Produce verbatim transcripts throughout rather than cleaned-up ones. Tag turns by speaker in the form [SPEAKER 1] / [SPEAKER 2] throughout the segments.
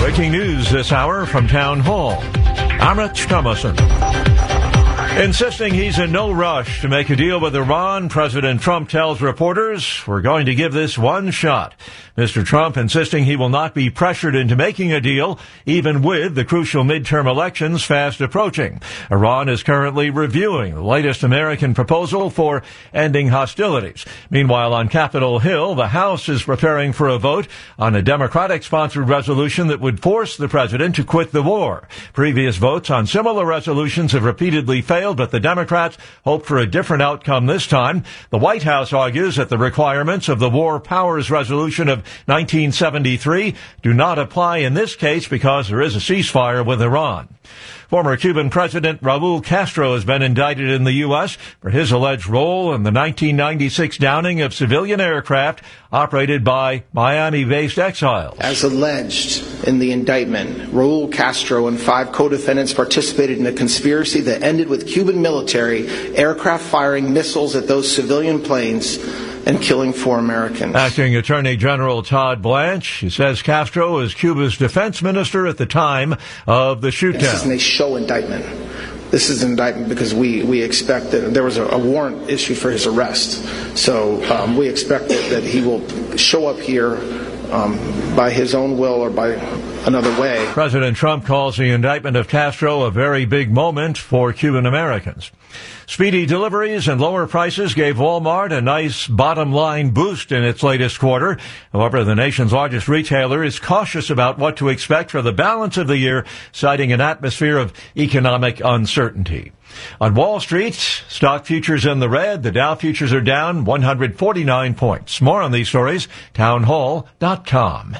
[SPEAKER 1] Breaking news this hour from Town Hall. I'm Rich Thomason. Insisting he's in no rush to make a deal with Iran, President Trump tells reporters, we're going to give this one shot. Mister Trump insisting he will not be pressured into making a deal, even with the crucial midterm elections fast approaching. Iran is currently reviewing the latest American proposal for ending hostilities. Meanwhile, on Capitol Hill, the House is preparing for a vote on a Democratic-sponsored resolution that would force the president to quit the war. Previous votes on similar resolutions have repeatedly failed, but the Democrats hope for a different outcome this time. The White House argues that the requirements of the War Powers Resolution of nineteen seventy-three do not apply in this case because there is a ceasefire with Iran. Former Cuban President Raul Castro has been indicted in the U S for his alleged role in the nineteen ninety-six downing of civilian aircraft operated by Miami-based exiles.
[SPEAKER 2] As alleged in the indictment, Raul Castro and five co-defendants participated in a conspiracy that ended with Cuban military aircraft firing missiles at those civilian planes and killing four Americans.
[SPEAKER 1] Acting Attorney General Todd Blanche, he says Castro was Cuba's defense minister at the time of the shoot-down.
[SPEAKER 2] This isn't a show indictment. This is an indictment because we, we expect that there was a, a warrant issued for his arrest. So um, we expect that, that he will show up here um, by his own will or by another way.
[SPEAKER 1] President Trump calls the indictment of Castro a very big moment for Cuban Americans. Speedy deliveries and lower prices gave Walmart a nice bottom-line boost in its latest quarter. However, the nation's largest retailer is cautious about what to expect for the balance of the year, citing an atmosphere of economic uncertainty. On Wall Street, stock futures in the red. The Dow futures are down one hundred forty-nine points. More on these stories, town hall dot com.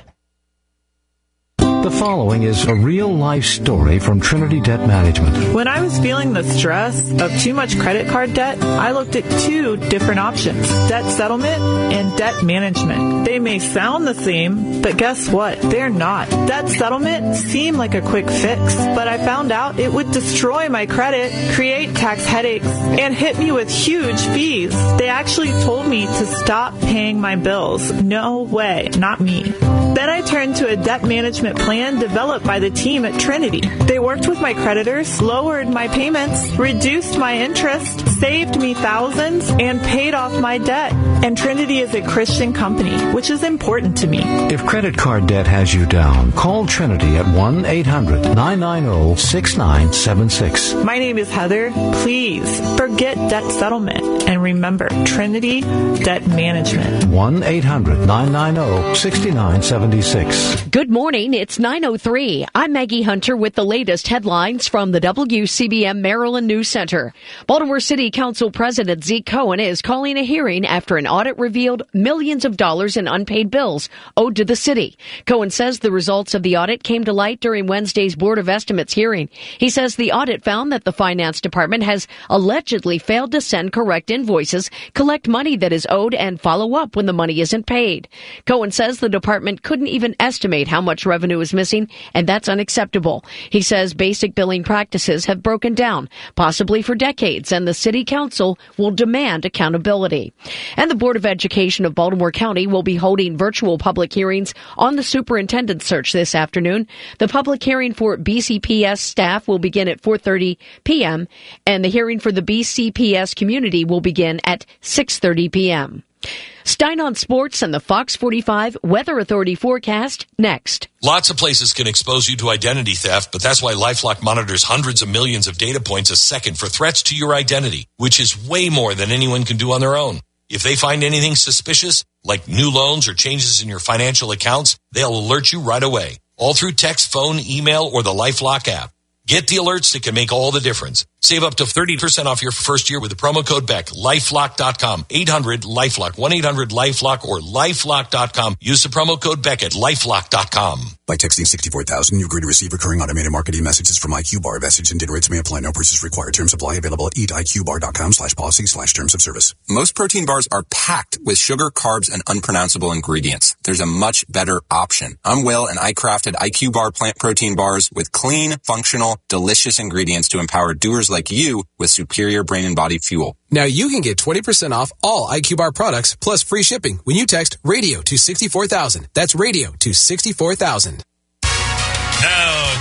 [SPEAKER 3] The following is a real-life story from Trinity Debt Management.
[SPEAKER 4] When I was feeling the stress of too much credit card debt, I looked at two different options, debt settlement and debt management. They may sound the same, but guess what? They're not. Debt settlement seemed like a quick fix, but I found out it would destroy my credit, create tax headaches, and hit me with huge fees. They actually told me to stop paying my bills. No way, not me. Then I turned to a debt management plan developed by the team at Trinity. They worked with my creditors, lowered my payments, reduced my interest, saved me thousands, and paid off my debt. And Trinity is a Christian company, which is important to me.
[SPEAKER 3] If credit card debt has you down, call Trinity at one eight hundred nine nine zero six nine seven six.
[SPEAKER 4] My name is Heather. Please forget debt settlement and remember Trinity Debt Management.
[SPEAKER 3] one eight hundred nine nine zero six nine seven six.
[SPEAKER 5] Good morning. It's nine oh three. I'm Maggie Hunter with the latest headlines from the W C B M Maryland News Center. Baltimore City Council President Zeke Cohen is calling a hearing after an audit revealed millions of dollars in unpaid bills owed to the city. Cohen says the results of the audit came to light during Wednesday's Board of Estimates hearing. He says the audit found that the finance department has allegedly failed to send correct invoices, collect money that is owed, and follow up when the money isn't paid. Cohen says the department couldn't even estimate how much revenue is missing, and that's unacceptable. He says basic billing practices have broken down, possibly for decades, and the city council will demand accountability. And the Board of Education of Baltimore County will be holding virtual public hearings on the superintendent search this afternoon. The public hearing for B C P S staff will begin at four thirty p.m., and the hearing for the B C P S community will begin at six thirty p.m. Stein on Sports and the Fox forty-five Weather Authority forecast next.
[SPEAKER 6] Lots of places can expose you to identity theft, but that's why LifeLock monitors hundreds of millions of data points a second for threats to your identity, which is way more than anyone can do on their own. If they find anything suspicious, like new loans or changes in your financial accounts, they'll alert you right away, all through text, phone, email, or the LifeLock app. Get the alerts that can make all the difference. Save up to thirty percent off your first year with the promo code Beck. LifeLock dot com. eight hundred LifeLock. one eight hundred LifeLock or LifeLock dot com. Use the promo code Beck at LifeLock dot com.
[SPEAKER 7] By texting sixty-four thousand, you agree to receive recurring automated marketing messages from IQBar. Message and data rates may apply. No purchase required. Terms apply. Available at eat I Q bar dot com slash policy slash terms of service.
[SPEAKER 8] Most protein bars are packed with sugar, carbs, and unpronounceable ingredients. There's a much better option. I'm Will, and I crafted IQBar plant protein bars with clean, functional, delicious ingredients to empower doers like you with superior brain and body fuel.
[SPEAKER 9] Now you can get twenty percent off all IQBar products plus free shipping when you text radio to sixty-four thousand. That's radio to sixty-four thousand.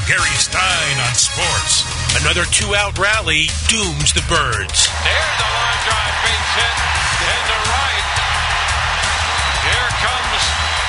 [SPEAKER 10] Gary Stein on sports.
[SPEAKER 11] Another two-out rally dooms the Birds.
[SPEAKER 12] There's a line drive base hit into right. Here comes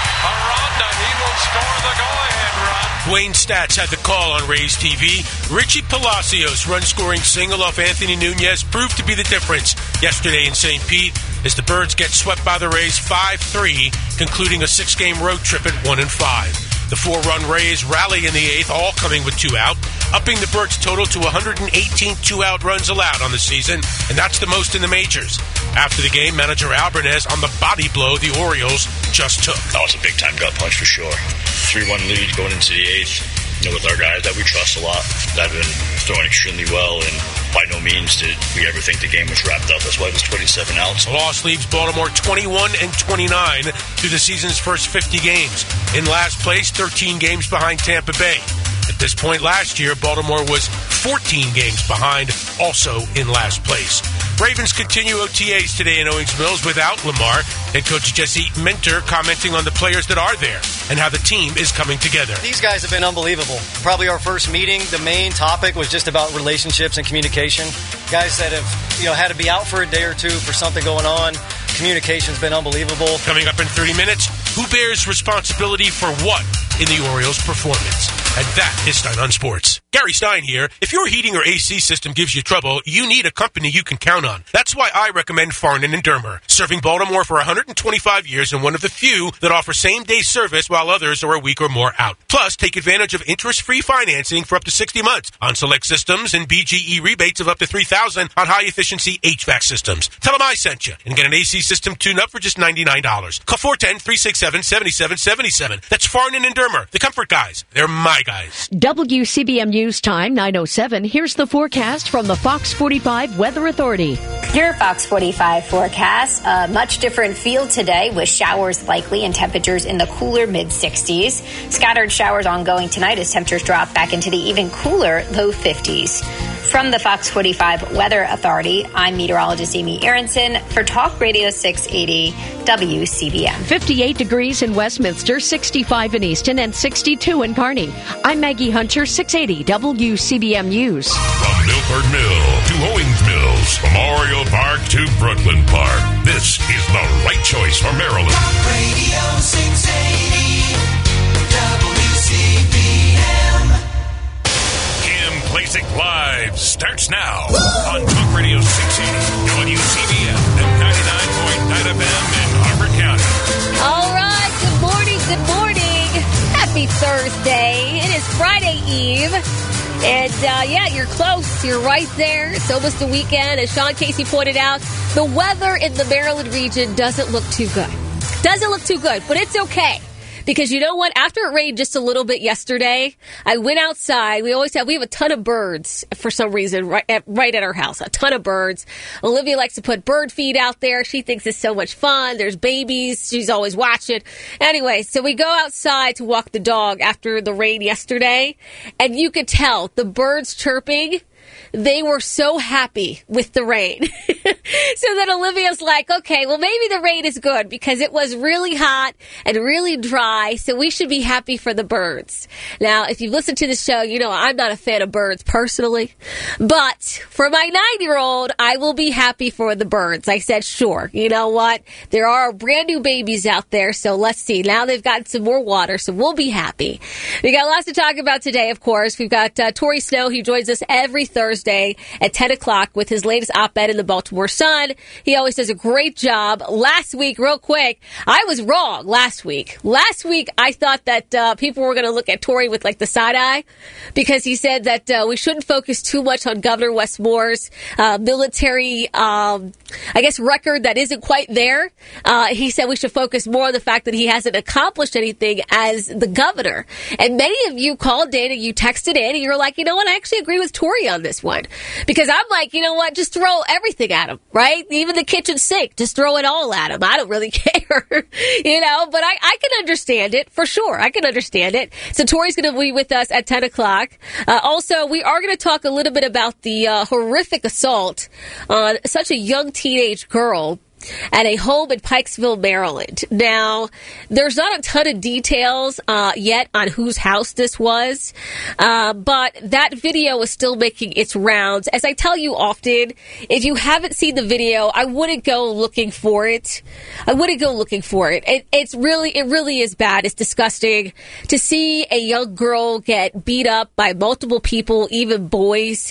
[SPEAKER 12] Aranda. He will score the go-ahead run.
[SPEAKER 11] Dwayne Stats had the call on Rays T V. Richie Palacios' run-scoring single off Anthony Nunez proved to be the difference yesterday in Saint Pete as the Birds get swept by the Rays five three, concluding a six-game road trip at one and five. The four-run Rays rally in the eighth, all coming with two out, upping the Birds' total to one hundred eighteen two-out runs allowed on the season, and that's the most in the majors. After the game, manager Albernez on the body blow the Orioles just took.
[SPEAKER 13] That was a big-time gut punch for sure. three one lead going into the eighth. You know, with our guys that we trust a lot, that have been throwing extremely well, and by no means did we ever think the game was wrapped up. That's why it was twenty-seven outs.
[SPEAKER 11] The loss leaves Baltimore twenty-one and twenty-nine through the season's first fifty games. In last place, thirteen games behind Tampa Bay. At this point last year, Baltimore was fourteen games behind, also in last place. Ravens continue O T As today in Owings Mills without Lamar. Head coach Jesse Minter commenting on the players that are there and how the team is coming together.
[SPEAKER 14] These guys have been unbelievable. Probably our first meeting, the main topic was just about relationships and communication. Guys that have, you know, had to be out for a day or two for something going on. Communication's been unbelievable.
[SPEAKER 11] Coming up in thirty minutes, who bears responsibility for what in the Orioles' performance? And that is Stein on Sports. Gary Stein here. If your heating or A C system gives you trouble, you need a company you can count on. That's why I recommend Farnan and Dermer, serving Baltimore for one hundred twenty-five years and one of the few that offer same-day service while others are a week or more out. Plus, take advantage of interest-free financing for up to sixty months on select systems and B G E rebates of up to three thousand dollars on high-efficiency H V A C systems. Tell them I sent you and get an A C system tune-up for just ninety-nine dollars. Call four one zero, three six seven, seven seven seven seven. That's Farnan and Dermer, the comfort guys. They're my guys.
[SPEAKER 5] W C B M News Time, nine oh seven. Here's the forecast from the Fox forty-five Weather Authority.
[SPEAKER 15] Your Fox forty-five forecast. A much different feel today with showers likely and temperatures in the cooler mid-sixties. Scattered showers ongoing tonight as temperatures drop back into the even cooler low fifties. From the Fox forty-five Weather Authority, I'm meteorologist Amy Aronson for Talk Radio six eighty W C B M.
[SPEAKER 5] fifty-eight degrees in Westminster, sixty-five in Easton, and sixty-two in Kearney. I'm Maggie Hunter, six eighty W C B M News.
[SPEAKER 10] From Milford Mill to Owings Mills, Memorial Park to Brooklyn Park, this is the right choice for Maryland.
[SPEAKER 16] Talk Radio six eighty W C B M.
[SPEAKER 10] Basic Live starts now on Talk Radio six eighty W C B M and ninety-nine point nine F M in Harford County.
[SPEAKER 17] All right, good morning, good morning. Happy Thursday. It is Friday Eve. And, uh, yeah, you're close. You're right there. It's almost the weekend. As Sean Casey pointed out, the weather in the Maryland region doesn't look too good. Doesn't look too good, but it's okay. Because you know what? After it rained just a little bit yesterday, I went outside. We always have, we have a ton of birds for some reason right at, right at our house. A ton of birds. Olivia likes to put bird feed out there. She thinks it's so much fun. There's babies. She's always watching. Anyway, so we go outside to walk the dog after the rain yesterday. And you could tell the birds chirping. They were so happy with the rain. So then Olivia's like, okay, well, maybe the rain is good because it was really hot and really dry, so we should be happy for the birds. Now, if you've listened to the show, you know I'm not a fan of birds personally, but for my nine-year-old, I will be happy for the birds. I said, sure. You know what? There are brand new babies out there, so let's see. Now they've gotten some more water, so we'll be happy. We got lots to talk about today, of course. We've got uh, Tori Snow, who joins us every Thursday at ten o'clock with his latest op-ed in the Baltimore Sun. He always does a great job. Last week, real quick, I was wrong last week. Last week, I thought that uh, people were going to look at Tori with like the side eye because he said that uh, we shouldn't focus too much on Governor Wes Moore's uh, military, um, I guess, record that isn't quite there. Uh, he said we should focus more on the fact that he hasn't accomplished anything as the governor. And many of you called in and you texted in and you were like, you know what, I actually agree with Tori on this one. Because I'm like, you know what, just throw everything at him, right? Even the kitchen sink, just throw it all at him. I don't really care, you know, but I, I can understand it for sure. I can understand it. So Tori's going to be with us at ten o'clock. Uh, also, we are going to talk a little bit about the uh, horrific assault on such a young teenage girl at a home in Pikesville, Maryland. Now, there's not a ton of details uh, yet on whose house this was, uh, but that video is still making its rounds. As I tell you often, if you haven't seen the video, I wouldn't go looking for it. I wouldn't go looking for it. it. It's really, it really is bad. It's disgusting to see a young girl get beat up by multiple people, even boys.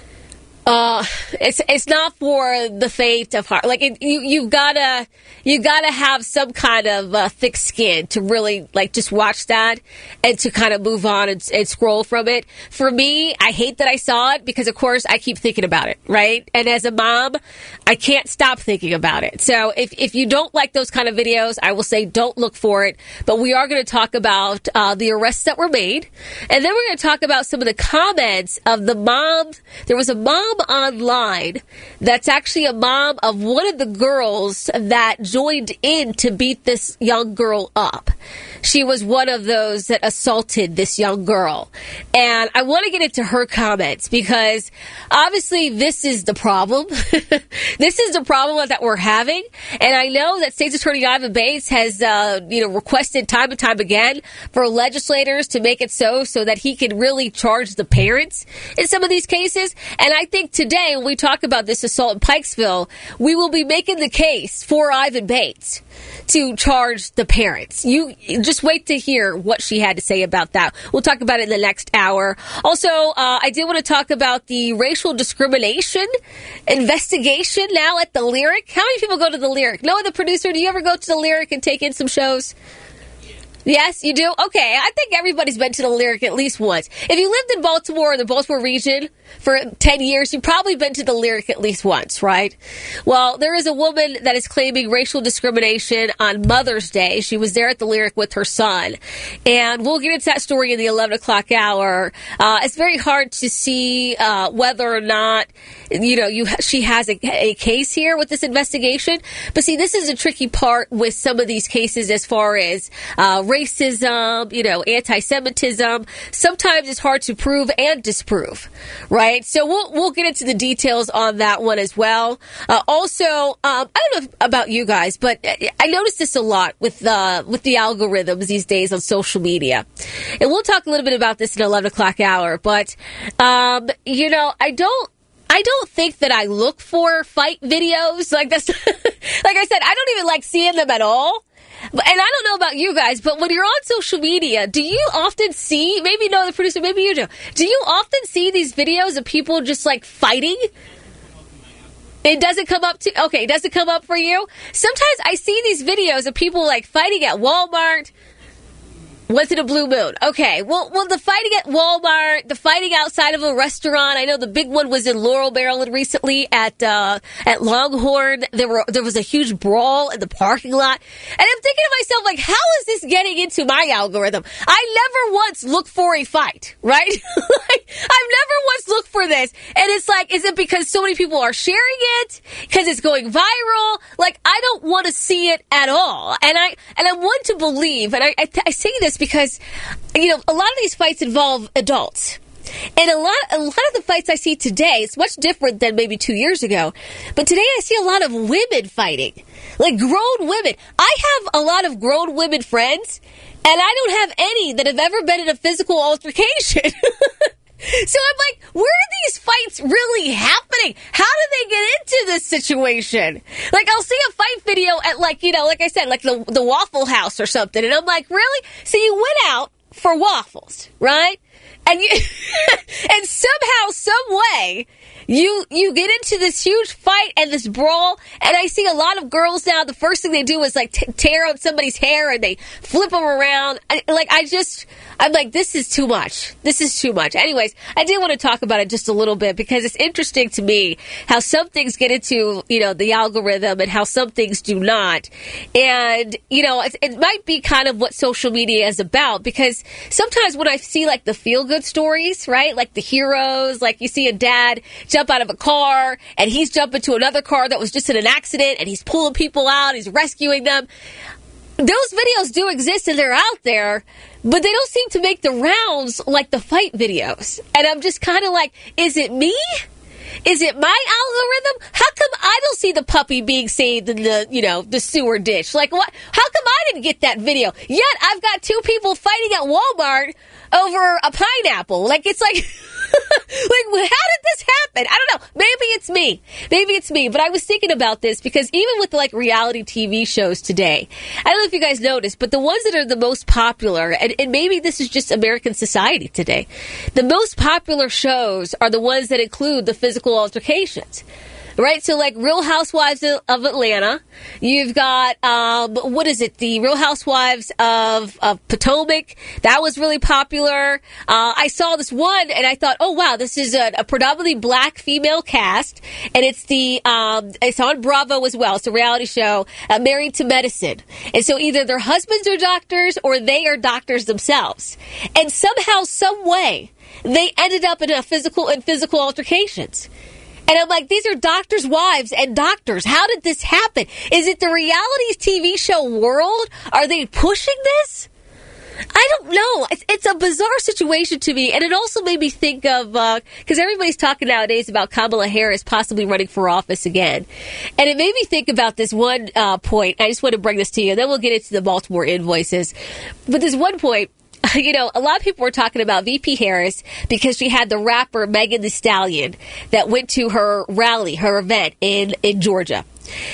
[SPEAKER 17] Uh, it's it's not for the faint of heart. Like it, you you gotta you gotta have some kind of uh, thick skin to really like just watch that and to kind of move on and, and scroll from it. For me, I hate that I saw it because of course I keep thinking about it, right? And as a mom, I can't stop thinking about it. So if if you don't like those kind of videos, I will say don't look for it. But we are going to talk about uh, the arrests that were made, and then we're going to talk about some of the comments of the mom. There was a mom online that's actually a mom of one of the girls that joined in to beat this young girl up. She was one of those that assaulted this young girl. And I want to get into her comments because obviously this is the problem. This is the problem that we're having. And I know that State's Attorney Ivan Bates has, uh, you know, requested time and time again for legislators to make it so, so that he can really charge the parents in some of these cases. And I think today when we talk about this assault in Pikesville, we will be making the case for Ivan Bates to charge the parents. You just wait to hear what she had to say about that. We'll talk about it in the next hour. Also, uh, I did want to talk about the racial discrimination investigation now at the Lyric. How many people go to the Lyric? Noah, the producer, do you ever go to the Lyric and take in some shows? Yes, you do? Okay, I think everybody's been to the Lyric at least once. If you lived in Baltimore or the Baltimore region for ten years, you've probably been to the Lyric at least once, right? Well, there is a woman that is claiming racial discrimination on Mother's Day. She was there at the Lyric with her son. And we'll get into that story in the eleven o'clock hour. Uh, it's very hard to see uh, whether or not, you know, you she has a, a case here with this investigation. But see, this is a tricky part with some of these cases as far as uh, racism, you know, anti-Semitism. Sometimes it's hard to prove and disprove, right? So we'll we'll get into the details on that one as well. Uh, also, um, I don't know about you guys, but I noticed this a lot with uh, with the algorithms these days on social media, and we'll talk a little bit about this in the eleven o'clock hour. But um, you know, I don't. I don't think that I look for fight videos like this. Like I said, I don't even like seeing them at all. And I don't know about you guys, but when you're on social media, do you often see, maybe no, the producer, maybe you do, do you often see these videos of people just like fighting? It doesn't come up to, okay, it doesn't come up for you? Sometimes I see these videos of people like fighting at Walmart. Once in a blue moon. Okay. Well, well, the fighting at Walmart, the fighting outside of a restaurant. I know the big one was in Laurel, Maryland recently at, uh, at Longhorn. There were, there was a huge brawl in the parking lot. And I'm thinking to myself, like, how is this getting into my algorithm? I never once look for a fight, right? Like, I've never once looked for this. And it's like, is it because so many people are sharing it? Because it's going viral? Like, I don't want to see it at all. And I, and I want to believe, and I, I, I say this because, you know, a lot of these fights involve adults. And a lot, a lot of the fights I see today, it's much different than maybe two years ago. But today I see a lot of women fighting. Like grown women. I have a lot of grown women friends, and I don't have any that have ever been in a physical altercation. So I'm like, where are these fights really happening? How do they get into this situation? Like, I'll see a fight video at, like, you know, like I said, like the the Waffle House or something. And I'm like, really? So you went out for waffles, right? And you, and somehow, some way, you you get into this huge fight and this brawl. And I see a lot of girls now, the first thing they do is, like, t- tear on somebody's hair and they flip them around. I, like, I just... I'm like, this is too much. This is too much. Anyways, I did want to talk about it just a little bit because it's interesting to me how some things get into, you know, the algorithm and how some things do not. And, you know, it, it might be kind of what social media is about because sometimes when I see like the feel-good stories, right, like the heroes, like you see a dad jump out of a car and he's jumping to another car that was just in an accident and he's pulling people out, he's rescuing them. Those videos do exist and they're out there, but they don't seem to make the rounds like the fight videos. And I'm just kind of like, is it me? Is it my algorithm? How come I don't see the puppy being saved in the, you know, the sewer ditch? Like, what? How come I didn't get that video? Yet I've got two people fighting at Walmart over a pineapple. Like, it's like, like, how did this happen? I don't know. Maybe it's me. Maybe it's me. But I was thinking about this because even with, like, reality T V shows today, I don't know if you guys noticed, but the ones that are the most popular, and, and maybe this is just American society today, the most popular shows are the ones that include the physical altercations. Right, so like Real Housewives of Atlanta, you've got, um, what is it, the Real Housewives of, of Potomac, that was really popular. Uh, I saw this one and I thought, oh wow, this is a, a predominantly black female cast, and it's the, um, it's on Bravo as well, it's a reality show, uh, Married to Medicine. And so either their husbands are doctors or they are doctors themselves. And somehow, some way, they ended up in a physical, in physical altercations. And I'm like, these are doctors' wives and doctors. How did this happen? Is it the reality T V show world? Are they pushing this? I don't know. It's, it's a bizarre situation to me. And it also made me think of, because uh, everybody's talking nowadays about Kamala Harris possibly running for office again. And it made me think about this one uh, point. I just want to bring this to you. Then we'll get into the Baltimore invoices. But this one point, you know, a lot of people were talking about V P Harris because she had the rapper Megan Thee Stallion that went to her rally, her event in, in Georgia.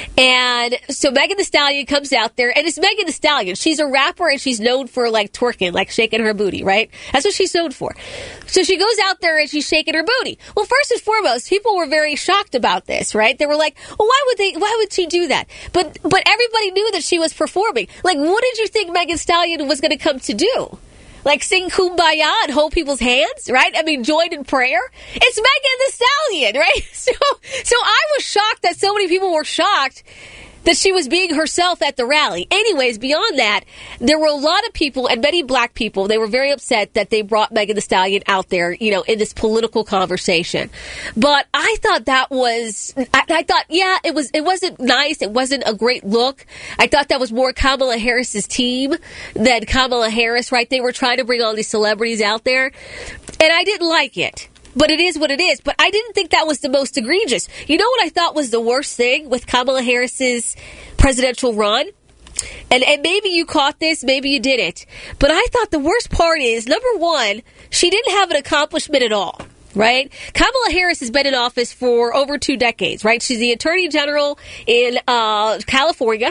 [SPEAKER 17] And so Megan Thee Stallion comes out there, and it's Megan Thee Stallion. She's a rapper, and she's known for, like, twerking, like shaking her booty, right? That's what she's known for. So she goes out there, and she's shaking her booty. Well, first and foremost, people were very shocked about this, right? They were like, well, why would they, why would she do that? But, but everybody knew that she was performing. Like, what did you think Megan Thee Stallion was going to come to do? Like sing Kumbaya and hold people's hands, right? I mean, join in prayer. It's Megan Thee Stallion, right? So, so I was shocked that so many people were shocked that she was being herself at the rally. Anyways, beyond that, there were a lot of people, and many black people, they were very upset that they brought Megan Thee Stallion out there, you know, in this political conversation. But I thought that was, I, I thought, yeah, it was, it wasn't nice. It wasn't a great look. I thought that was more Kamala Harris's team than Kamala Harris, right? They were trying to bring all these celebrities out there, and I didn't like it. But it is what it is. But I didn't think that was the most egregious. You know what I thought was the worst thing with Kamala Harris's presidential run? And, and maybe you caught this, maybe you didn't. But I thought the worst part is, number one, she didn't have an accomplishment at all. Right? Kamala Harris has been in office for over two decades, right? She's the Attorney General in uh, California.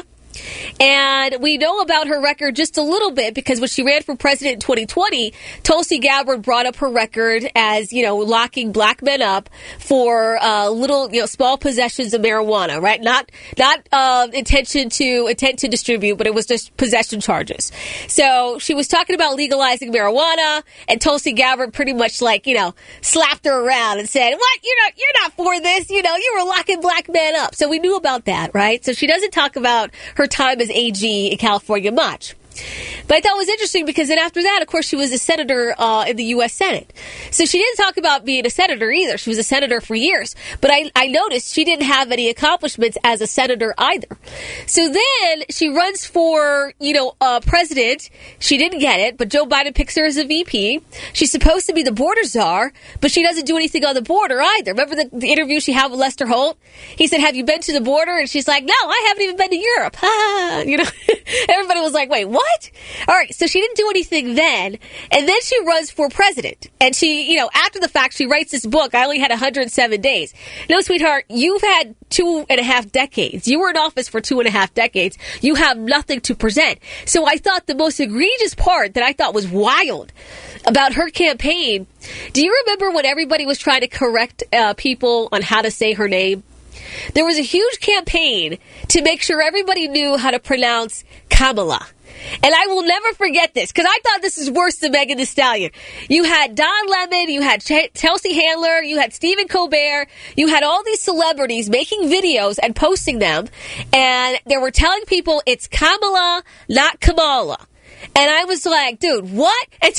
[SPEAKER 17] And we know about her record just a little bit because when she ran for president in twenty twenty, Tulsi Gabbard brought up her record as, you know, locking black men up for uh, little, you know, small possessions of marijuana, right? Not not uh, intention to intent to distribute, but it was just possession charges. So she was talking about legalizing marijuana, and Tulsi Gabbard pretty much, like, you know, slapped her around and said, "What? You're not you're not for this. You know, you were locking black men up." So we knew about that, right? So she doesn't talk about her time as A G in California much. But I thought it was interesting because then after that, of course, she was a senator uh, in the U S Senate. So she didn't talk about being a senator either. She was a senator for years. But I, I noticed she didn't have any accomplishments as a senator either. So then she runs for, you know, uh, president. She didn't get it, but Joe Biden picks her as a V P. She's supposed to be the border czar, but she doesn't do anything on the border either. Remember the, the interview she had with Lester Holt? He said, "Have you been to the border?" And she's like, "No, I haven't even been to Europe." You know, everybody was like, "Wait, what?" All right, so she didn't do anything then, and then she runs for president. And she, you know, after the fact, she writes this book, I Only Had one hundred seven days. No, sweetheart, you've had two and a half decades. You were in office for two and a half decades. You have nothing to present. So I thought the most egregious part that I thought was wild about her campaign, do you remember when everybody was trying to correct uh, people on how to say her name? There was a huge campaign to make sure everybody knew how to pronounce Kamala. And I will never forget this, because I thought this is worse than Megan Thee Stallion. You had Don Lemon, you had Ch- Chelsea Handler, you had Stephen Colbert, you had all these celebrities making videos and posting them, and they were telling people it's Kamala, not Kamala. And I was like, dude, what? And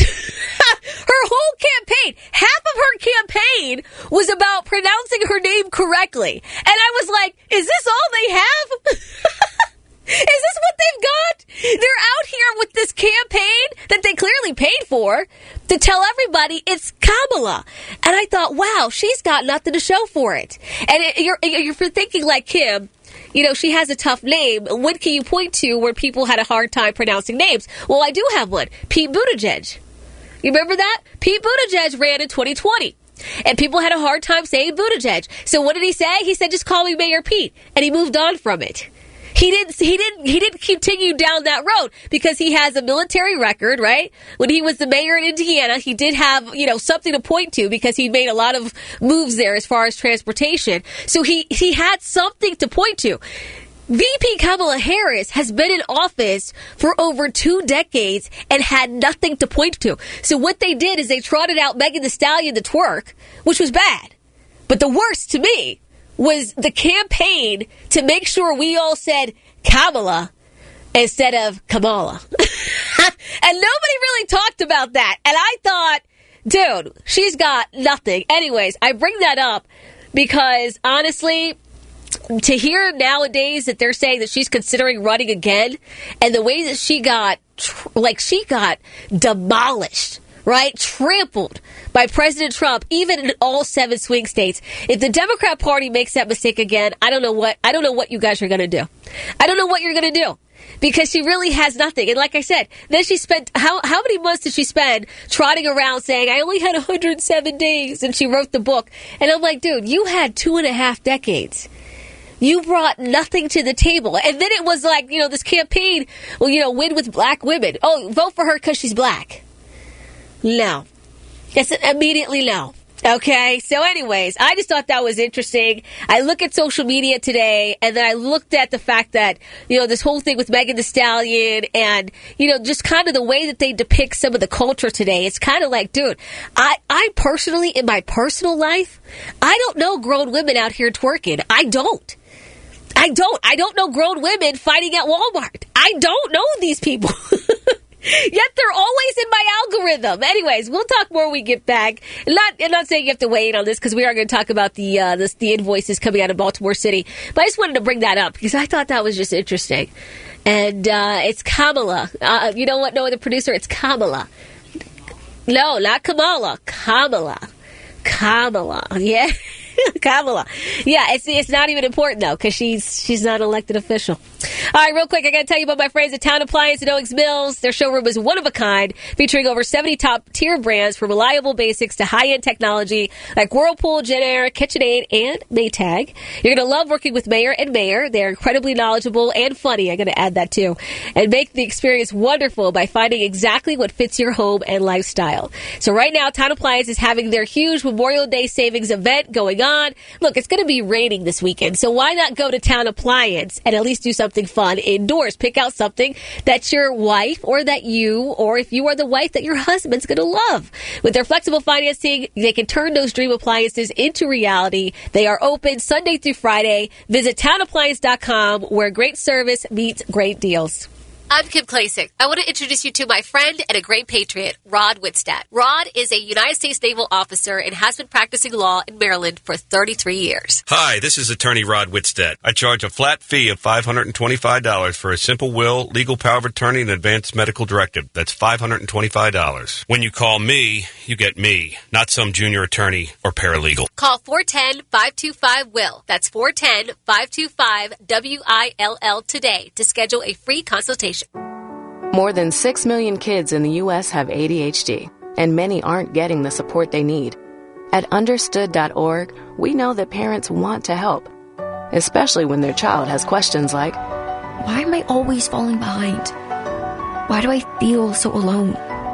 [SPEAKER 17] her whole campaign, half of her campaign was about pronouncing her name correctly. And I was like, is this all they have? Is this what they've got? They're out here with this campaign that they clearly paid for to tell everybody it's Kamala. And I thought, wow, she's got nothing to show for it. And it, you're, you're thinking like Kim, you know, she has a tough name. What can you point to where people had a hard time pronouncing names? Well, I do have one. Pete Buttigieg. You remember that? Pete Buttigieg ran in twenty twenty. And people had a hard time saying Buttigieg. So what did he say? He said, just call me Mayor Pete. And he moved on from it. He didn't, he didn't, he didn't continue down that road because he has a military record, right? When he was the mayor in Indiana, he did have, you know, something to point to because he made a lot of moves there as far as transportation. So he, he had something to point to. V P Kamala Harris has been in office for over two decades and had nothing to point to. So what they did is they trotted out Megan Thee Stallion to twerk, which was bad. But the worst to me was the campaign to make sure we all said Kamala instead of Kamala. And nobody really talked about that. And I thought, dude, she's got nothing. Anyways, I bring that up because, honestly, to hear nowadays that they're saying that she's considering running again and the way that she got, like, she got demolished, right? Trampled by President Trump, even in all seven swing states. If the Democrat Party makes that mistake again, I don't know what, I don't know what you guys are going to do. I don't know what you're going to do because she really has nothing. And like I said, then she spent, how, how many months did she spend trotting around saying, I only had one hundred seven days and she wrote the book. And I'm like, dude, you had two and a half decades. You brought nothing to the table. And then it was like, you know, this campaign, well, you know, win with black women. Oh, vote for her because she's black. No. It's immediately no. Okay? So anyways, I just thought that was interesting. I look at social media today, and then I looked at the fact that, you know, this whole thing with Megan Thee Stallion and, you know, just kind of the way that they depict some of the culture today. It's kind of like, dude, I, I personally, in my personal life, I don't know grown women out here twerking. I don't. I don't. I don't know grown women fighting at Walmart. I don't know these people. Yet they're always in my algorithm. Anyways, we'll talk more when we get back. I'm not, I'm not saying you have to weigh in on this because we are going to talk about the uh, this, the invoices coming out of Baltimore City. But I just wanted to bring that up because I thought that was just interesting. And uh, it's Kamala. Uh, you know what? No, the producer, it's Kamala. No, not Kamala. Kamala. Kamala. Yeah. Kamala. Yeah, it's it's not even important, though, because she's she's not an elected official. All right, real quick, I got to tell you about my friends at Town Appliance at Owings Mills. Their showroom is one of a kind, featuring over seventy top-tier brands from reliable basics to high-end technology like Whirlpool, JennAir, KitchenAid, and Maytag. You're going to love working with Mayor and Mayor. They're incredibly knowledgeable and funny. I'm going to add that, too. And make the experience wonderful by finding exactly what fits your home and lifestyle. So right now, Town Appliance is having their huge Memorial Day savings event going on. Look, it's going to be raining this weekend, so why not go to Town Appliance and at least do something fun indoors? Pick out something that your wife or that you, or if you are the wife, that your husband's going to love. With their flexible financing, they can turn those dream appliances into reality. They are open Sunday through Friday. Visit town appliance dot com, where great service meets great deals.
[SPEAKER 18] I'm Kim Klasick. I want to introduce you to my friend and a great patriot, Rod Whitstadt. Rod is a United States Naval officer and has been practicing law in Maryland for thirty-three years.
[SPEAKER 19] Hi, this is attorney Rod Whitstadt. I charge a flat fee of five hundred twenty-five dollars for a simple will, legal power of attorney, and advanced medical directive. That's five hundred twenty-five dollars. When you call me, you get me, not some junior attorney or paralegal.
[SPEAKER 18] Call four one zero, five two five, W I L L. That's four one zero, five two five, W I L L today to schedule a free consultation.
[SPEAKER 20] More than six million kids in the U S have A D H D, and many aren't getting the support they need. At understood dot org, we know that parents want to help, especially when their child has questions like,
[SPEAKER 21] why am I always falling behind? Why do I feel so alone?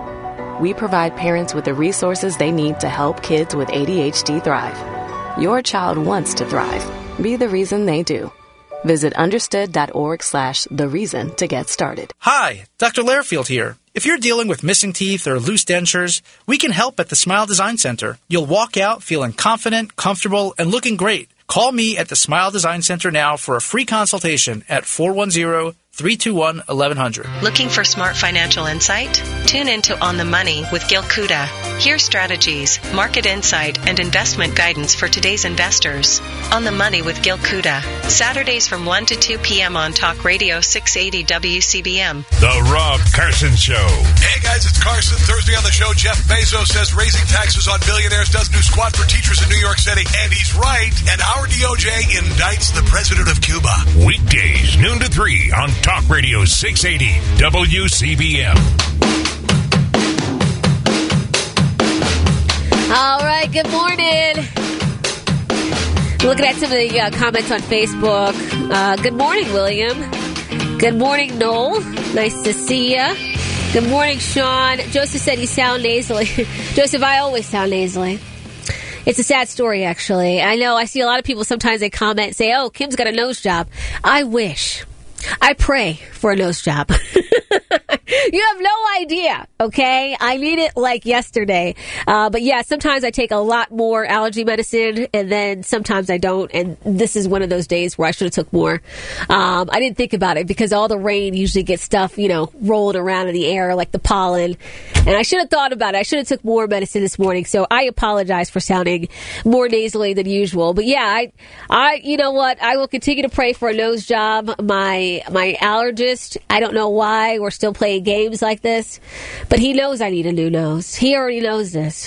[SPEAKER 20] We provide parents with the resources they need to help kids with A D H D thrive. Your child wants to thrive. Be the reason they do. Visit understood dot org slash the reason to get started.
[SPEAKER 22] Hi, Doctor Lairfield here. If you're dealing with missing teeth or loose dentures, we can help at the Smile Design Center. You'll walk out feeling confident, comfortable, and looking great. Call me at the Smile Design Center now for a free consultation at four one zero, three two one, eleven hundred.
[SPEAKER 1] Looking for smart financial insight? Tune into On the Money with Gil Kuda. Hear strategies, market insight, and investment guidance for today's investors. On the Money with Gil Kuda. Saturdays from one to two p.m. on Talk Radio six eighty W C B M.
[SPEAKER 10] The Rob Carson Show.
[SPEAKER 2] Hey guys, it's Carson. Thursday on the show, Jeff Bezos says raising taxes on billionaires does new squat for teachers in New York City. And he's right. And our D O J indicts the president of Cuba.
[SPEAKER 10] Weekdays, noon to three on Talk Radio six eighty W C B M.
[SPEAKER 17] All right, good morning. Looking at some of the uh, comments on Facebook. Uh, good morning, William. Good morning, Noel. Nice to see you. Good morning, Sean. Joseph said you sound nasally. Joseph, I always sound nasally. It's a sad story, actually. I know I see a lot of people sometimes they comment and say, oh, Kim's got a nose job. I wish. I pray for a nose job. You have no idea, okay? I need it like yesterday. Uh, but yeah, sometimes I take a lot more allergy medicine, and then sometimes I don't. And this is one of those days where I should have took more. Um, I didn't think about it because all the rain usually gets stuff, you know, rolling around in the air like the pollen. And I should have thought about it. I should have took more medicine this morning. So I apologize for sounding more nasally than usual. But yeah, I, I, you know what? I will continue to pray for a nose job. My my allergist, I don't know why we're still playing games like this, but he knows I need a new nose. He already knows this.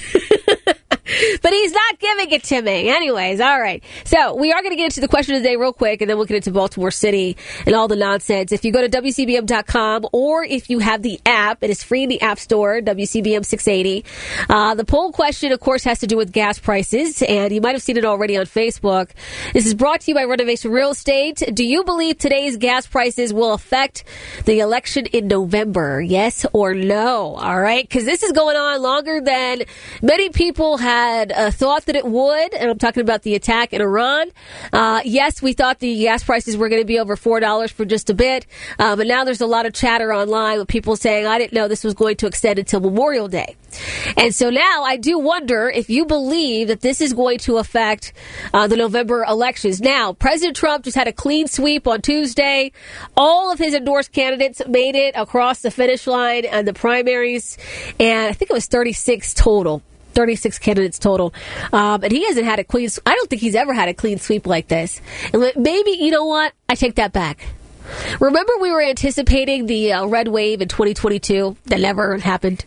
[SPEAKER 17] But he's not giving it to me. Anyways, all right. So we are going to get into the question of the day real quick, and then we'll get into Baltimore City and all the nonsense. If you go to W C B M dot com, or if you have the app, it is free in the App Store, W C B M six eighty. Uh, the poll question, of course, has to do with gas prices, and you might have seen it already on Facebook. This is brought to you by Renovation Real Estate. Do you believe today's gas prices will affect the election in November? Yes or no? All right, because this is going on longer than many people had uh, thought that it would, and I'm talking about the attack in Iran. Uh, yes, we thought the gas prices were going to be over four dollars for just a bit, uh, but now there's a lot of chatter online with people saying, I didn't know this was going to extend until Memorial Day. And so now I do wonder if you believe that this is going to affect uh, the November elections. Now, President Trump just had a clean sweep on Tuesday. All of his endorsed candidates made it across the finish line and the primaries, and I think it was thirty-six total. thirty-six candidates total. Um, and he hasn't had a clean, I don't think he's ever had a clean sweep like this. And maybe, you know what? I take that back. Remember we were anticipating the uh, red wave in twenty twenty-two? That never happened.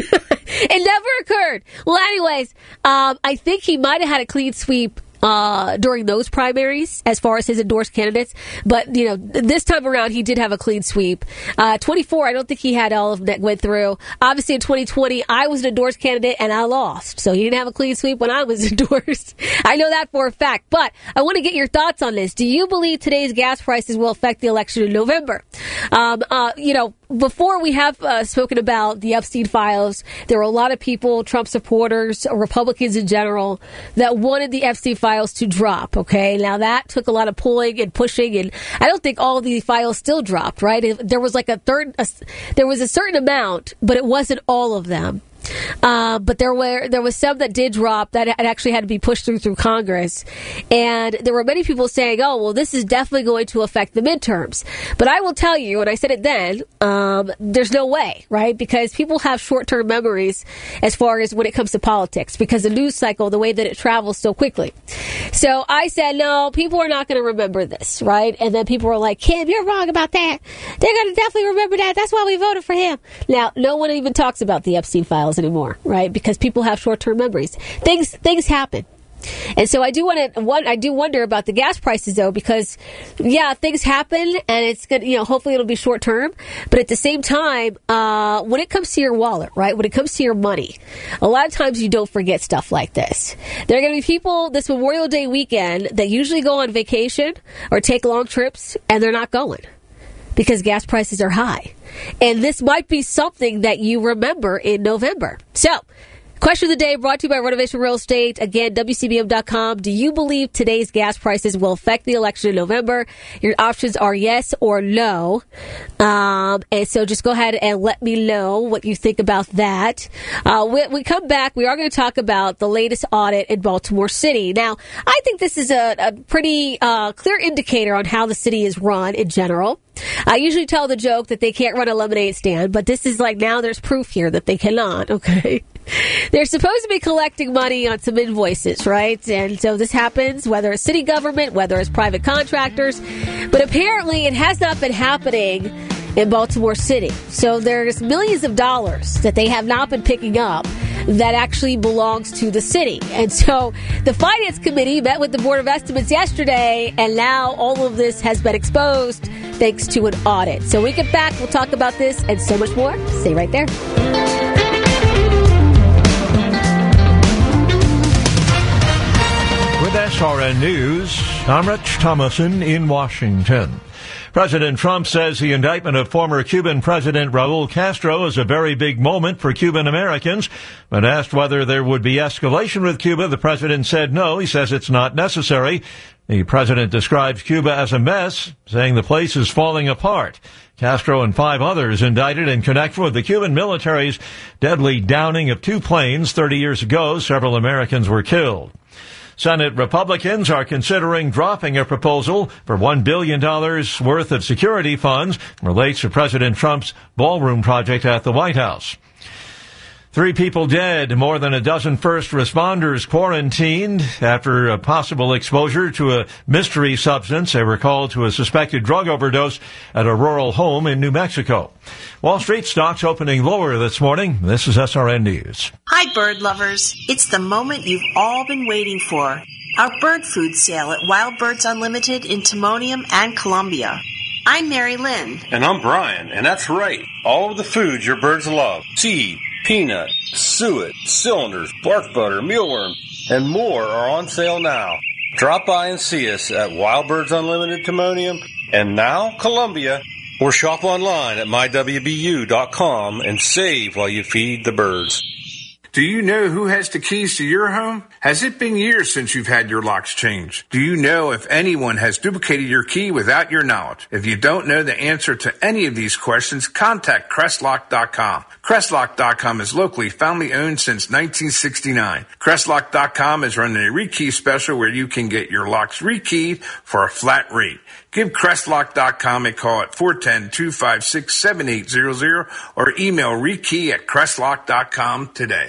[SPEAKER 17] It never occurred. Well, anyways, um, I think he might have had a clean sweep Uh, during those primaries as far as his endorsed candidates. But, you know, this time around, he did have a clean sweep. Uh, twenty-four, I don't think he had all of that went through. Obviously, in twenty twenty, I was an endorsed candidate and I lost. So he didn't have a clean sweep when I was endorsed. I know that for a fact. But I want to get your thoughts on this. Do you believe today's gas prices will affect the election in November? Um, uh, you know, before we have uh, spoken about the Epstein files, there were a lot of people, Trump supporters, Republicans in general, that wanted the Epstein files to drop. Okay, now that took a lot of pulling and pushing, and I don't think all of the files still dropped. Right, there was like a third, a, there was a certain amount, but it wasn't all of them. Uh, but there were there was some that did drop that actually had to be pushed through through Congress, and there were many people saying, "Oh, well, this is definitely going to affect the midterms." But I will tell you, and I said it then, um, there's no way, right? Because people have short-term memories as far as when it comes to politics, because the news cycle, the way that it travels so quickly. So I said, no, people are not going to remember this, right? And then people were like, "Kim, you're wrong about that. They're going to definitely remember that. That's why we voted for him." Now, no one even talks about the Epstein files anymore, right? Because people have short-term memories. Things things happen. And so I do want to one I do wonder about the gas prices though, because yeah, things happen and it's good, you know, hopefully it'll be short term, but at the same time, uh when it comes to your wallet, right? When it comes to your money, a lot of times you don't forget stuff like this. There are going to be people this Memorial Day weekend that usually go on vacation or take long trips and they're not going because gas prices are high. And this might be something that you remember in November. So, question of the day brought to you by Renovation Real Estate. Again, W C B M dot com. Do you believe today's gas prices will affect the election in November? Your options are yes or no. Um, and so just go ahead and let me know what you think about that. Uh, when we come back, we are going to talk about the latest audit in Baltimore City. Now, I think this is a, a pretty uh, clear indicator on how the city is run in general. I usually tell the joke that they can't run a lemonade stand, but this is like now there's proof here that they cannot, okay? They're supposed to be collecting money on some invoices, right? And so this happens, whether it's city government, whether it's private contractors. But apparently it has not been happening in Baltimore City. So there's millions of dollars that they have not been picking up that actually belongs to the city. And so the Finance Committee met with the Board of Estimates yesterday, and now all of this has been exposed thanks to an audit. So when we get back, we'll talk about this and so much more. Stay right there.
[SPEAKER 3] With S R N News, I'm Rich Thomason in Washington. President Trump says the indictment of former Cuban President Raul Castro is a very big moment for Cuban Americans. When asked whether there would be escalation with Cuba, the president said no. He says it's not necessary. The president describes Cuba as a mess, saying the place is falling apart. Castro and five others indicted in connection with the Cuban military's deadly downing of two planes thirty years ago. Several Americans were killed. Senate Republicans are considering dropping a proposal for one billion dollars worth of security funds relates to President Trump's ballroom project at the White House. Three people dead, more than a dozen first responders quarantined after a possible exposure to a mystery substance. They were called to a suspected drug overdose at a rural home in New Mexico. Wall Street stocks opening lower this morning. This is S R N News.
[SPEAKER 4] Hi, bird lovers. It's the moment you've all been waiting for. Our bird food sale at Wild Birds Unlimited in Timonium and Columbia. I'm Mary Lynn.
[SPEAKER 23] And I'm Brian, and that's right. All of the foods your birds love. Seed, peanut, suet, cylinders, bark butter, mealworm, and more are on sale now. Drop by and see us at Wild Birds Unlimited Timonium and now Columbia, or shop online at my w b u dot com and save while you feed the birds.
[SPEAKER 24] Do you know who has the keys to your home? Has it been years since you've had your locks changed? Do you know if anyone has duplicated your key without your knowledge? If you don't know the answer to any of these questions, contact Crestlock dot com. Crestlock dot com is locally family owned since nineteen sixty-nine. Crestlock dot com is running a rekey special where you can get your locks rekeyed for a flat rate. Give Crestlock dot com a call at four one zero, two five six, seven eight zero zero or email rekey at Crestlock dot com today.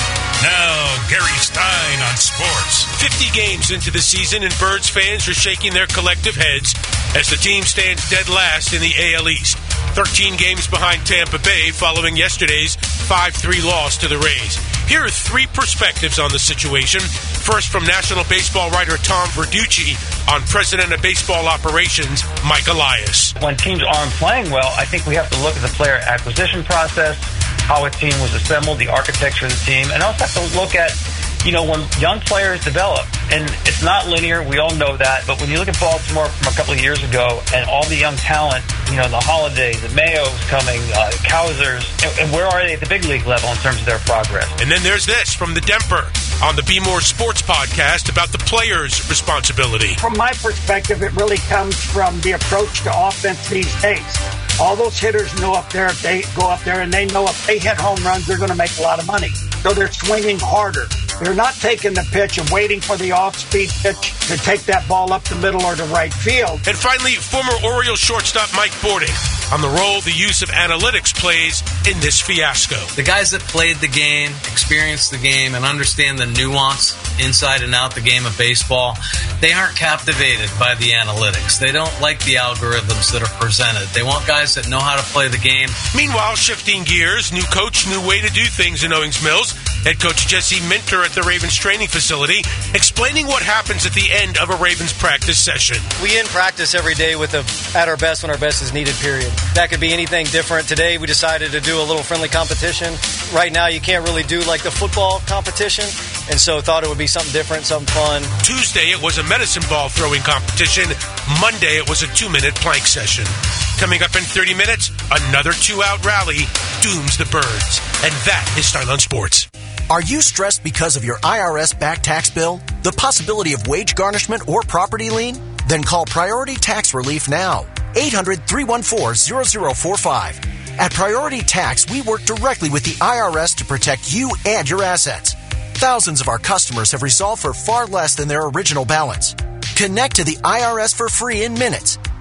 [SPEAKER 11] Now, Gary Stein on sports. fifty games into the season, and Birds fans are shaking their collective heads as the team stands dead last in the A L East. thirteen games behind Tampa Bay following yesterday's five three loss to the Rays. Here are three perspectives on the situation. First, from National Baseball writer Tom Verducci on President of Baseball Operations, Mike Elias.
[SPEAKER 25] When teams aren't playing well, I think we have to look at the player acquisition process, how a team was assembled, the architecture of the team, and also have to look at, you know, when young players develop. And it's not linear, we all know that, but when you look at Baltimore from a couple of years ago and all the young talent, you know, the Holiday, the Mayo's coming, uh, Cowsers, and, and where are they at the big league level in terms of their progress?
[SPEAKER 11] And then there's this from the Demper on the Be More Sports podcast about the players' responsibility.
[SPEAKER 26] From my perspective, it really comes from the approach to offense these days. All those hitters know up there, if they go up there and they know if they hit home runs, they're going to make a lot of money. So they're swinging harder. They're not taking the pitch and waiting for the off-speed pitch to take that ball up the middle or to right field.
[SPEAKER 11] And finally, former Orioles shortstop Mike Bording on the role the use of analytics plays in this fiasco.
[SPEAKER 27] The guys that played the game, experienced the game, and understand the nuance inside and out the game of baseball, they aren't captivated by the analytics. They don't like the algorithms that are presented. They want guys that know how to play the game.
[SPEAKER 11] Meanwhile, shifting gears, new coach, new way to do things in Owings Mills. Head coach Jesse Minter at the Ravens training facility, explaining what happens at the end of a Ravens practice session.
[SPEAKER 14] We in practice every day with a at our best when our best is needed, period. That could be anything different. Today we decided to do a little friendly competition. Right now you can't really do like the football competition, and so thought it would be something different, something fun.
[SPEAKER 11] Tuesday it was a medicine ball throwing competition. Monday it was a two-minute plank session. Coming up in thirty minutes, another two-out rally dooms the Birds. And that is Stein on Sports.
[SPEAKER 28] Are you stressed because of your I R S back tax bill, the possibility of wage garnishment, or property lien? Then call Priority Tax Relief now. eight hundred, three one four, zero zero four five. At Priority Tax, we work directly with the I R S to protect you and your assets. Thousands of our customers have resolved for far less than their original balance. Connect to the I R S for free in minutes.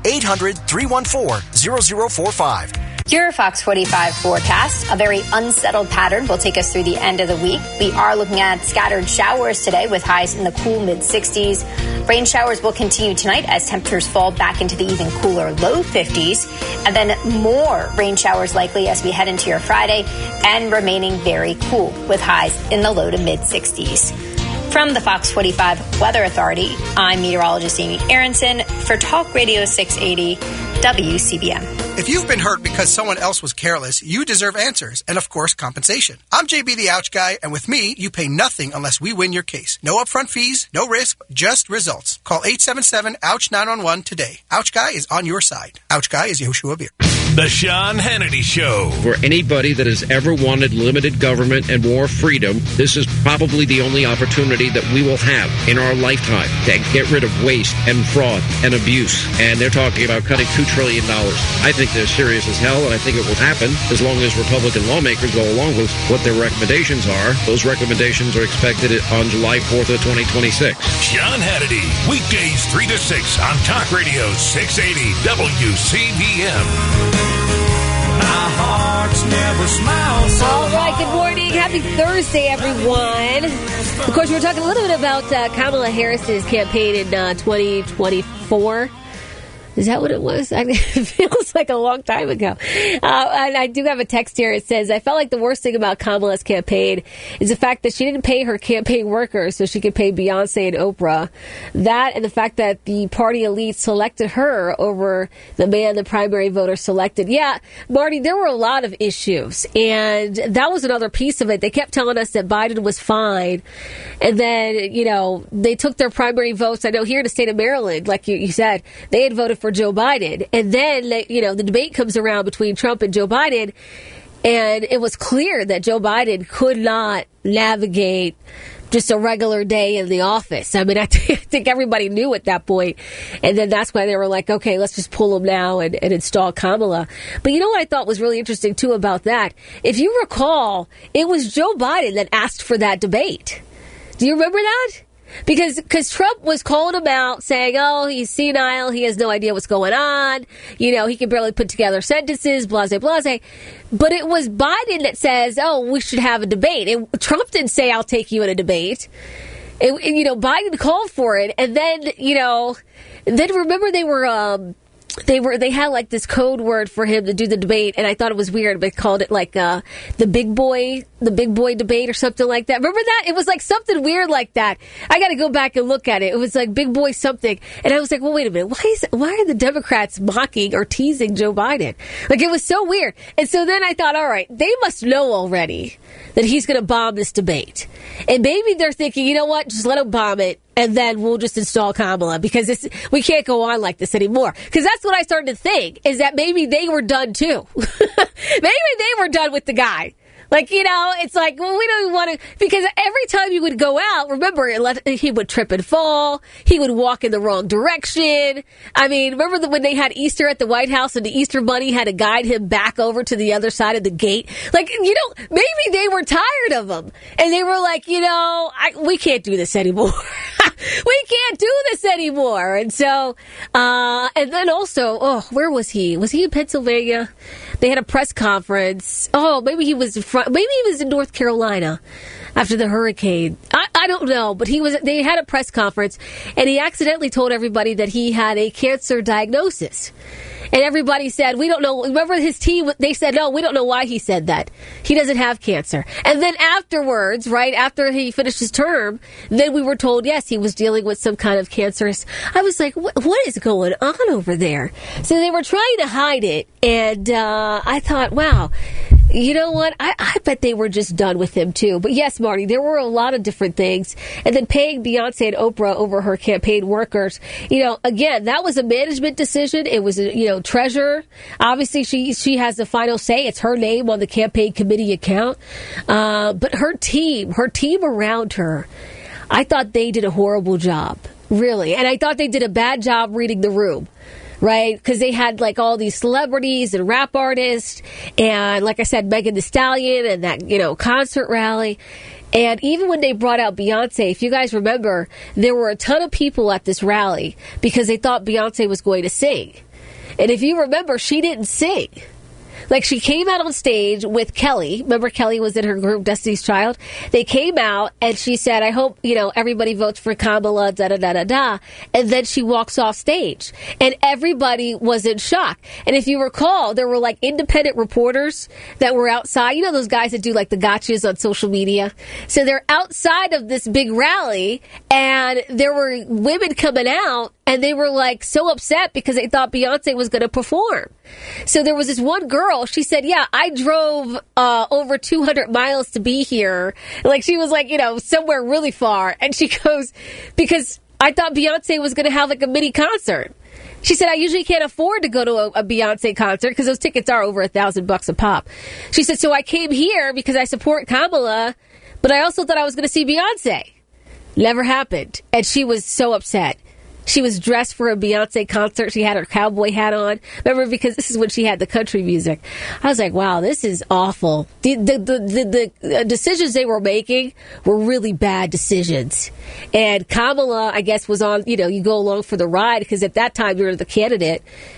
[SPEAKER 28] eight hundred, three one four, zero zero four five.
[SPEAKER 5] Your Fox forty-five forecast. A very unsettled pattern will take us through the end of the week. We are looking at scattered showers today with highs in the cool mid-sixties. Rain showers will continue tonight as temperatures fall back into the even cooler low fifties. And then more rain showers likely as we head into your Friday and remaining very cool with highs in the low to mid-sixties. From the Fox forty-five Weather Authority, I'm meteorologist Amy Aronson for Talk Radio six eighty W C B M.
[SPEAKER 6] If you've been hurt because someone else was careless, you deserve answers and, of course, compensation. I'm J B the Ouch Guy, and with me, you pay nothing unless we win your case. No upfront fees, no risk, just results. Call eight seven seven, ouch nine one one today. Ouch Guy is on your side. Ouch Guy is Yoshua Beer.
[SPEAKER 10] The Sean Hannity Show.
[SPEAKER 7] For anybody that has ever wanted limited government and more freedom, this is probably the only opportunity that we will have in our lifetime to get rid of waste and fraud and abuse. And they're talking about cutting two trillion dollars. I think they're serious as hell, and I think it will happen as long as Republican lawmakers go along with what their recommendations are. Those recommendations are expected on July fourth of twenty twenty-six.
[SPEAKER 10] Sean Hannity, weekdays three to six on Talk Radio six eighty W C B M.
[SPEAKER 16] My heart's never smiled so
[SPEAKER 17] All right, good morning. Happy Thursday, everyone. Of course, we were talking a little bit about uh, Kamala Harris's campaign in uh, twenty twenty-four. Is that what it was? I mean, it feels like a long time ago. Uh, and I do have a text here. It says, I felt like the worst thing about Kamala's campaign is the fact that she didn't pay her campaign workers so she could pay Beyonce and Oprah. That and the fact that the party elite selected her over the man the primary voters selected. Yeah, Marty, there were a lot of issues. And that was another piece of it. They kept telling us that Biden was fine. And then, you know, they took their primary votes. I know here in the state of Maryland, like you, you said, they had voted for Joe Biden. And then, you know, the debate comes around between Trump and Joe Biden, and it was clear that Joe Biden could not navigate just a regular day in the office. I mean, I, th- I think everybody knew at that point. And then that's why they were like, okay, let's just pull him now and, and install Kamala. But you know what I thought was really interesting, too, about that? If you recall, it was Joe Biden that asked for that debate. Do you remember that? Because because Trump was calling him out, saying, oh, he's senile, he has no idea what's going on, you know, he can barely put together sentences, blase, blase. But it was Biden that says, oh, we should have a debate. And Trump didn't say, I'll take you in a debate. And, and, you know, Biden called for it. And then, you know, then remember they were... Um, They were. They had like this code word for him to do the debate, and I thought it was weird. But called it like uh, the big boy, the big boy debate, or something like that. Remember that? It was like something weird like that. I got to go back and look at it. It was like big boy something, and I was like, well, wait a minute. Why is why are the Democrats mocking or teasing Joe Biden? Like it was so weird. And so then I thought, all right, they must know already that he's going to bomb this debate, and maybe they're thinking, you know what, just let him bomb it. And then we'll just install Kamala because it's, we can't go on like this anymore. Because that's what I started to think, is that maybe they were done too. Maybe they were done with the guy. Like, you know, it's like, well, we don't want to, because every time you would go out, remember, it let, he would trip and fall. He would walk in the wrong direction. I mean, remember the, when they had Easter at the White House and the Easter Bunny had to guide him back over to the other side of the gate? Like, you know, maybe they were tired of him. And they were like, you know, I, we can't do this anymore. We can't do this anymore. And so, uh, and then also, oh, where was he? Was he in Pennsylvania? They had a press conference. Oh, maybe he was in front, maybe he was in North Carolina after the hurricane. I, I don't know, but he was. They had a press conference, and he accidentally told everybody that he had a cancer diagnosis. And everybody said, we don't know. Remember his team, they said, no, we don't know why he said that. He doesn't have cancer. And then afterwards, right after he finished his term, then we were told, yes, he was dealing with some kind of cancerous. I was like, what, what is going on over there? So they were trying to hide it. And uh, I thought, wow. You know what? I, I bet they were just done with him, too. But yes, Marty, there were a lot of different things. And then paying Beyonce and Oprah over her campaign workers. You know, again, that was a management decision. It was, a, you know, treasurer. Obviously, she she has the final say. It's her name on the campaign committee account. Uh, but her team, her team around her, I thought they did a horrible job. Really. And I thought they did a bad job reading the room. Right? Because they had like all these celebrities and rap artists and, like I said, Megan Thee Stallion and that, you know, concert rally. And even when they brought out Beyonce, if you guys remember, there were a ton of people at this rally because they thought Beyonce was going to sing. And if you remember, she didn't sing. Like, she came out on stage with Kelly. Remember, Kelly was in her group, Destiny's Child? They came out, and she said, I hope, you know, everybody votes for Kamala, da-da-da-da-da. And then she walks off stage. And everybody was in shock. And if you recall, there were, like, independent reporters that were outside. You know those guys that do, like, the gotchas on social media? So they're outside of this big rally, and there were women coming out, and they were, like, so upset because they thought Beyonce was going to perform. So there was this one girl, she said, yeah, I drove uh, over two hundred miles to be here. Like, she was, like, you know, somewhere really far. And she goes, because I thought Beyonce was going to have, like, a mini concert. She said, I usually can't afford to go to a, a Beyonce concert because those tickets are over a thousand bucks a pop. She said, so I came here because I support Kamala, but I also thought I was going to see Beyonce. Never happened. And she was so upset. She was dressed for a Beyonce concert. She had her cowboy hat on. Remember, because this is when she had the country music. I was like, wow, this is awful. The, the, the, the, the decisions they were making were really bad decisions. And Kamala, I guess, was on, you know, you go along for the ride because at that time you were the candidate.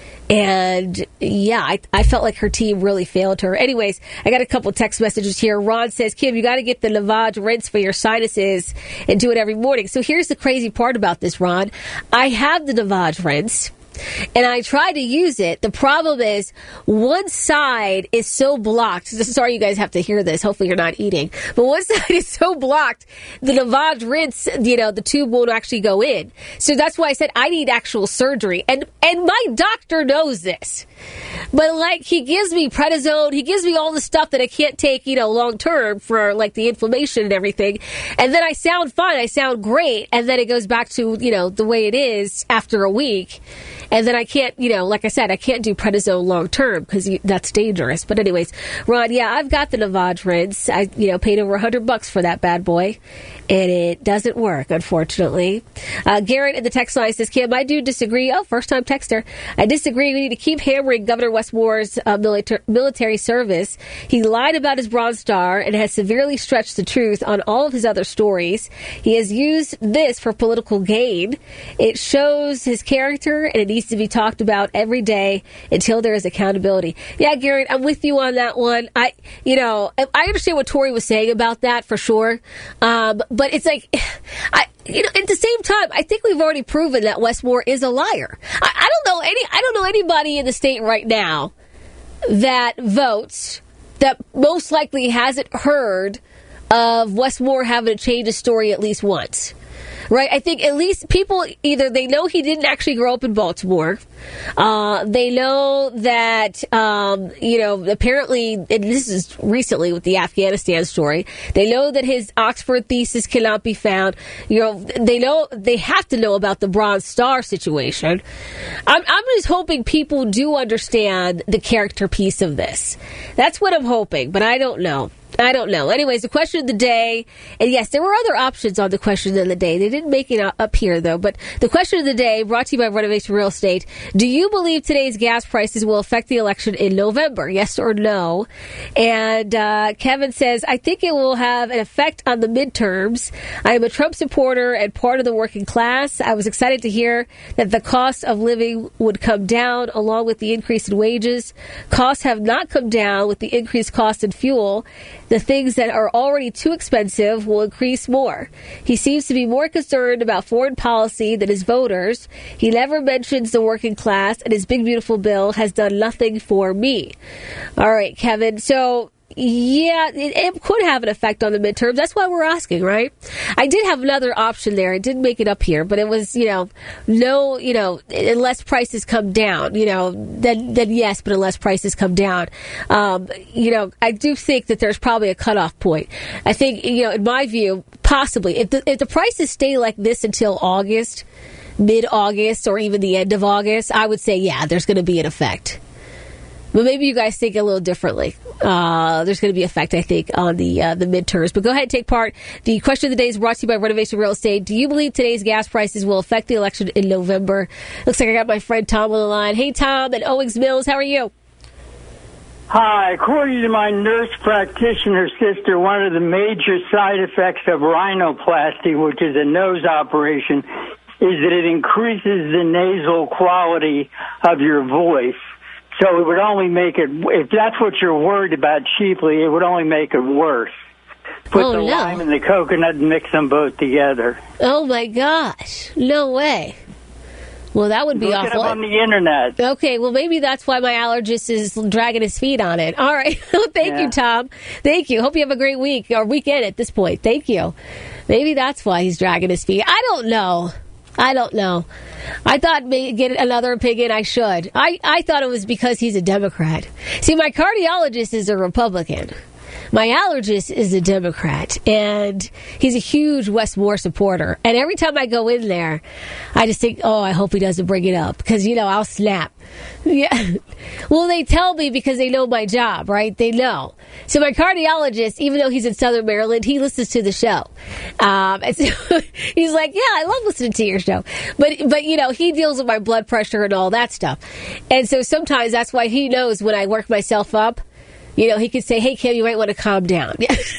[SPEAKER 17] And yeah, I, I felt like her team really failed her. Anyways, I got a couple text messages here. Ron says, Kim, you got to get the Lavage rinse for your sinuses and do it every morning. So here's the crazy part about this, Ron. I have the Lavage rinse. And I tried to use it. The problem is one side is so blocked. Sorry you guys have to hear this. Hopefully you're not eating. But one side is so blocked, the Lavage rinse, you know, the tube won't actually go in. So that's why I said I need actual surgery. And and my doctor knows this. But, like, he gives me prednisone. He gives me all the stuff that I can't take, you know, long term for, like, the inflammation and everything. And then I sound fine. I sound great. And then it goes back to, you know, the way it is after a week. And then I can't, you know, like I said, I can't do prednisone long term because that's dangerous. But anyways, Ron, yeah, I've got the Lavage rinse. I, you know, paid over a hundred bucks for that bad boy, and it doesn't work, unfortunately. Uh, Garrett in the text line says, Kim, I do disagree. Oh, first time texter. I disagree. We need to keep hammering Governor Westmore's uh, military, military service. He lied about his Bronze Star and has severely stretched the truth on all of his other stories. He has used this for political gain. It shows his character, and it needs to be talked about every day until there is accountability. Yeah, Garrett, I'm with you on that one. I, you know, I understand what Tori was saying about that for sure. Um, but it's like, I, you know, at the same time, I think we've already proven that Westmore is a liar. I, I don't know any, I don't know anybody in the state right now that votes that most likely hasn't heard of Westmore having to change his story at least once. Right? I think at least people, either they know he didn't actually grow up in Baltimore. Uh, they know that, um, you know, apparently, and this is recently with the Afghanistan story, they know that his Oxford thesis cannot be found. You know, they know, they have to know about the Bronze Star situation. I'm, I'm just hoping people do understand the character piece of this. That's what I'm hoping, but I don't know. I don't know. Anyways, the question of the day, and yes, there were other options on the question of the day. They didn't make it up here, though. But the question of the day, brought to you by Renovation Real Estate. Do you believe today's gas prices will affect the election in November? Yes or no? And uh, Kevin says, I think it will have an effect on the midterms. I am a Trump supporter and part of the working class. I was excited to hear that the cost of living would come down along with the increase in wages. Costs have not come down with the increased cost in fuel. The things that are already too expensive will increase more. He seems to be more concerned about foreign policy than his voters. He never mentions the working class, and his big, beautiful bill has done nothing for me. All right, Kevin. So, yeah, it, it could have an effect on the midterms. That's why we're asking, right? I did have another option there. I didn't make it up here, but it was, you know, no, you know, unless prices come down, you know, then, then yes, but unless prices come down. Um, you know, I do think that there's probably a cutoff point. I think, you know, in my view, possibly, if the, if the prices stay like this until August, mid-August, or even the end of August, I would say, yeah, there's going to be an effect. But maybe you guys think a little differently. Uh, there's going to be effect, I think, on the uh, the midterms. But go ahead and take part. The question of the day is brought to you by Renovation Real Estate. Do you believe today's gas prices will affect the election in November? Looks like I got my friend Tom on the line. Hey, Tom at Owings Mills. How are you?
[SPEAKER 8] Hi. According to my nurse practitioner sister, one of the major side effects of rhinoplasty, which is a nose operation, is that it increases the nasal quality of your voice. So it would only make it, if that's what you're worried about chiefly, it would only make it worse. Put
[SPEAKER 17] oh,
[SPEAKER 8] the
[SPEAKER 17] no.
[SPEAKER 8] lime and the coconut and mix them both together.
[SPEAKER 17] Oh, my gosh. No way. Well, that would be
[SPEAKER 8] Look
[SPEAKER 17] awful.
[SPEAKER 8] Look it up on the internet.
[SPEAKER 17] Okay, well, maybe that's why my allergist is dragging his feet on it. All right. Thank yeah. you, Tom. Thank you. Hope you have a great week, or weekend at this point. Thank you. Maybe that's why he's dragging his feet. I don't know. I don't know. I thought maybe get another opinion. I should. I, I thought it was because he's a Democrat. See, my cardiologist is a Republican. My allergist is a Democrat, and he's a huge Wes Moore supporter. And every time I go in there, I just think, oh, I hope he doesn't bring it up, because, you know, I'll snap. Yeah. Well, they tell me because they know my job, right? They know. So my cardiologist, even though he's in Southern Maryland, he listens to the show. Um, and so he's like, yeah, I love listening to your show. But, but, you know, he deals with my blood pressure and all that stuff. And so sometimes that's why he knows when I work myself up. You know, he could say, hey, Kim, you might want to calm down. Because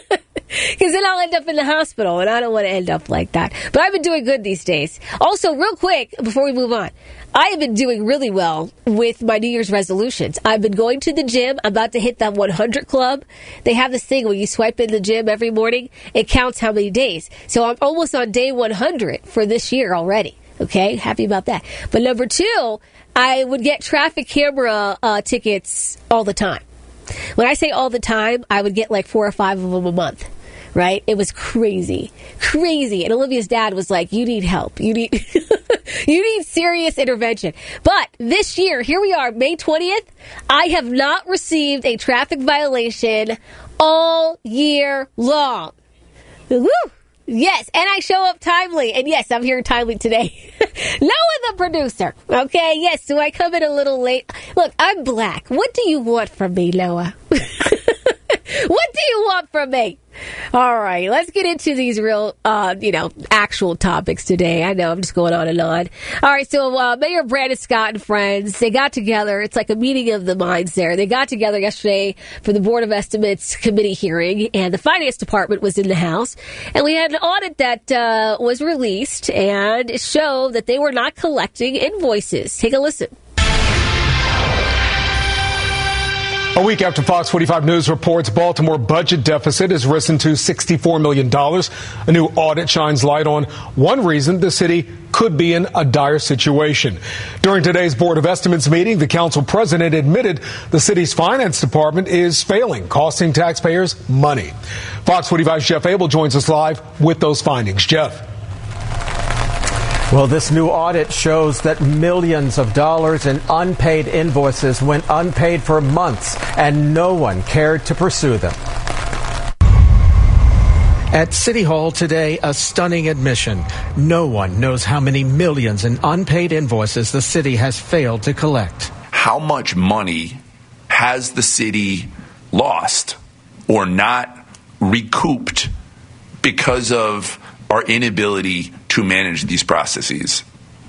[SPEAKER 17] then I'll end up in the hospital, and I don't want to end up like that. But I've been doing good these days. Also, real quick, before we move on, I have been doing really well with my New Year's resolutions. I've been going to the gym. I'm about to hit that one hundred club. They have this thing where you swipe in the gym every morning. It counts how many days. So I'm almost on day one hundred for this year already. Okay, happy about that. But number two, I would get traffic camera uh, tickets all the time. When I say all the time, I would get like four or five of them a month, right? It was crazy, crazy. And Olivia's dad was like, you need help. You need, you need serious intervention. But this year, here we are, May twentieth, I have not received a traffic violation all year long. Woo! Yes, and I show up timely. And yes, I'm here timely today. Noah, the producer. Okay, yes, do I come in a little late? Look, I'm black. What do you want from me, Noah? What do you want from me? All right, let's get into these real, uh, you know, actual topics today. I know I'm just going on and on. All right, so uh, Mayor Brandon Scott and friends, they got together. It's like a meeting of the minds there. They got together yesterday for the Board of Estimates committee hearing, and the Finance Department was in the House. And we had an audit that uh, was released, and it showed that they were not collecting invoices. Take a listen.
[SPEAKER 9] A week after Fox forty-five News reports Baltimore budget deficit has risen to sixty-four million dollars, a new audit shines light on one reason the city could be in a dire situation. During today's Board of Estimates meeting, the council president admitted the city's finance department is failing, costing taxpayers money. Fox forty-five's Jeff Abel joins us live with those findings. Jeff.
[SPEAKER 12] Well, this new audit shows that millions of dollars in unpaid invoices went unpaid for months, and no one cared to pursue them. At City Hall today, a stunning admission. No one knows how many millions in unpaid invoices the city has failed to collect.
[SPEAKER 13] How much money has the city lost or not recouped because of our inability to manage these processes?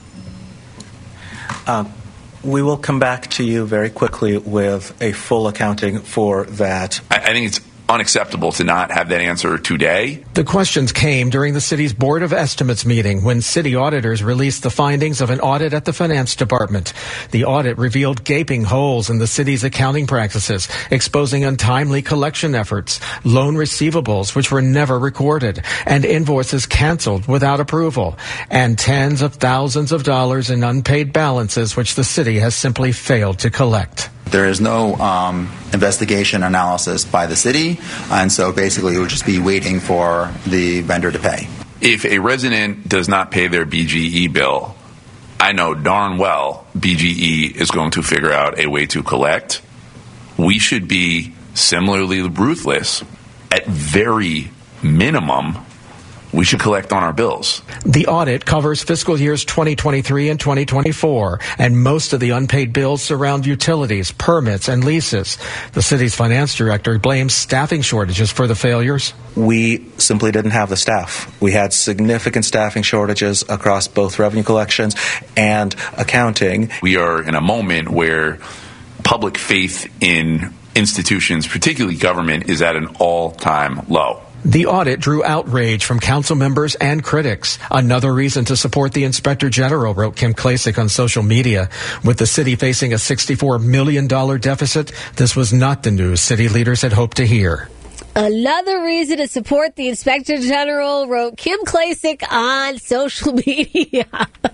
[SPEAKER 15] Uh, we will come back to you very quickly with a full accounting for that.
[SPEAKER 13] I, I think it's unacceptable to not have that answer today.
[SPEAKER 12] The questions came during the city's Board of Estimates meeting when city auditors released the findings of an audit at the Finance Department. The audit revealed gaping holes in the city's accounting practices, exposing untimely collection efforts, loan receivables which were never recorded, and invoices canceled without approval, and tens of thousands of dollars in unpaid balances which the city has simply failed to collect.
[SPEAKER 18] There is no um, investigation analysis by the city, and so basically it would just be waiting for the vendor to pay.
[SPEAKER 13] If a resident does not pay their B G E bill, I know darn well B G E is going to figure out a way to collect. We should be similarly ruthless. At very minimum, we should collect on our bills.
[SPEAKER 12] The audit covers fiscal years twenty twenty-three and twenty twenty-four, and most of the unpaid bills surround utilities, permits, and leases. The city's finance director blames staffing shortages for the failures.
[SPEAKER 15] We simply didn't have the staff. We had significant staffing shortages across both revenue collections and accounting.
[SPEAKER 13] We are in a moment where public faith in institutions, particularly government, is at an all-time low.
[SPEAKER 12] The audit drew outrage from council members and critics. Another reason to support the Inspector General, wrote Kim Klacik on social media. With the city facing a sixty-four million dollars deficit, this was not the news city leaders had hoped to hear.
[SPEAKER 17] Another reason to support the Inspector General, wrote Kim Klacik on social media.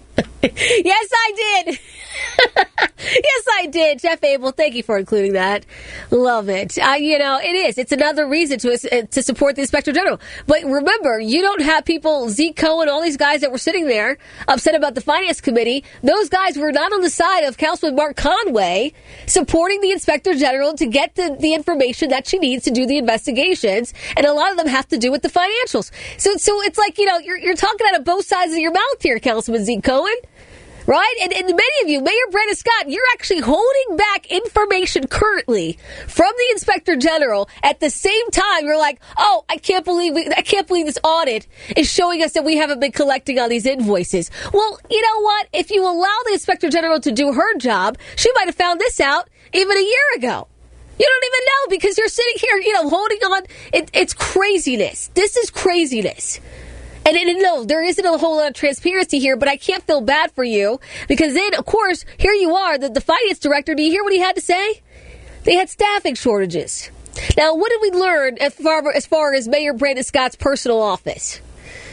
[SPEAKER 17] Yes, I did. Yes, I did. Jeff Abel, thank you for including that. Love it. Uh, you know, it is. It's another reason to to support the Inspector General. But remember, you don't have people, Zeke Cohen, all these guys that were sitting there upset about the Finance Committee. Those guys were not on the side of Councilman Mark Conway supporting the Inspector General to get the, the information that she needs to do the investigations. And a lot of them have to do with the financials. So, so it's like, you know, you're, you're talking out of both sides of your mouth here, Councilman Zeke Cohen. Right? And, and many of you, Mayor Brandon Scott, you're actually holding back information currently from the Inspector General. At the same time, you're like, oh, I can't believe we, I can't believe this audit is showing us that we haven't been collecting on these invoices. Well, you know what? If you allow the Inspector General to do her job, she might have found this out even a year ago. You don't even know because you're sitting here, you know, holding on. It, it's craziness. This is craziness. And, and no, there isn't a whole lot of transparency here, but I can't feel bad for you because then, of course, here you are, the, the finance director. Do you hear what he had to say? They had staffing shortages. Now, what did we learn as far, as far as Mayor Brandon Scott's personal office?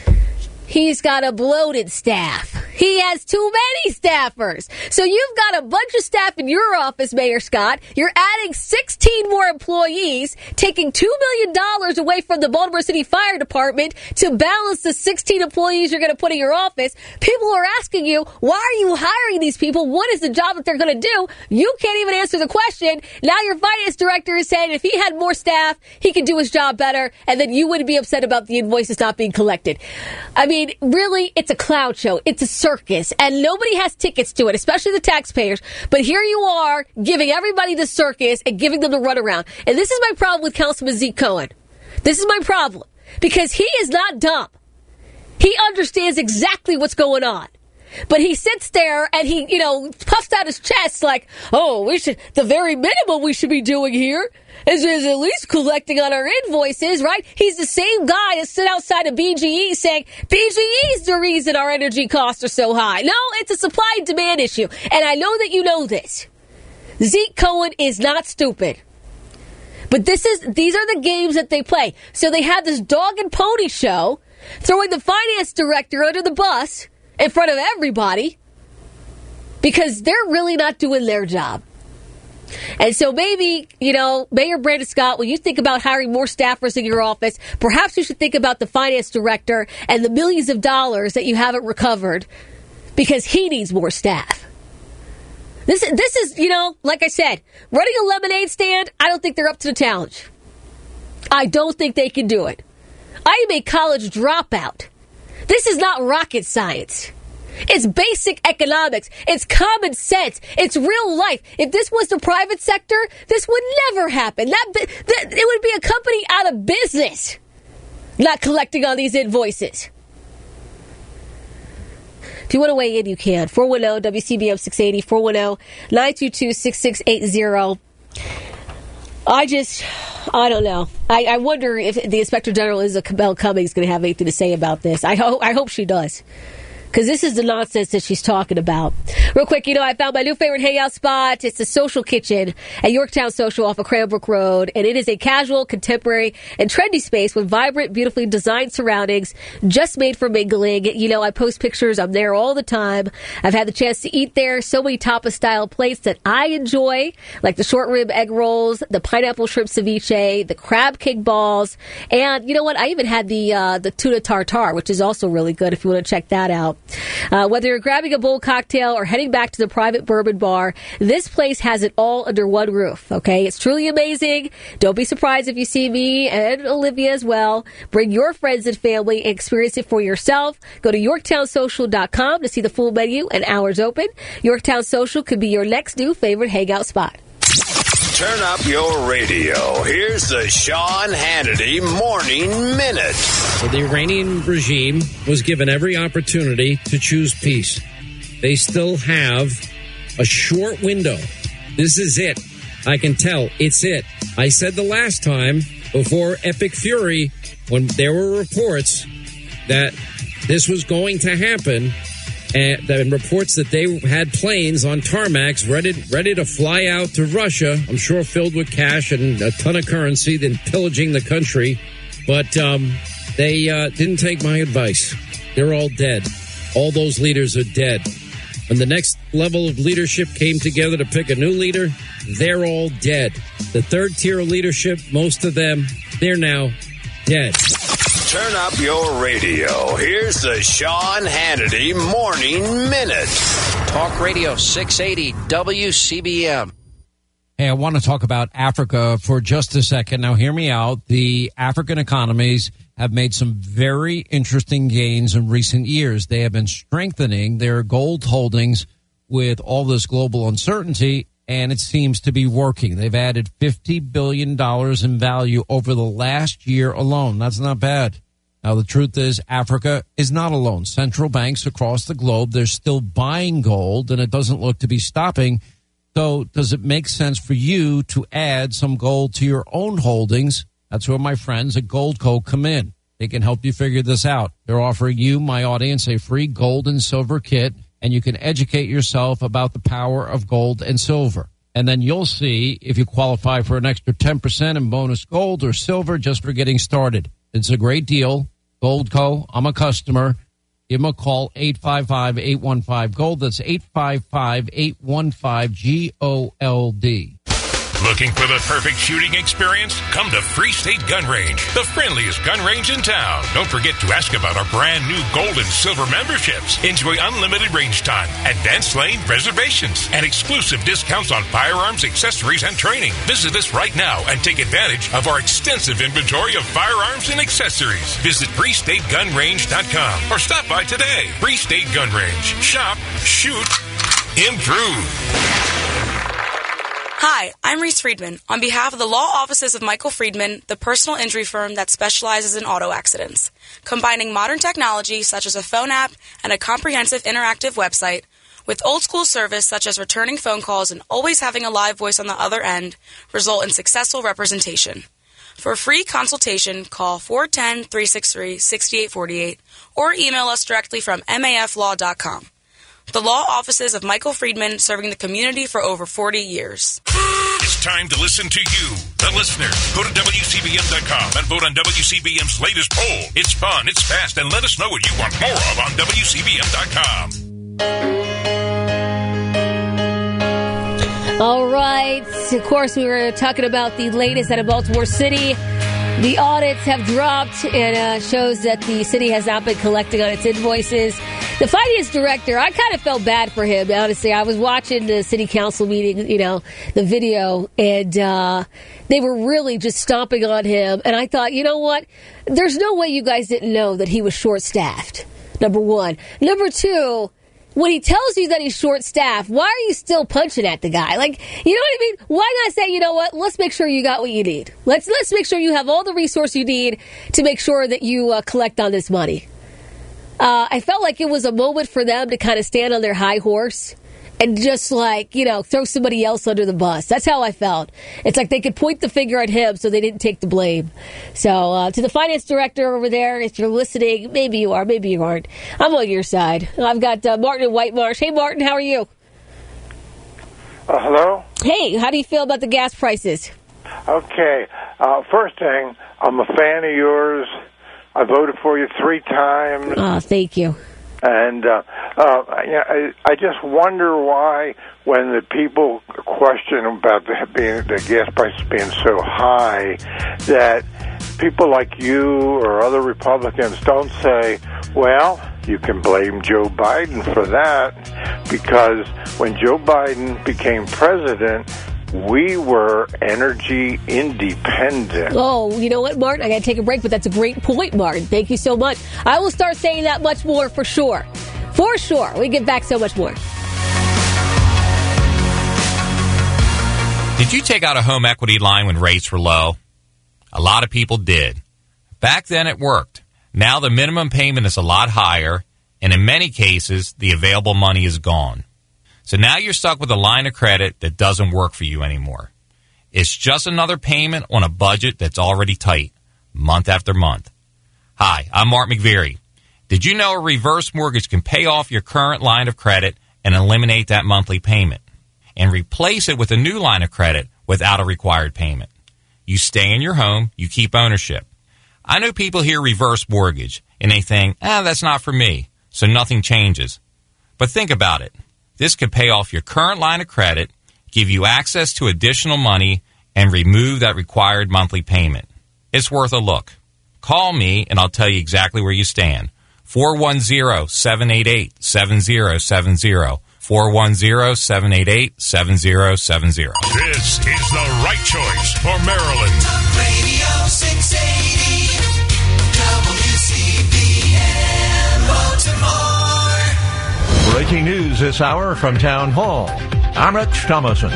[SPEAKER 17] He's got a bloated staff. He has too many staffers. So you've got a bunch of staff in your office, Mayor Scott. You're adding sixteen more employees, taking two million dollars away from the Baltimore City Fire Department to balance the sixteen employees you're going to put in your office. People are asking you, why are you hiring these people? What is the job that they're going to do? You can't even answer the question. Now your finance director is saying if he had more staff, he could do his job better, and then you wouldn't be upset about the invoices not being collected. I mean, really, it's a clown show. It's a circus, and nobody has tickets to it, especially the taxpayers. But here you are giving everybody the circus and giving them the runaround. And this is my problem with Councilman Zeke Cohen. This is my problem because he is not dumb. He understands exactly what's going on. But he sits there and he, you know, puffs out his chest like, oh, we should, the very minimum we should be doing here is, is at least collecting on our invoices, right? He's the same guy that stood outside of B G E saying, B G E is the reason our energy costs are so high. No, it's a supply and demand issue. And I know that you know this. Zeke Cohen is not stupid. But this is, these are the games that they play. So they have this dog and pony show, throwing the finance director under the bus in front of everybody because they're really not doing their job. And so maybe, you know, Mayor Brandon Scott, when you think about hiring more staffers in your office, perhaps you should think about the finance director and the millions of dollars that you haven't recovered because he needs more staff. This, this is, you know, like I said, running a lemonade stand, I don't think they're up to the challenge. I don't think they can do it. I am a college dropout. This is not rocket science. It's basic economics. It's common sense. It's real life. If this was the private sector, this would never happen. That, that it would be a company out of business not collecting on these invoices. If you want to weigh in, you can. four one zero W C B M six eighty, four one zero nine two two six six eight zero. I just, I don't know. I, I wonder if the Inspector General Isabel Cummings going to have anything to say about this. I hope, I hope she does. Because this is the nonsense that she's talking about. Real quick, you know, I found my new favorite hangout spot. It's the Social Kitchen at Yorktown Social off of Cranbrook Road. And it is a casual, contemporary, and trendy space with vibrant, beautifully designed surroundings, just made for mingling. You know, I post pictures. I'm there all the time. I've had the chance to eat there. So many tapas-style plates that I enjoy, like the short rib egg rolls, the pineapple shrimp ceviche, the crab cake balls. And you know what? I even had the, uh, the tuna tartare, which is also really good if you want to check that out. Uh, whether you're grabbing a bold cocktail or heading back to the private bourbon bar, this place has it all under one roof, okay? It's truly amazing. Don't be surprised if you see me and Olivia as well. Bring your friends and family and experience it for yourself. Go to yorktown social dot com to see the full menu and hours open. Yorktown Social could be your next new favorite hangout spot.
[SPEAKER 10] Turn up your radio. Here's the Sean Hannity Morning Minute.
[SPEAKER 7] So the Iranian regime was given every opportunity to choose peace. They still have a short window. This is it. I can tell it's it. I said the last time before Epic Fury when there were reports that this was going to happen, and, and reports that they had planes on tarmacs ready, ready to fly out to Russia, I'm sure filled with cash and a ton of currency, then pillaging the country. But um, they uh, didn't take my advice. They're all dead. All those leaders are dead. When the next level of leadership came together to pick a new leader, they're all dead. The third tier of leadership, most of them, they're now dead.
[SPEAKER 10] Turn up your radio. Here's the Sean Hannity Morning Minute.
[SPEAKER 1] Talk Radio six eighty W C B M.
[SPEAKER 7] Hey, I want to talk about Africa for just a second. Now, hear me out. The African economies have made some very interesting gains in recent years. They have been strengthening their gold holdings with all this global uncertainty, and it seems to be working. They've added fifty billion dollars in value over the last year alone. That's not bad. Now, the truth is Africa is not alone. Central banks across the globe, they're still buying gold, and it doesn't look to be stopping. So does it make sense for you to add some gold to your own holdings? That's where my friends at Goldco come in. They can help you figure this out. They're offering you, my audience, a free gold and silver kit, and you can educate yourself about the power of gold and silver. And then you'll see if you qualify for an extra ten percent in bonus gold or silver just for getting started. It's a great deal. Goldco, I'm a customer. Give them a call, eight five five, eight one five, GOLD. That's eight five five, eight one five, G O L D.
[SPEAKER 10] Looking for the perfect shooting experience? Come to Free State Gun Range, the friendliest gun range in town. Don't forget to ask about our brand new gold and silver memberships. Enjoy unlimited range time, advanced lane reservations, and exclusive discounts on firearms, accessories, and training. Visit us right now and take advantage of our extensive inventory of firearms and accessories. Visit free state gun range dot com or stop by today. Free State Gun Range. Shop, shoot, improve.
[SPEAKER 2] Hi, I'm Reese Friedman. On behalf of the law offices of Michael Friedman, the personal injury firm that specializes in auto accidents, combining modern technology such as a phone app and a comprehensive interactive website with old school service such as returning phone calls and always having a live voice on the other end, result in successful representation. For a free consultation, call four one zero, three six three, six eight four eight or email us directly from M A F law dot com. The law offices of Michael Friedman, serving the community for over forty years.
[SPEAKER 10] It's time to listen to you, the listener. Go to W C B M dot com and vote on W C B M's latest poll. It's fun, it's fast, and let us know what you want more of on W C B M dot com.
[SPEAKER 17] All right. Of course, we were talking about the latest out of Baltimore City. The audits have dropped, and uh, shows that the city has not been collecting on its invoices. The finance director, I kind of felt bad for him, honestly. I was watching the city council meeting, you know, the video, and uh, they were really just stomping on him. And I thought, you know what? There's no way you guys didn't know that he was short-staffed, number one. Number two, when he tells you that he's short-staffed, why are you still punching at the guy? Like, you know what I mean? Why not say, you know what? Let's make sure you got what you need. Let's let's make sure you have all the resources you need to make sure that you uh, collect on this money. Uh, I felt like it was a moment for them to kind of stand on their high horse and just, like, you know, throw somebody else under the bus. That's how I felt. It's like they could point the finger at him so they didn't take the blame. So uh, to the finance director over there, if you're listening, maybe you are, maybe you aren't. I'm on your side. I've got uh, Martin in White Marsh. Hey, Martin, how are you?
[SPEAKER 3] Uh, hello?
[SPEAKER 17] Hey, how do you feel about the gas prices?
[SPEAKER 3] Okay. Uh, first thing, I'm a fan of yours. I voted for you three times.
[SPEAKER 17] Oh, thank you.
[SPEAKER 3] And uh, uh, I, I just wonder why, when the people question about the, being, the gas prices being so high, that people like you or other Republicans don't say, well, you can blame Joe Biden for that, because when Joe Biden became president, we were energy independent.
[SPEAKER 17] Oh, you know what, Martin? I got to take a break, but that's a great point, Martin. Thank you so much. I will start saying that much more for sure. For sure. We get back so much more.
[SPEAKER 4] Did you take out a home equity line when rates were low? A lot of people did. Back then it worked. Now the minimum payment is a lot higher, and in many cases, the available money is gone. So now you're stuck with a line of credit that doesn't work for you anymore. It's just another payment on a budget that's already tight, month after month. Hi, I'm Mark McVeary. Did you know a reverse mortgage can pay off your current line of credit and eliminate that monthly payment and replace it with a new line of credit without a required payment? You stay in your home, you keep ownership. I know people hear reverse mortgage and they think, ah, that's not for me, so nothing changes. But think about it. This could pay off your current line of credit, give you access to additional money, and remove that required monthly payment. It's worth a look. Call me and I'll tell you exactly where you stand. four one zero, seven eight eight, seven zero seven zero. four one zero, seven eight eight, seven zero seven zero.
[SPEAKER 10] This is the right choice for Maryland.
[SPEAKER 16] Radio six eighty W C B M Baltimore.
[SPEAKER 19] Breaking news this hour from Town Hall. I'm Rich Thomason.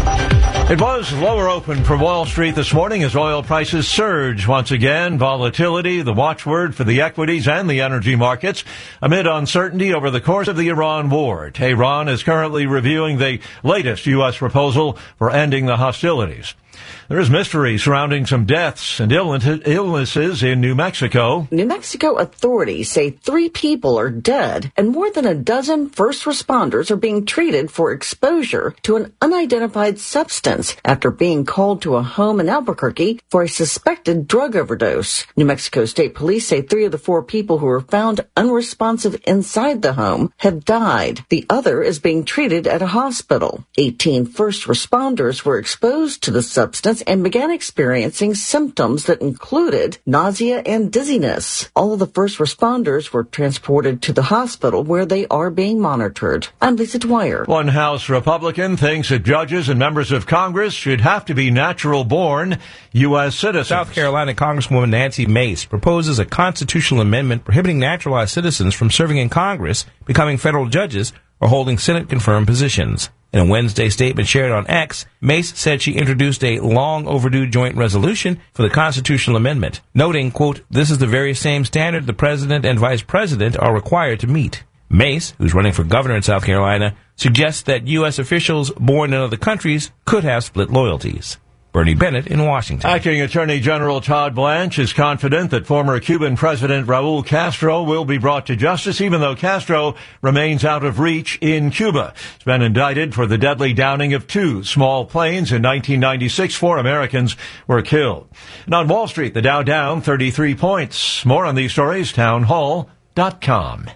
[SPEAKER 19] It was lower open for Wall Street this morning as oil prices surge once again. Volatility, the watchword for the equities and the energy markets, amid uncertainty over the course of the Iran war. Tehran is currently reviewing the latest U S proposal for ending the hostilities. There is mystery surrounding some deaths and illnesses in New Mexico.
[SPEAKER 20] New Mexico authorities say three people are dead and more than a dozen first responders are being treated for exposure to an unidentified substance after being called to a home in Albuquerque for a suspected drug overdose. New Mexico State Police say three of the four people who were found unresponsive inside the home have died. The other is being treated at a hospital. eighteen first responders were exposed to the substance and began experiencing symptoms that included nausea and dizziness. All of the first responders were transported to the hospital where they are being monitored. I'm Lisa Dwyer.
[SPEAKER 19] One House Republican thinks that judges and members of Congress should have to be natural-born U S citizens.
[SPEAKER 21] South Carolina Congresswoman Nancy Mace proposes a constitutional amendment prohibiting naturalized citizens from serving in Congress, becoming federal judges, or holding Senate-confirmed positions. In a Wednesday statement shared on X, Mace said she introduced a long-overdue joint resolution for the constitutional amendment, noting, quote, this is the very same standard the president and vice president are required to meet. Mace, who's running for governor in South Carolina, suggests that U S officials born in other countries could have split loyalties. Bernie Bennett in Washington.
[SPEAKER 19] Acting Attorney General Todd Blanche is confident that former Cuban President Raul Castro will be brought to justice, even though Castro remains out of reach in Cuba. He's been indicted for the deadly downing of two small planes in nineteen ninety-six. Four Americans were killed. And on Wall Street, the Dow down thirty-three points. More on these stories, town hall dot com.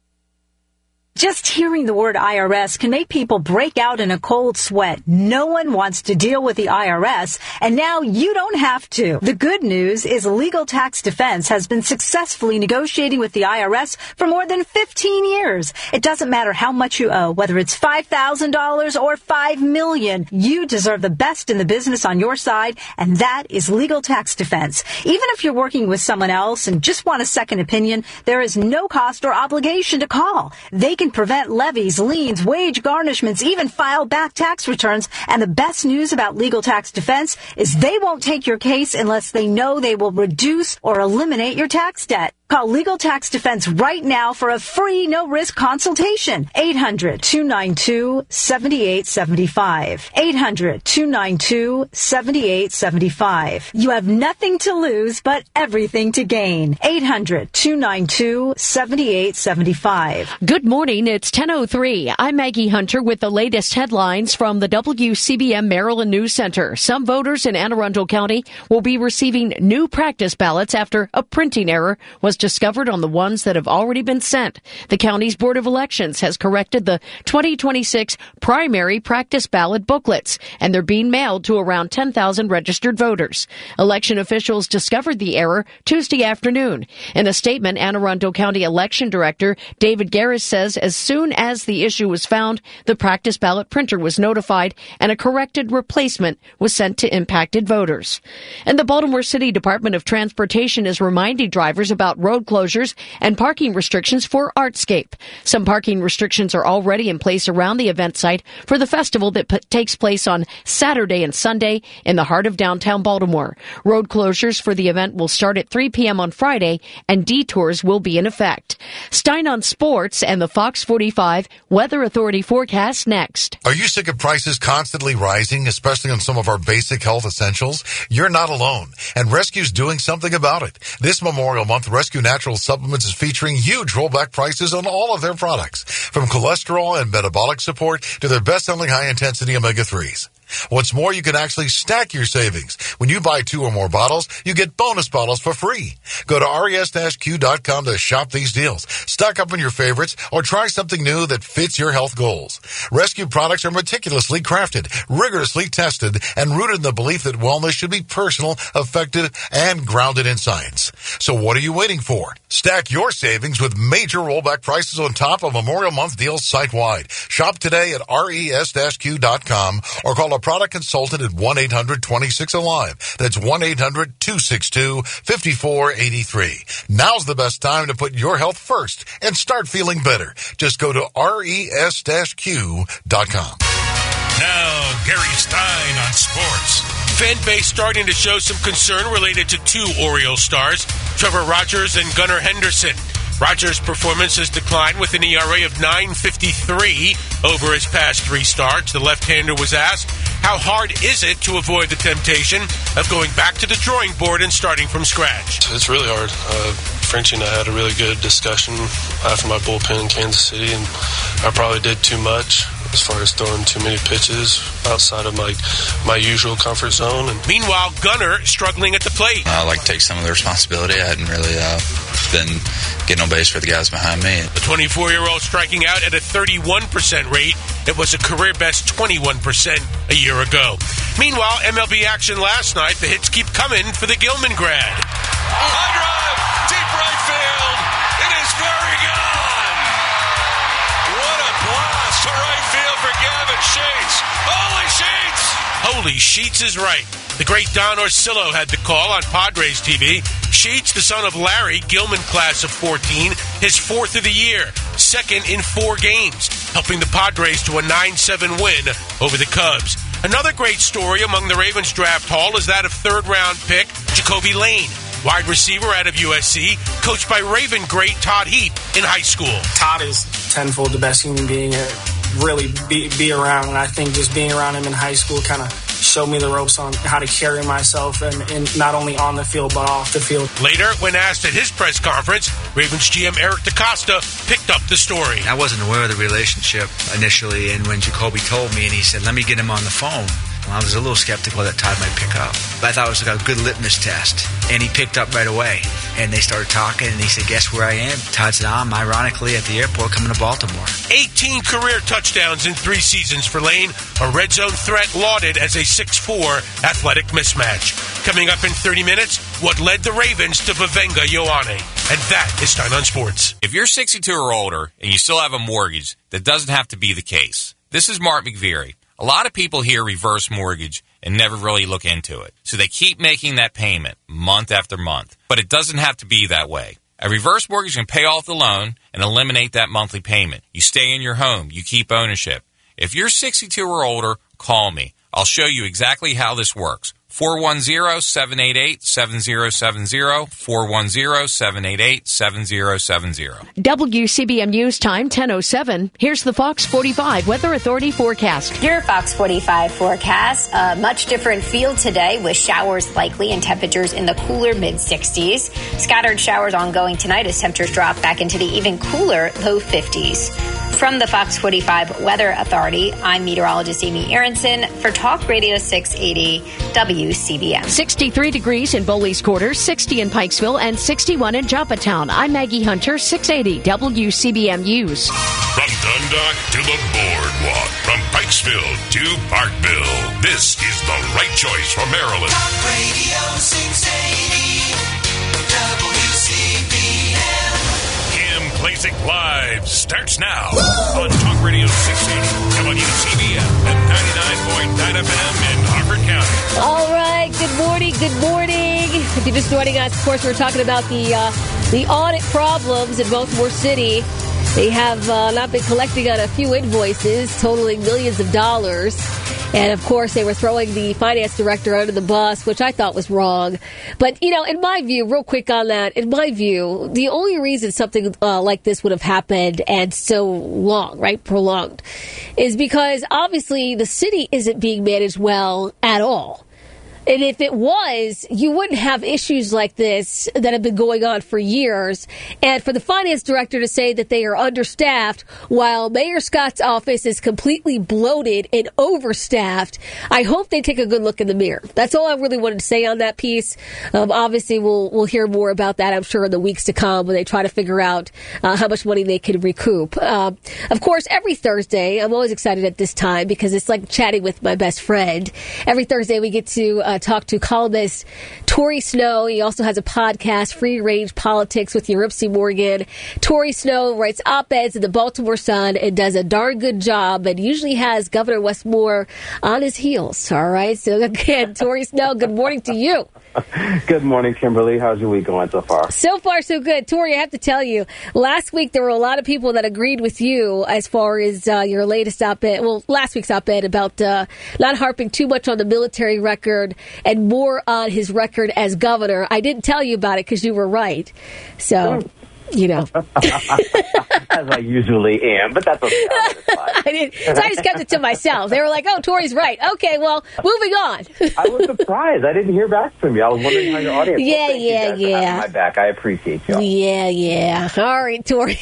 [SPEAKER 22] Just hearing the word I R S can make people break out in a cold sweat. No one wants to deal with the I R S, and now you don't have to. The good news is Legal Tax Defense has been successfully negotiating with the I R S for more than fifteen years. It doesn't matter how much you owe, whether it's five thousand dollars or five million dollars. You deserve the best in the business on your side, and that is Legal Tax Defense. Even if you're working with someone else and just want a second opinion, there is no cost or obligation to call. They can prevent levies, liens, wage garnishments, even file back tax returns. And the best news about Legal Tax Defense is they won't take your case unless they know they will reduce or eliminate your tax debt. Call Legal Tax Defense right now for a free, no-risk consultation. eight hundred, two nine two, seven eight seven five. eight hundred, two nine two, seven eight seven five. You have nothing to lose, but everything to gain. eight hundred, two nine two, seven eight seven five.
[SPEAKER 23] Good morning. It's ten oh three. I'm Maggie Hunter with the latest headlines from the W C B M Maryland News Center. Some voters in Anne Arundel County will be receiving new practice ballots after a printing error was discovered on the ones that have already been sent. The county's Board of Elections has corrected the twenty twenty-six primary practice ballot booklets, and they're being mailed to around ten thousand registered voters. Election officials discovered the error Tuesday afternoon. In a statement, Anne Arundel County Election Director David Garris says as soon as the issue was found, the practice ballot printer was notified and a corrected replacement was sent to impacted voters. And the Baltimore City Department of Transportation is reminding drivers about road road closures and parking restrictions for Artscape. Some parking restrictions are already in place around the event site for the festival that p- takes place on Saturday and Sunday in the heart of downtown Baltimore. Road closures for the event will start at three p.m. on Friday, and detours will be in effect. Stein on Sports and the Fox forty-five Weather Authority forecast next.
[SPEAKER 5] Are you sick of prices constantly rising, especially on some of our basic health essentials? You're not alone, and Rescue's doing something about it. This Memorial Month, Rescue Natural Supplements is featuring huge rollback prices on all of their products, from cholesterol and metabolic support to their best-selling high-intensity omega threes. What's more, you can actually stack your savings. When you buy two or more bottles, you get bonus bottles for free. Go to res q dot com to shop these deals. Stock up on your favorites or try something new that fits your health goals. Rescue products are meticulously crafted, rigorously tested, and rooted in the belief that wellness should be personal, effective, and grounded in science. So what are you waiting for? Stack your savings with major rollback prices on top of Memorial Month deals site-wide. Shop today at res q dot com or call a product consultant at one eight hundred twenty-six alive. That's one eight hundred two six two five four eight three. Now's the best time to put your health first and start feeling better. Just go to res q dot com.
[SPEAKER 10] Now, Gary Stein on sports. Fan base starting to show some concern related to two Orioles stars, Trevor Rogers and Gunnar Henderson. Rogers' performance has declined with an E R A of nine fifty-three over his past three starts. The left-hander was asked, how hard is it to avoid the temptation of going back to the drawing board and starting from scratch?
[SPEAKER 11] It's really hard. Uh, Frenchie and I had a really good discussion after my bullpen in Kansas City, and I probably did too much as far as throwing too many pitches outside of my my usual comfort zone. And
[SPEAKER 10] meanwhile, Gunnar struggling at the plate.
[SPEAKER 14] I like to take some of the responsibility. I hadn't really uh, been getting on base for the guys behind me.
[SPEAKER 10] The twenty-four-year-old striking out at a thirty-one percent rate. It was a career-best twenty-one percent a year ago. Meanwhile, M L B action last night. The hits keep coming for the Gilman grad.
[SPEAKER 24] High drive, deep right field. It is very gone. What a blast to right field for Gavin Sheets. Holy Sheets!
[SPEAKER 10] Holy Sheets is right. The great Don Orsillo had the call on Padres T V. Sheets, the son of Larry, Gilman class of fourteen, his fourth of the year, second in four games, helping the Padres to a nine seven win over the Cubs. Another great story among the Ravens draft haul is that of third-round pick Jacoby Lane, wide receiver out of U S C, coached by Raven great Todd Heap in high school.
[SPEAKER 25] Todd is tenfold the best human being to really be, be around, and I think just being around him in high school kind of showed me the ropes on how to carry myself, and, and not only on the field but off the field.
[SPEAKER 10] Later, when asked at his press conference, Ravens G M Eric DeCosta picked up the story.
[SPEAKER 26] I wasn't aware of the relationship initially, and when Jacoby told me and he said, let me get him on the phone, well, I was a little skeptical that Todd might pick up. But I thought it was like a good litmus test. And he picked up right away. And they started talking, and he said, guess where I am? Todd said, I'm ironically at the airport coming to Baltimore.
[SPEAKER 10] eighteen career touchdowns in three seasons for Lane. A red zone threat lauded as a six four athletic mismatch. Coming up in thirty minutes, what led the Ravens to Vavenga Ioane. And that is Stein on Sports.
[SPEAKER 4] If you're sixty-two or older and you still have a mortgage, that doesn't have to be the case. This is Mark McVeary. A lot of people hear reverse mortgage and never really look into it. So they keep making that payment month after month. But it doesn't have to be that way. A reverse mortgage can pay off the loan and eliminate that monthly payment. You stay in your home. You keep ownership. If you're sixty-two or older, call me. I'll show you exactly how this works. four one zero, seven eight eight, seven zero seven zero, four one zero, seven eight eight, seven zero seven zero.
[SPEAKER 23] W C B M News Time, ten oh seven. Here's the Fox forty-five Weather Authority forecast.
[SPEAKER 27] Your Fox forty-five forecast. A much different feel today with showers likely and temperatures in the cooler mid-sixties. Scattered showers ongoing tonight as temperatures drop back into the even cooler low fifties. From the Fox forty-five Weather Authority, I'm meteorologist Amy Aronson for Talk Radio six eighty W C B M.
[SPEAKER 23] sixty-three degrees in Bowley's Quarter, sixty in Pikesville, and sixty-one in Joppatown. I'm Maggie Hunter, six eighty W C B M News.
[SPEAKER 10] From Dundalk to the Boardwalk, from Pikesville to Parkville, this is the right choice for Maryland.
[SPEAKER 16] Talk Radio six eighty W C B M.
[SPEAKER 10] Kim Klacik Live starts now on Talk Radio six eighty W C B M and ninety-nine point nine F M in Harford County.
[SPEAKER 17] All right. Good morning. Good morning. If you're just joining us, of course, we're talking about the uh, The audit problems in Baltimore City. They have uh, not been collecting on a few invoices totaling millions of dollars. And, of course, they were throwing the finance director under the bus, which I thought was wrong. But, you know, in my view, real quick on that, in my view, the only reason something uh, like this would have happened and so long, right, prolonged, is because, obviously, the city isn't being managed well at all. And if it was, you wouldn't have issues like this that have been going on for years. And for the finance director to say that they are understaffed while Mayor Scott's office is completely bloated and overstaffed, I hope they take a good look in the mirror. That's all I really wanted to say on that piece. Um, obviously, we'll we'll hear more about that, I'm sure, in the weeks to come when they try to figure out uh, how much money they can recoup. Uh, of course, every Thursday, I'm always excited at this time because it's like chatting with my best friend. Every Thursday, we get to Uh, talk to columnist Tori Snow. He also has a podcast, Free Range Politics with Yeripsy Morgan. Tori Snow writes op-eds in the Baltimore Sun and does a darn good job and usually has Governor Wes Moore on his heels. All right. So again, Tori Snow, good morning to you.
[SPEAKER 6] Good morning, Kimberly. How's your week going so far?
[SPEAKER 17] So far, so good. Tori, I have to tell you, last week there were a lot of people that agreed with you as far as uh, your latest op-ed, well, last week's op-ed about uh, not harping too much on the military record and more on his record as governor. I didn't tell you about it because you were right. So, you know.
[SPEAKER 6] As I usually am, but that's okay.
[SPEAKER 17] I didn't, so I just kept it to myself. They were like, oh, Tori's right. Okay, well, moving on.
[SPEAKER 6] I was surprised. I didn't hear back from you. I was wondering how your audience
[SPEAKER 17] Yeah,
[SPEAKER 6] well,
[SPEAKER 17] yeah, yeah.
[SPEAKER 6] my back. I appreciate you.
[SPEAKER 17] Yeah, yeah. All right, Tori.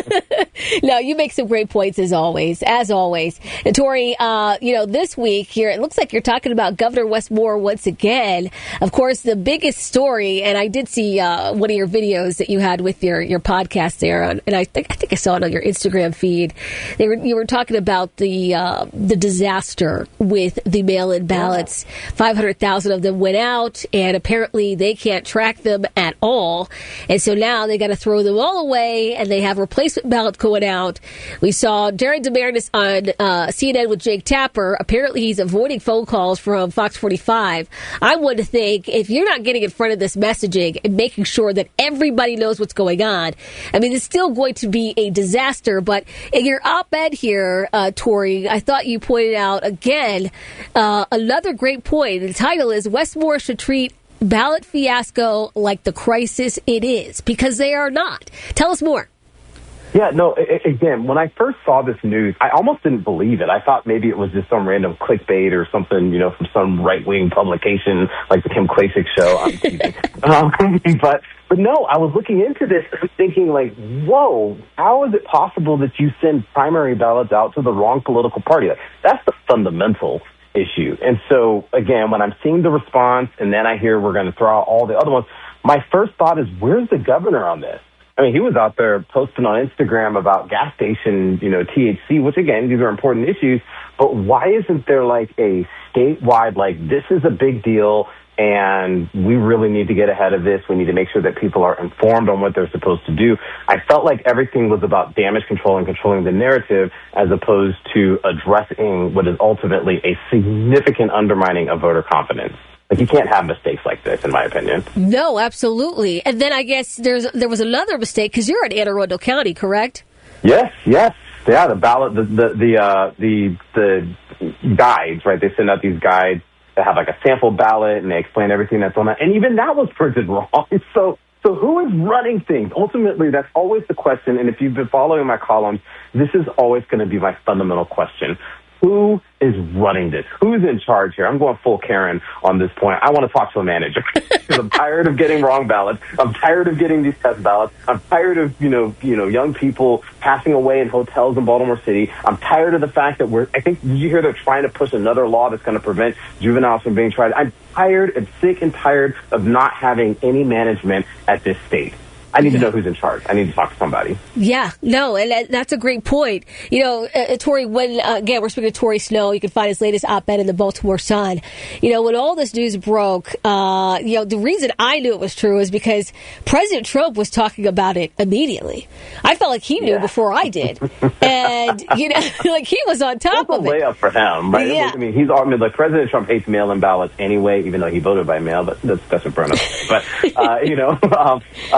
[SPEAKER 17] No, you make some great points as always, as always. And Tori, uh, you know, this week here, it looks like you're talking about Governor Wes Moore once again. Of course, the biggest story, and I did see uh, one of your videos that you had with your, your podcast there, and I think I think I saw it on your Instagram feed. They were you were talking about the uh, the disaster with the mail-in ballots. Five hundred thousand of them went out, and apparently they can't track them at all. And so now they got to throw them all away, and they have replacement ballots going out. We saw Jared DeMaris on uh, C N N with Jake Tapper. Apparently, he's avoiding phone calls from Fox forty-five. I would think if you're not getting in front of this messaging and making sure that everybody knows what's going on, I mean, it's still going to be a disaster. But in your op-ed here, uh, Tori, I thought you pointed out again uh, another great point. The title is Wes Moore should treat ballot fiasco like the crisis it is, because they are not. Tell us more.
[SPEAKER 6] Yeah, no, I- again, when I first saw this news, I almost didn't believe it. I thought maybe it was just some random clickbait or something, you know, from some right-wing publication like the Kim Klacik show. I'm teasing. um, but, but no, I was looking into this thinking like, whoa, how is it possible that you send primary ballots out to the wrong political party? Like, that's the fundamental issue. And so, again, when I'm seeing the response and then I hear we're going to throw out all the other ones, my first thought is, where's the governor on this? I mean, he was out there posting on Instagram about gas station, you know, T H C, which, again, these are important issues. But why isn't there, like, a statewide, like, this is a big deal, and we really need to get ahead of this. We need to make sure that people are informed on what they're supposed to do. I felt like everything was about damage control and controlling the narrative as opposed to addressing what is ultimately a significant undermining of voter confidence. Like, you can't have mistakes like this, in my opinion.
[SPEAKER 17] No, absolutely. And then I guess there's there was another mistake, because you're in Anne Arundel County, correct?
[SPEAKER 6] Yes, yes. Yeah, the ballot, the, the, the, uh, the, the guides, right? They send out these guides that have like a sample ballot and they explain everything that's on that. And even that was printed wrong. So, so who is running things? Ultimately, that's always the question. And if you've been following my columns, this is always going to be my fundamental question. Who is running this? Who's in charge here? I'm going full Karen on this point. I want to talk to a manager because I'm tired of getting wrong ballots. I'm tired of getting these test ballots. I'm tired of, you know, you know, young people passing away in hotels in Baltimore City. I'm tired of the fact that we're, I think, did you hear they're trying to push another law that's going to prevent juveniles from being tried? I'm tired and sick and tired of not having any management at this state. I need to know who's in charge. I need to talk to somebody.
[SPEAKER 17] Yeah, no, and that, that's a great point. You know, uh, Tori, when, uh, again, we're speaking to Tori Snow. You can find his latest op-ed in the Baltimore Sun. You know, when all this news broke, uh, you know, the reason I knew it was true is because President Trump was talking about it immediately. I felt like he knew yeah. before I did. And, you know, like he was on top
[SPEAKER 6] That's
[SPEAKER 17] of
[SPEAKER 6] a
[SPEAKER 17] it.
[SPEAKER 6] layup for him, right?
[SPEAKER 17] Yeah.
[SPEAKER 6] I mean, he's, I mean, like, President Trump hates mail-in ballots anyway, even though he voted by mail, but that's, that's a burn-up. But, uh, you know, um, um, but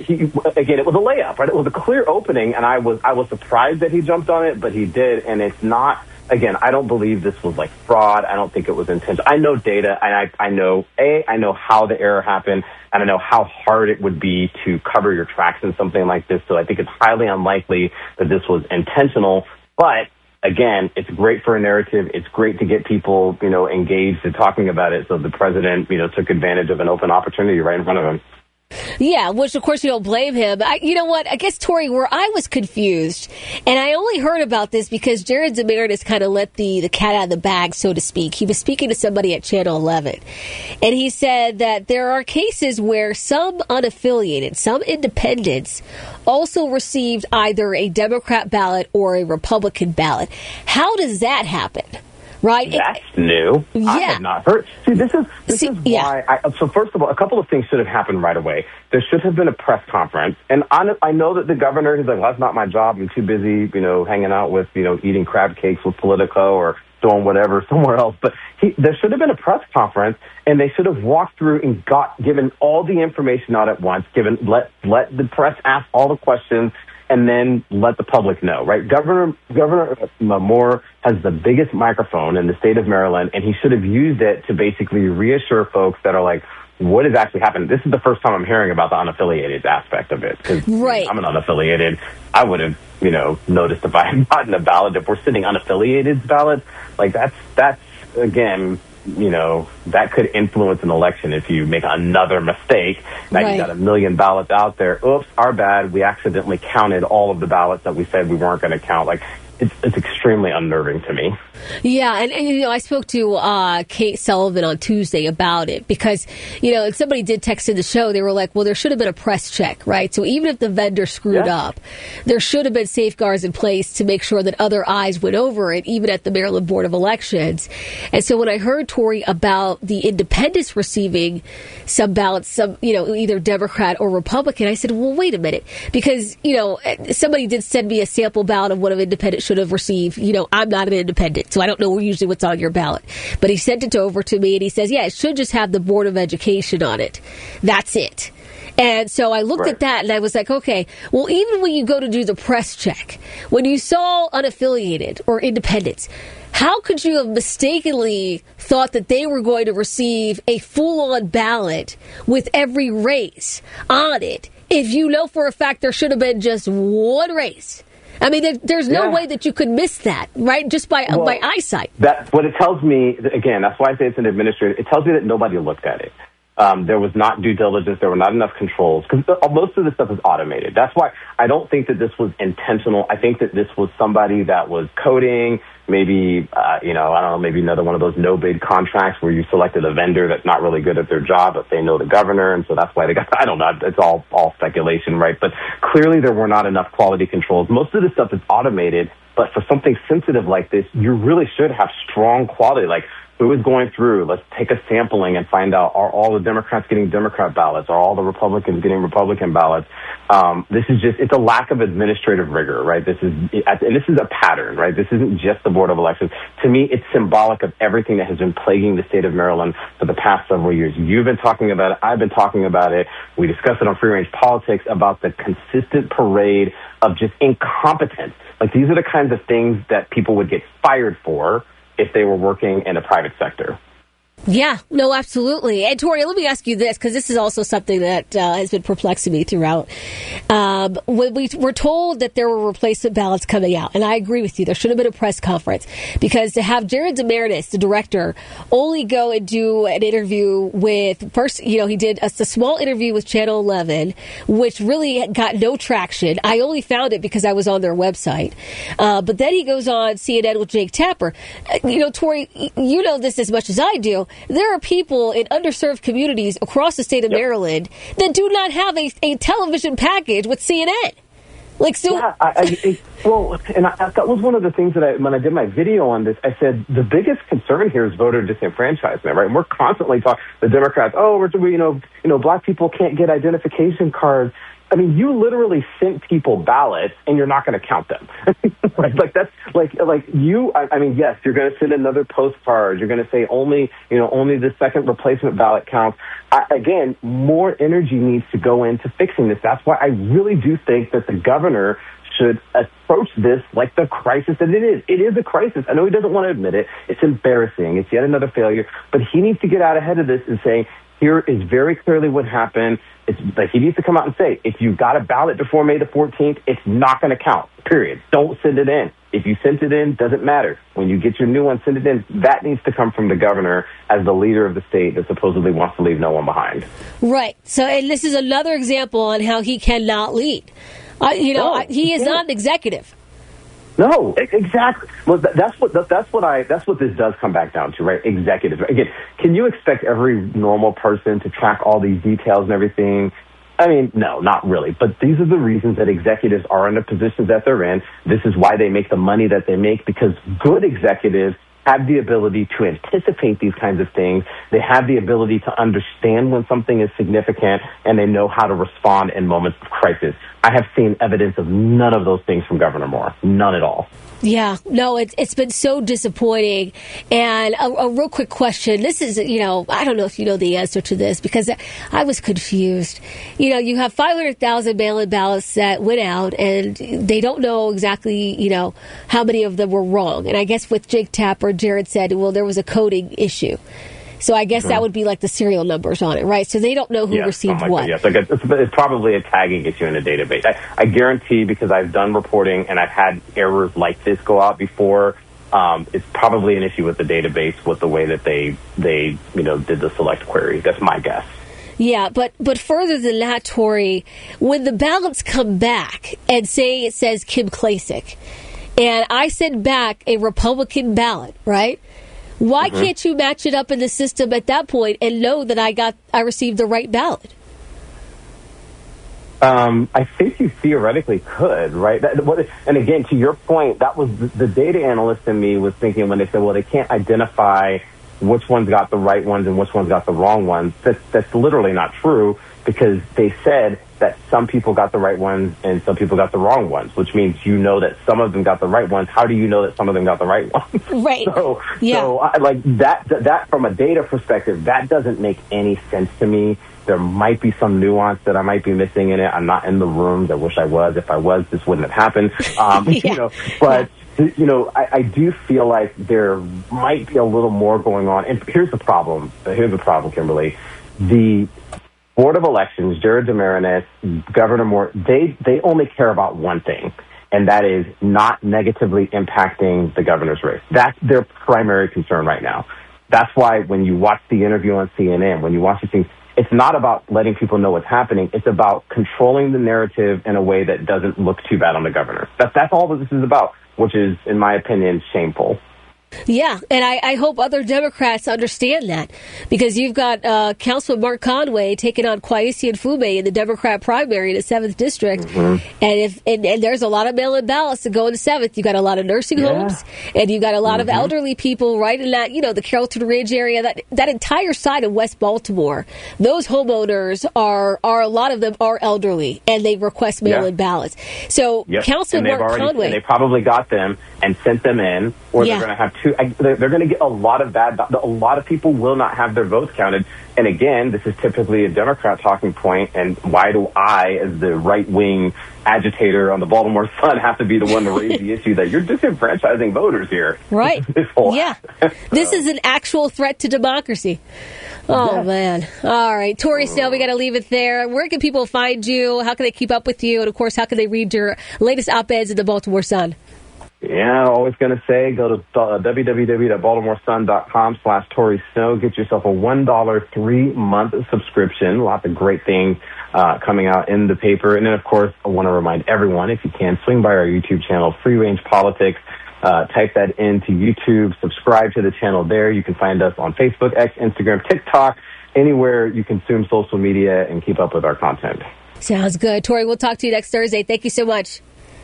[SPEAKER 6] he, again, it was a layup, right? It was a clear opening, and I was I was surprised that he jumped on it, but he did, and it's not. Again, I don't believe this was like fraud. I don't think it was intentional. I know data, and I, I know, A, I know how the error happened, and I know how hard it would be to cover your tracks in something like this. So I think it's highly unlikely that this was intentional. But again, it's great for a narrative. It's great to get people, you know, engaged and talking about it. So the president, you know, took advantage of an open opportunity right in front of him.
[SPEAKER 17] Yeah, which of course you don't blame him. I, you know what? I guess, Tori, where I was confused, and I only heard about this because Jared Demaritis kind of let the, the cat out of the bag, so to speak. He was speaking to somebody at Channel eleven, and he said that there are cases where some unaffiliated, some independents also received either a Democrat ballot or a Republican ballot. How does that happen? Right?
[SPEAKER 6] That's new.
[SPEAKER 17] Yeah.
[SPEAKER 6] I had not heard. See, this is this
[SPEAKER 17] See,
[SPEAKER 6] is
[SPEAKER 17] yeah.
[SPEAKER 6] why. I, so first of all, a couple of things should have happened right away. There should have been a press conference, and I, I know that the governor, he's like, well, that's not my job. I'm too busy, you know, hanging out with, you know, eating crab cakes with Politico or doing whatever somewhere else. But he, there should have been a press conference, and they should have walked through and got given all the information out at once. Given let let the press ask all the questions, and then let the public know, right? Governor Governor Moore has the biggest microphone in the state of Maryland, and he should have used it to basically reassure folks that are like, what has actually happened? This is the first time I'm hearing about the unaffiliated aspect of it. Because
[SPEAKER 17] right.
[SPEAKER 6] I'm an unaffiliated. I would have, you know, noticed if I had gotten a ballot. If we're sending unaffiliated ballots, like that's, that's again, you know, that could influence an election if you make another mistake. Now
[SPEAKER 17] Right.
[SPEAKER 6] you got a million ballots out there. Oops, our bad. We accidentally counted all of the ballots that we said we weren't going to count. Like, it's, it's extremely unnerving to me.
[SPEAKER 17] Yeah, and, and you know, I spoke to uh, Kate Sullivan on Tuesday about it because, you know, and somebody did text in the show. They were like, well, there should have been a press check, right? So even if the vendor screwed
[SPEAKER 6] Yeah.
[SPEAKER 17] up, there should have been safeguards in place to make sure that other eyes went over it, even at the Maryland Board of Elections. And so when I heard, Tori, about the independents receiving some ballots, some, you know, either Democrat or Republican, I said, well, wait a minute, because, you know, somebody did send me a sample ballot of what an independent should have received. You know, I'm not an independent, so I don't know usually what's on your ballot. But he sent it over to me, and he says, yeah, it should just have the Board of Education on it. That's it. And so I looked
[SPEAKER 6] Right.
[SPEAKER 17] at that, and I was like, okay, well, even when you go to do the press check, when you saw unaffiliated or independents, how could you have mistakenly thought that they were going to receive a full-on ballot with every race on it if you know for a fact there should have been just one race? I mean, there, there's no
[SPEAKER 6] Yeah.
[SPEAKER 17] way that you could miss that, right? Just by
[SPEAKER 6] Well,
[SPEAKER 17] by eyesight.
[SPEAKER 6] That's what it tells me. Again, that's why I say it's an administrative. It tells me that nobody looked at it. Um, there was not due diligence. There were not enough controls because most of this stuff is automated. That's why I don't think that this was intentional. I think that this was somebody that was coding, maybe, uh, you know, I don't know, maybe another one of those no-bid contracts where you selected a vendor that's not really good at their job, but they know the governor, and so that's why they got, I don't know, it's all, all speculation, right? But clearly there were not enough quality controls. Most of this stuff is automated, but for something sensitive like this, you really should have strong quality, like, who is going through? Let's take a sampling and find out, are all the Democrats getting Democrat ballots? Are all the Republicans getting Republican ballots? Um, this is just, it's a lack of administrative rigor, right? This is, and this is a pattern, right? This isn't just the Board of Elections. To me, it's symbolic of everything that has been plaguing the state of Maryland for the past several years. You've been talking about it. I've been talking about it. We discussed it on Free Range Politics about the consistent parade of just incompetence. Like, these are the kinds of things that people would get fired for if they were working in a private sector.
[SPEAKER 17] Yeah, no, absolutely. And Tori, let me ask you this, because this is also something that uh, has been perplexing me throughout. Um, when we were told that there were replacement ballots coming out, and I agree with you, there should have been a press conference, because to have Jared Demaritis, the director, only go and do an interview with, first, you know, he did a, a small interview with Channel eleven, which really got no traction. I only found it because I was on their website. Uh, but then he goes on C N N with Jake Tapper. Uh, you know, Tori, you know this as much as I do. There are people in underserved communities across the state of yep. Maryland that do not have a, a television package with C N N. Like, so.
[SPEAKER 6] Yeah, I, I, it, well, and I, that was one of the things that I, when I did my video on this, I said the biggest concern here is voter disenfranchisement, right? And we're constantly talking, the Democrats, oh, we're, you know, you know, black people can't get identification cards. I mean, you literally sent people ballots, and you're not going to count them. Right? Like that's like like you. I, I mean, yes, you're going to send another postcard. You're going to say only you know only the second replacement ballot counts. I, again, more energy needs to go into fixing this. That's why I really do think that the governor should approach this like the crisis that it is. It is a crisis. I know he doesn't want to admit it. It's embarrassing. It's yet another failure. But he needs to get out ahead of this and say, here is very clearly what happened. It's like he needs to come out and say, if you got a ballot before May the fourteenth, it's not going to count, period. Don't send it in. If you sent it in, doesn't matter. When you get your new one, send it in. That needs to come from the governor as the leader of the state that supposedly wants to leave no one behind.
[SPEAKER 17] Right. So, and this is another example on how he cannot lead. Uh, you know,
[SPEAKER 6] No,
[SPEAKER 17] I, he is
[SPEAKER 6] he can't.
[SPEAKER 17] not an executive.
[SPEAKER 6] No, e- exactly. Well, th- that's what th- that's what I that's what this does come back down to, right? Executives. Again, can you expect every normal person to track all these details and everything? I mean, no, not really. But these are the reasons that executives are in the positions that they're in. This is why they make the money that they make, because good executives have the ability to anticipate these kinds of things. They have the ability to understand when something is significant, and they know how to respond in moments of crisis. I have seen evidence of none of those things from Governor Moore. None at all.
[SPEAKER 17] Yeah, no, it's it's been so disappointing. And a, a real quick question. This is, you know, I don't know if you know the answer to this because I was confused. You know, you have five hundred thousand mail-in ballots that went out, and they don't know exactly, you know, how many of them were wrong. And I guess with Jake Tapper, Jared said, well, there was a coding issue. So I guess
[SPEAKER 6] Mhm.
[SPEAKER 17] that would be like the serial numbers on it, right? So they don't know who
[SPEAKER 6] Yeah,
[SPEAKER 17] received
[SPEAKER 6] something like
[SPEAKER 17] what.
[SPEAKER 6] that. Yes, like it's, it's probably a tagging issue in a database. I, I guarantee, because I've done reporting and I've had errors like this go out before. Um, it's probably an issue with the database with the way that they they you know did the select query. That's my guess.
[SPEAKER 17] Yeah, but but further than that, Tori, when the ballots come back and say it says Kim Klacik, and I send back a Republican ballot, right? Why
[SPEAKER 6] Mhm.
[SPEAKER 17] can't you match it up in the system at that point and know that I got I received the right ballot?
[SPEAKER 6] Um, I think you theoretically could, right? That, what, and again, to your point, that was the, the data analyst in me was thinking when they said, well, they can't identify which ones got the right ones and which ones got the wrong ones. That's, that's literally not true, because they said that some people got the right ones and some people got the wrong ones, which means you know that some of them got the right ones. How do you know that some of them got the right ones?
[SPEAKER 17] Right.
[SPEAKER 6] So,
[SPEAKER 17] Yeah.
[SPEAKER 6] so I, like that, that, that from a data perspective, that doesn't make any sense to me. There might be some nuance that I might be missing in it. I'm not in the rooms. I wish I was. If I was, this wouldn't have happened. Um,
[SPEAKER 17] Yeah.
[SPEAKER 6] You know, but you know, I, I do feel like there might be a little more going on. And here's the problem. Here's the problem, Kimberly. The Board of Elections, Jared Demarinis, Governor Moore, they, they only care about one thing, and that is not negatively impacting the governor's race. That's their primary concern right now. That's why when you watch the interview on C N N, when you watch the things, it's not about letting people know what's happening. It's about controlling the narrative in a way that doesn't look too bad on the governor. That's, that's all that this is about, which is, in my opinion, shameful.
[SPEAKER 17] Yeah, and I, I hope other Democrats understand that, because you've got uh, Councilman Mark Conway taking on Kwesi Mfume in the Democrat primary in the seventh District,
[SPEAKER 6] Mhm.
[SPEAKER 17] and if and, and there's a lot of mail-in ballots that go in the seventh. You got a lot of nursing
[SPEAKER 6] Yeah.
[SPEAKER 17] homes, and you got a lot of
[SPEAKER 6] Mhm.
[SPEAKER 17] elderly people right in that, you know, the Carrollton Ridge area, that that entire side of West Baltimore. Those homeowners are are a lot of them are elderly, and they request mail-in
[SPEAKER 6] Yeah.
[SPEAKER 17] ballots. So
[SPEAKER 6] Yep.
[SPEAKER 17] Councilman
[SPEAKER 6] and they've
[SPEAKER 17] Mark
[SPEAKER 6] already,
[SPEAKER 17] Conway,
[SPEAKER 6] and they probably got them and sent them in, or
[SPEAKER 17] Yeah.
[SPEAKER 6] they're going to have two. I, they're, they're going to get a lot of bad. A lot of people will not have their votes counted. And again, this is typically a Democrat talking point. And why do I, as the right wing agitator on the Baltimore Sun, have to be the one to raise the issue that you're disenfranchising voters here?
[SPEAKER 17] right?
[SPEAKER 6] This whole
[SPEAKER 17] Yeah, this is an actual threat to democracy. Oh,
[SPEAKER 6] Yeah.
[SPEAKER 17] man. All right. Tori Snell, we got to leave it there. Where can people find you? How can they keep up with you? And, of course, how can they read your latest op-eds in the Baltimore Sun?
[SPEAKER 6] Yeah, always going to say, go to uh, w w w dot baltimore sun dot com slash Tori Snow. Get yourself a one dollar three-month subscription. Lots of great things uh, coming out in the paper. And then, of course, I want to remind everyone, if you can, swing by our YouTube channel, Free Range Politics. Uh, type that into YouTube. Subscribe to the channel there. You can find us on Facebook, X, Instagram, TikTok, anywhere you consume social media, and keep up with our content.
[SPEAKER 17] Sounds good. Tori, we'll talk to you next Thursday. Thank you so much.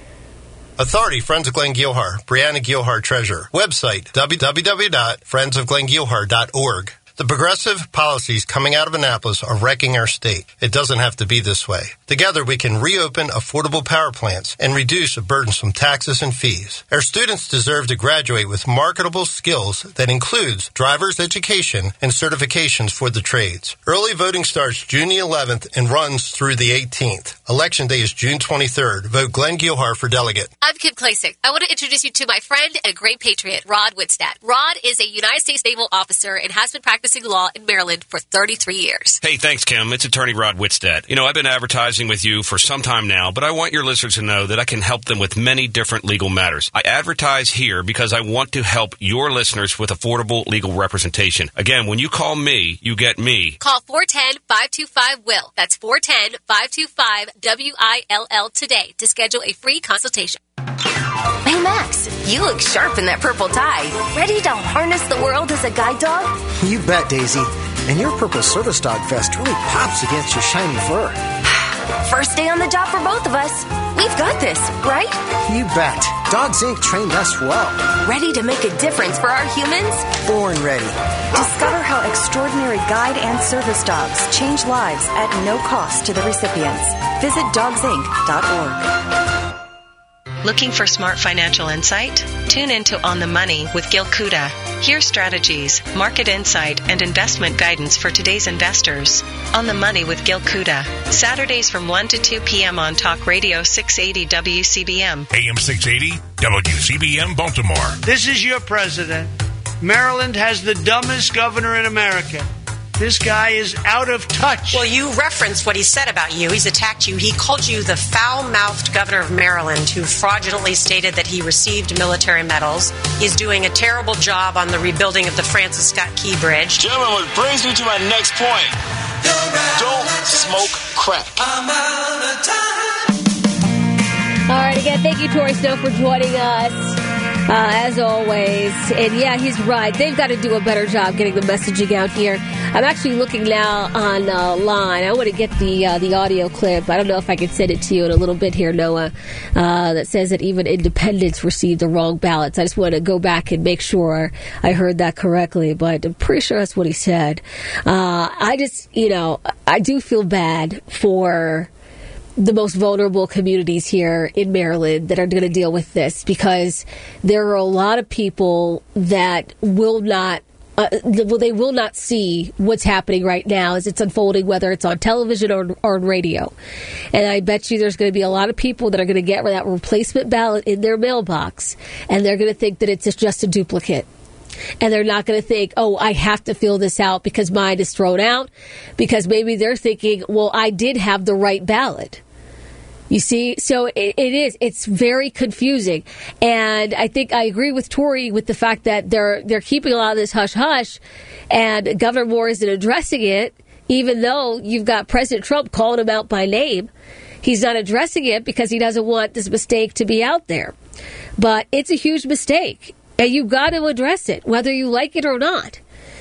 [SPEAKER 1] Authority, Friends of Glenn Gilhar, Brianna Gilhar Treasurer. Website, w w w dot friends of glenn gilhar dot org. The progressive policies coming out of Annapolis are wrecking our state. It doesn't have to be this way. Together, we can reopen affordable power plants and reduce burdensome taxes and fees. Our students deserve to graduate with marketable skills that includes driver's education and certifications for the trades. Early voting starts June the eleventh and runs through the eighteenth. Election day is June twenty-third. Vote Glenn Gilhar for delegate.
[SPEAKER 7] I'm Kim Klasick. I want to introduce you to my friend and a great patriot, Rod Whitstadt. Rod is a United States naval officer and has been practicing law in Maryland for thirty-three years.
[SPEAKER 8] Hey, thanks, Kim. It's attorney Rod Whitstadt. You know, I've been advertising with you for some time now, but I want your listeners to know that I can help them with many different legal matters. I advertise here because I want to help your listeners with affordable legal representation. Again, when you call me, you get me.
[SPEAKER 7] Call four one zero, five two five, W I L L. That's four one zero, five two five, W I L L today to schedule a free consultation.
[SPEAKER 9] Hey, Max, you look sharp in that purple tie. Ready to harness the world as a guide dog?
[SPEAKER 12] You bet, Daisy. And your purple service dog vest really pops against your shiny fur.
[SPEAKER 9] First day on the job for both of us. We've got this, right?
[SPEAKER 12] You bet. Dogs Incorporated trained us well.
[SPEAKER 9] Ready to make a difference for our humans?
[SPEAKER 12] Born ready.
[SPEAKER 13] Discover how extraordinary guide and service dogs change lives at no cost to the recipients. Visit dogs inc dot org.
[SPEAKER 15] Looking for smart financial insight? Tune into On the Money with Gil Kuda. Hear strategies, market insight, and investment guidance for today's investors. On the Money with Gil Kuda. Saturdays from one to two p.m. on Talk Radio six eighty W C B M.
[SPEAKER 10] A M six eighty, W C B M Baltimore.
[SPEAKER 18] This is your president. Maryland has the dumbest governor in America. This guy is out of touch.
[SPEAKER 28] Well, you referenced what he said about you. He's attacked you. He called you the foul-mouthed governor of Maryland who fraudulently stated that he received military medals. He's doing a terrible job on the rebuilding of the Francis Scott Key Bridge.
[SPEAKER 29] Gentlemen, what brings me to my next point. Don't smoke crack.
[SPEAKER 28] I'm out of time.
[SPEAKER 17] All right, again, thank you, Tori Snow, for joining us. Uh, as always. And yeah, he's right. They've got to do a better job getting the messaging out here. I'm actually looking now online. Uh, line. I want to get the uh, the audio clip. I don't know if I can send it to you in a little bit here, Noah, uh, that says that even independents received the wrong ballots. I just want to go back and make sure I heard that correctly, but I'm pretty sure that's what he said. Uh, I just, you know, I do feel bad for the most vulnerable communities here in Maryland that are going to deal with this, because there are a lot of people that will not uh, well, they will not see what's happening right now as it's unfolding, whether it's on television or, or on radio. And I bet you there's going to be a lot of people that are going to get that replacement ballot in their mailbox, and they're going to think that it's just a duplicate. And they're not going to think, oh, I have to fill this out because mine is thrown out, because maybe they're thinking, well, I did have the right ballot. You see, so it, it is. It's very confusing. And I think I agree with Tori with the fact that they're they're keeping a lot of this hush-hush, and Governor Moore isn't addressing it, even though you've got President Trump calling him out by name. He's not addressing it because he doesn't want this mistake to be out there. But it's a huge mistake, and you've got to address it, whether you like it or not.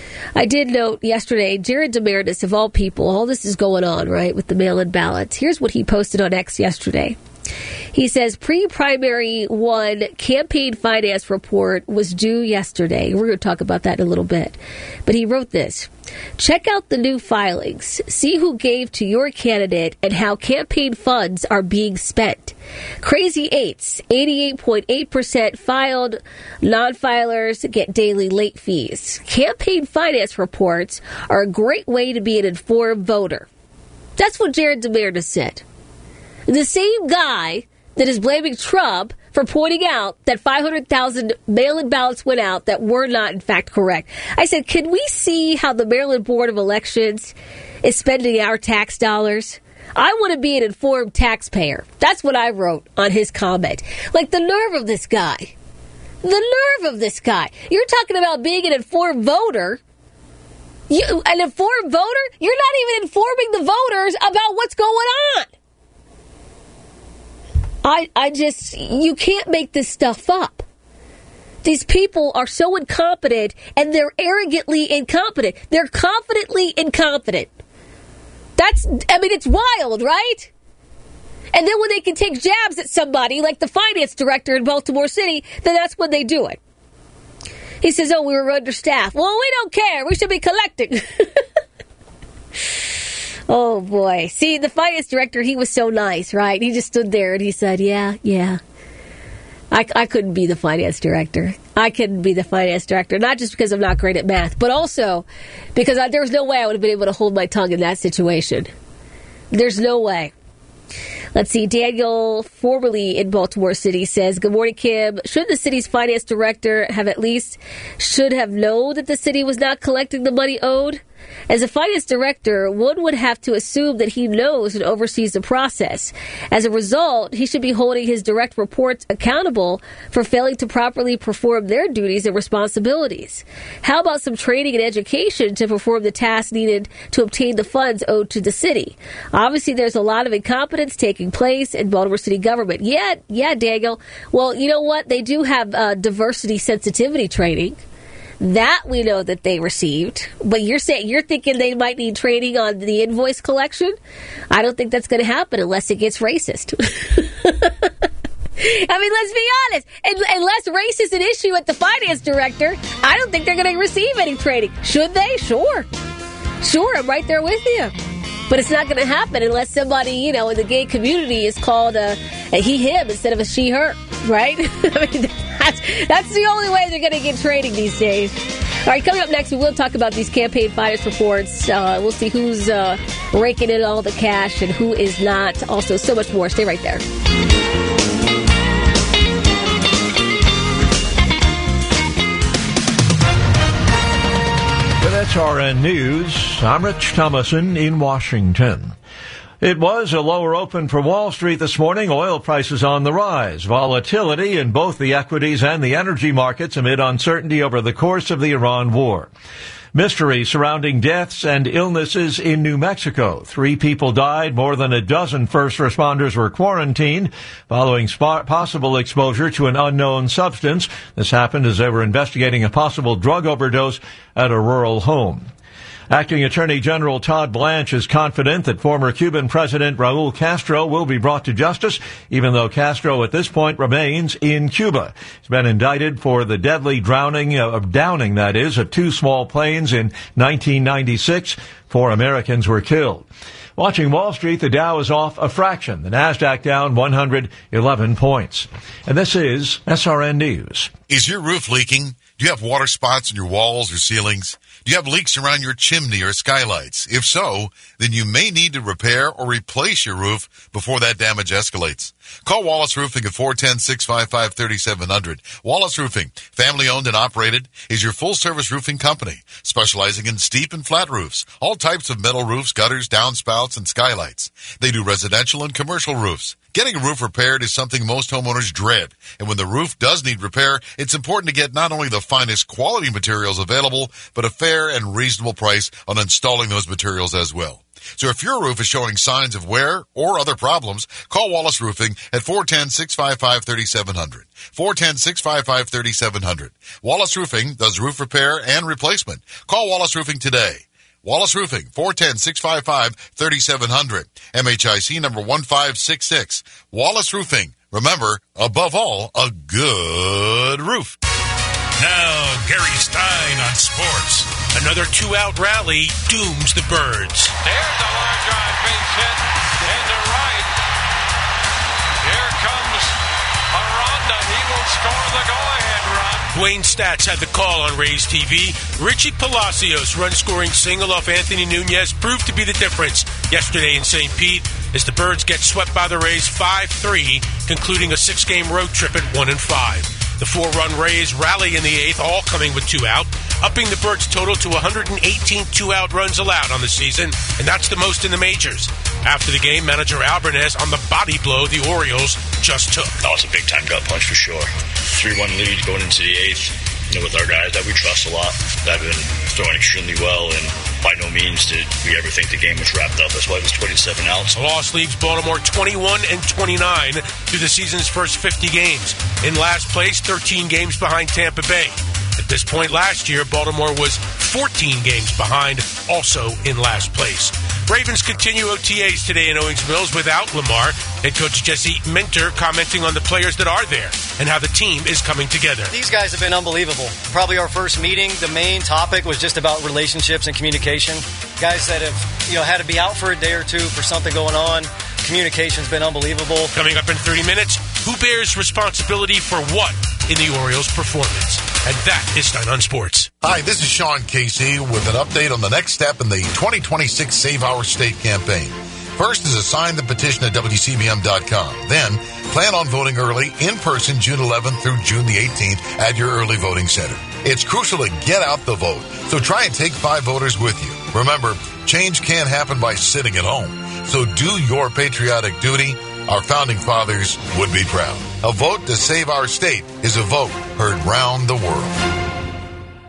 [SPEAKER 17] I did note yesterday, Jared DeMeredis, of all people, all this is going on, right, with the mail-in ballots. Here's what he posted on X yesterday. He says, pre-primary one campaign finance report was due yesterday. We're going to talk about that in a little bit. But he wrote this. Check out the new filings. See who gave to your candidate and how campaign funds are being spent. Crazy eights, eighty-eight point eight percent filed. Non-filers get daily late fees. Campaign finance reports are a great way to be an informed voter. That's what Jared DeMeredis said. The same guy that is blaming Trump for pointing out that five hundred thousand mail-in ballots went out that were not, in fact, correct. I said, can we see how the Maryland Board of Elections is spending our tax dollars? I want to be an informed taxpayer. That's what I wrote on his comment. Like, the nerve of this guy. The nerve of this guy. You're talking about being an informed voter. You, an informed voter? You're not even informing the voters about what's going on. I, I just, you can't make this stuff up. These people are so incompetent, and they're arrogantly incompetent. They're confidently incompetent. That's, I mean, it's wild, right? And then when they can take jabs at somebody, like the finance director in Baltimore City, then that's when they do it. He says, oh, we were understaffed. Well, we don't care. We should be collecting. Oh, boy. See, the finance director, he was so nice, right? He just stood there and he said, yeah, yeah. I, I couldn't be the finance director. I couldn't be the finance director, not just because I'm not great at math, but also because I, there was no way I would have been able to hold my tongue in that situation. There's no way. Let's see. Daniel, formerly in Baltimore City, says, good morning, Kim. Should the city's finance director have at least should have known that the city was not collecting the money owed? As a finance director, one would have to assume that he knows and oversees the process. As a result, he should be holding his direct reports accountable for failing to properly perform their duties and responsibilities. How about some training and education to perform the tasks needed to obtain the funds owed to the city? Obviously, there's a lot of incompetence taking place in Baltimore City government. Yeah, yeah, Daniel. Well, you know what? They do have uh, diversity sensitivity training. That we know that they received, but you're saying you're thinking they might need training on the invoice collection. I don't think that's going to happen unless it gets racist. I mean, let's be honest. Unless race is an issue at the finance director, I don't think they're going to receive any training. Should they? Sure, sure. I'm right there with you. But it's not going to happen unless somebody, you know, in the gay community is called a, a he, him instead of a she, her, right? I mean, that's, that's the only way they're going to get training these days. All right, coming up next, we will talk about these campaign finance reports. Uh, we'll see who's uh, raking in all the cash and who is not. Also, so much more. Stay right there.
[SPEAKER 2] With S R N News, I'm Rich Thomason in Washington. It was a lower open for Wall Street this morning. Oil prices on the rise. Volatility in both the equities and the energy markets amid uncertainty over the course of the Iran war. Mystery surrounding deaths and illnesses in New Mexico. Three people died. More than a dozen first responders were quarantined following sp- possible exposure to an unknown substance. This happened as they were investigating a possible drug overdose at a rural home. Acting Attorney General Todd Blanche is confident that former Cuban President Raul Castro will be brought to justice, even though Castro at this point remains in Cuba. He's been indicted for the deadly drowning, uh, downing, that is, of two small planes in nineteen ninety-six. Four Americans were killed. Watching Wall Street, the Dow is off a fraction. The Nasdaq down one hundred eleven points. And this is S R N News.
[SPEAKER 3] Is your roof leaking? Do you have water spots in your walls or ceilings? Do you have leaks around your chimney or skylights? If so, then you may need to repair or replace your roof before that damage escalates. Call Wallace Roofing at four one zero, six five five, three seven zero zero. Wallace Roofing, family owned and operated, is your full-service roofing company, specializing in steep and flat roofs, all types of metal roofs, gutters, downspouts, and skylights. They do residential and commercial roofs. Getting a roof repaired is something most homeowners dread, and when the roof does need repair, it's important to get not only the finest quality materials available, but a fair and reasonable price on installing those materials as well. So if your roof is showing signs of wear or other problems, call Wallace Roofing at four one zero, six five five, three seven zero zero. four one zero, six five five, three seven zero zero. Wallace Roofing does roof repair and replacement. Call Wallace Roofing today. Wallace Roofing, four one zero, six five five, three seven zero zero. M H I C number one five six six. Wallace Roofing. Remember, above all, a good roof.
[SPEAKER 10] Now, Gary Stein on sports. Another two-out rally dooms the Birds.
[SPEAKER 24] There's a line drive base hit into right. Here comes Aranda. He will score the go-ahead run.
[SPEAKER 10] Dwayne Stats had the call on Rays T V. Richie Palacios' run-scoring single off Anthony Nunez proved to be the difference yesterday in Saint Pete as the Birds get swept by the Rays five three, concluding a six-game road trip at one and five. The four-run Rays rally in the eighth, all coming with two out, upping the Birds' total to one hundred eighteen two-out runs allowed on the season, and that's the most in the majors. After the game, manager Alvarez on the body blow the Orioles just took.
[SPEAKER 5] That was a big-time gut punch for sure. three one lead going into the eighth. You know, with our guys that we trust a lot, that have been throwing extremely well, and by no means did we ever think the game was wrapped up. That's why it was twenty-seven outs.
[SPEAKER 10] The loss leaves Baltimore twenty-one and twenty-nine through the season's first fifty games. In last place, thirteen games behind Tampa Bay. At this point last year, Baltimore was fourteen games behind, also in last place.
[SPEAKER 4] Ravens continue O T As today in Owings Mills without Lamar. Head coach Jesse Minter commenting on the players that are there and how the team is coming together.
[SPEAKER 11] These guys have been unbelievable. Probably our first meeting, the main topic was just about relationships and communication. Guys that have, you know, had to be out for a day or two for something going on. Communication's been unbelievable.
[SPEAKER 4] Coming up in thirty minutes, who bears responsibility for what in the Orioles' performance? And that is Stein on Sports.
[SPEAKER 3] Hi, this is Sean Casey with an update on the next step in the twenty twenty-six Save Our State campaign. First is to sign the petition at W C B M dot com. Then, plan on voting early in person June eleventh through June the eighteenth at your early voting center. It's crucial to get out the vote, so try and take five voters with you. Remember, change can't happen by sitting at home. So do your patriotic duty. Our founding fathers would be proud. A vote to save our state is a vote heard round the world.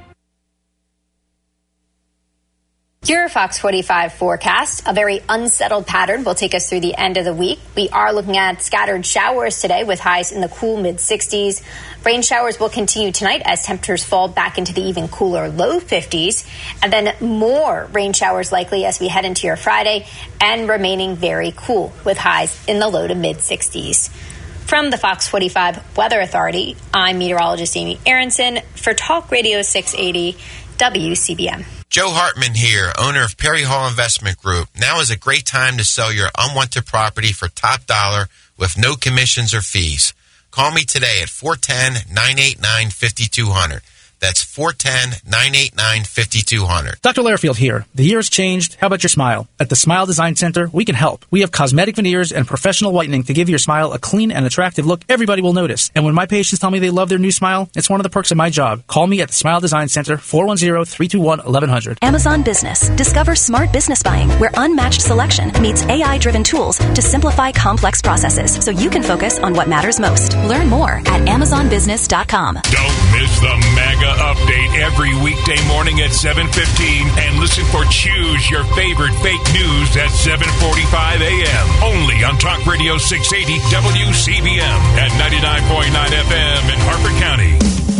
[SPEAKER 27] Your Fox forty-five forecast, a very unsettled pattern will take us through the end of the week. We are looking at scattered showers today with highs in the cool mid sixties. Rain showers will continue tonight as temperatures fall back into the even cooler low fifties. And then more rain showers likely as we head into your Friday and remaining very cool with highs in the low to mid sixties. From the Fox forty-five Weather Authority, I'm meteorologist Amy Aronson for Talk Radio six eighty W C B M.
[SPEAKER 14] Joe Hartman here, owner of Perry Hall Investment Group. Now is a great time to sell your unwanted property for top dollar with no commissions or fees. Call me today at four one zero, nine eight nine, five two zero zero. That's four one zero, nine eight nine, five two zero zero.
[SPEAKER 19] Doctor Lairfield here. The year's changed. How about your smile? At the Smile Design Center, we can help. We have cosmetic veneers and professional whitening to give your smile a clean and attractive look everybody will notice. And when my patients tell me they love their new smile, it's one of the perks of my job. Call me at the Smile Design Center, four one zero, three two one, eleven hundred.
[SPEAKER 13] Amazon Business. Discover smart business buying, where unmatched selection meets A I-driven tools to simplify complex processes so you can focus on what matters most. Learn more at amazon business dot com.
[SPEAKER 10] Don't miss the mega update every weekday morning at seven fifteen and listen for Choose Your Favorite Fake News at seven forty-five a.m. Only on Talk Radio six eighty W C B M at ninety-nine point nine F M in Harford County.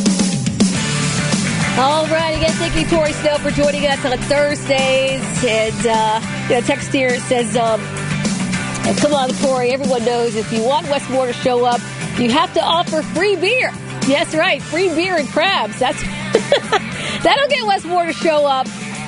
[SPEAKER 17] All right, again, thank you, Tori Snow, for joining us on Thursdays. And, uh, you know, text here says, um, come on, Tori, everyone knows if you want Westmore to show up, you have to offer free beer. Yes, right, free beer and crabs. That's that'll get Westmore to show up.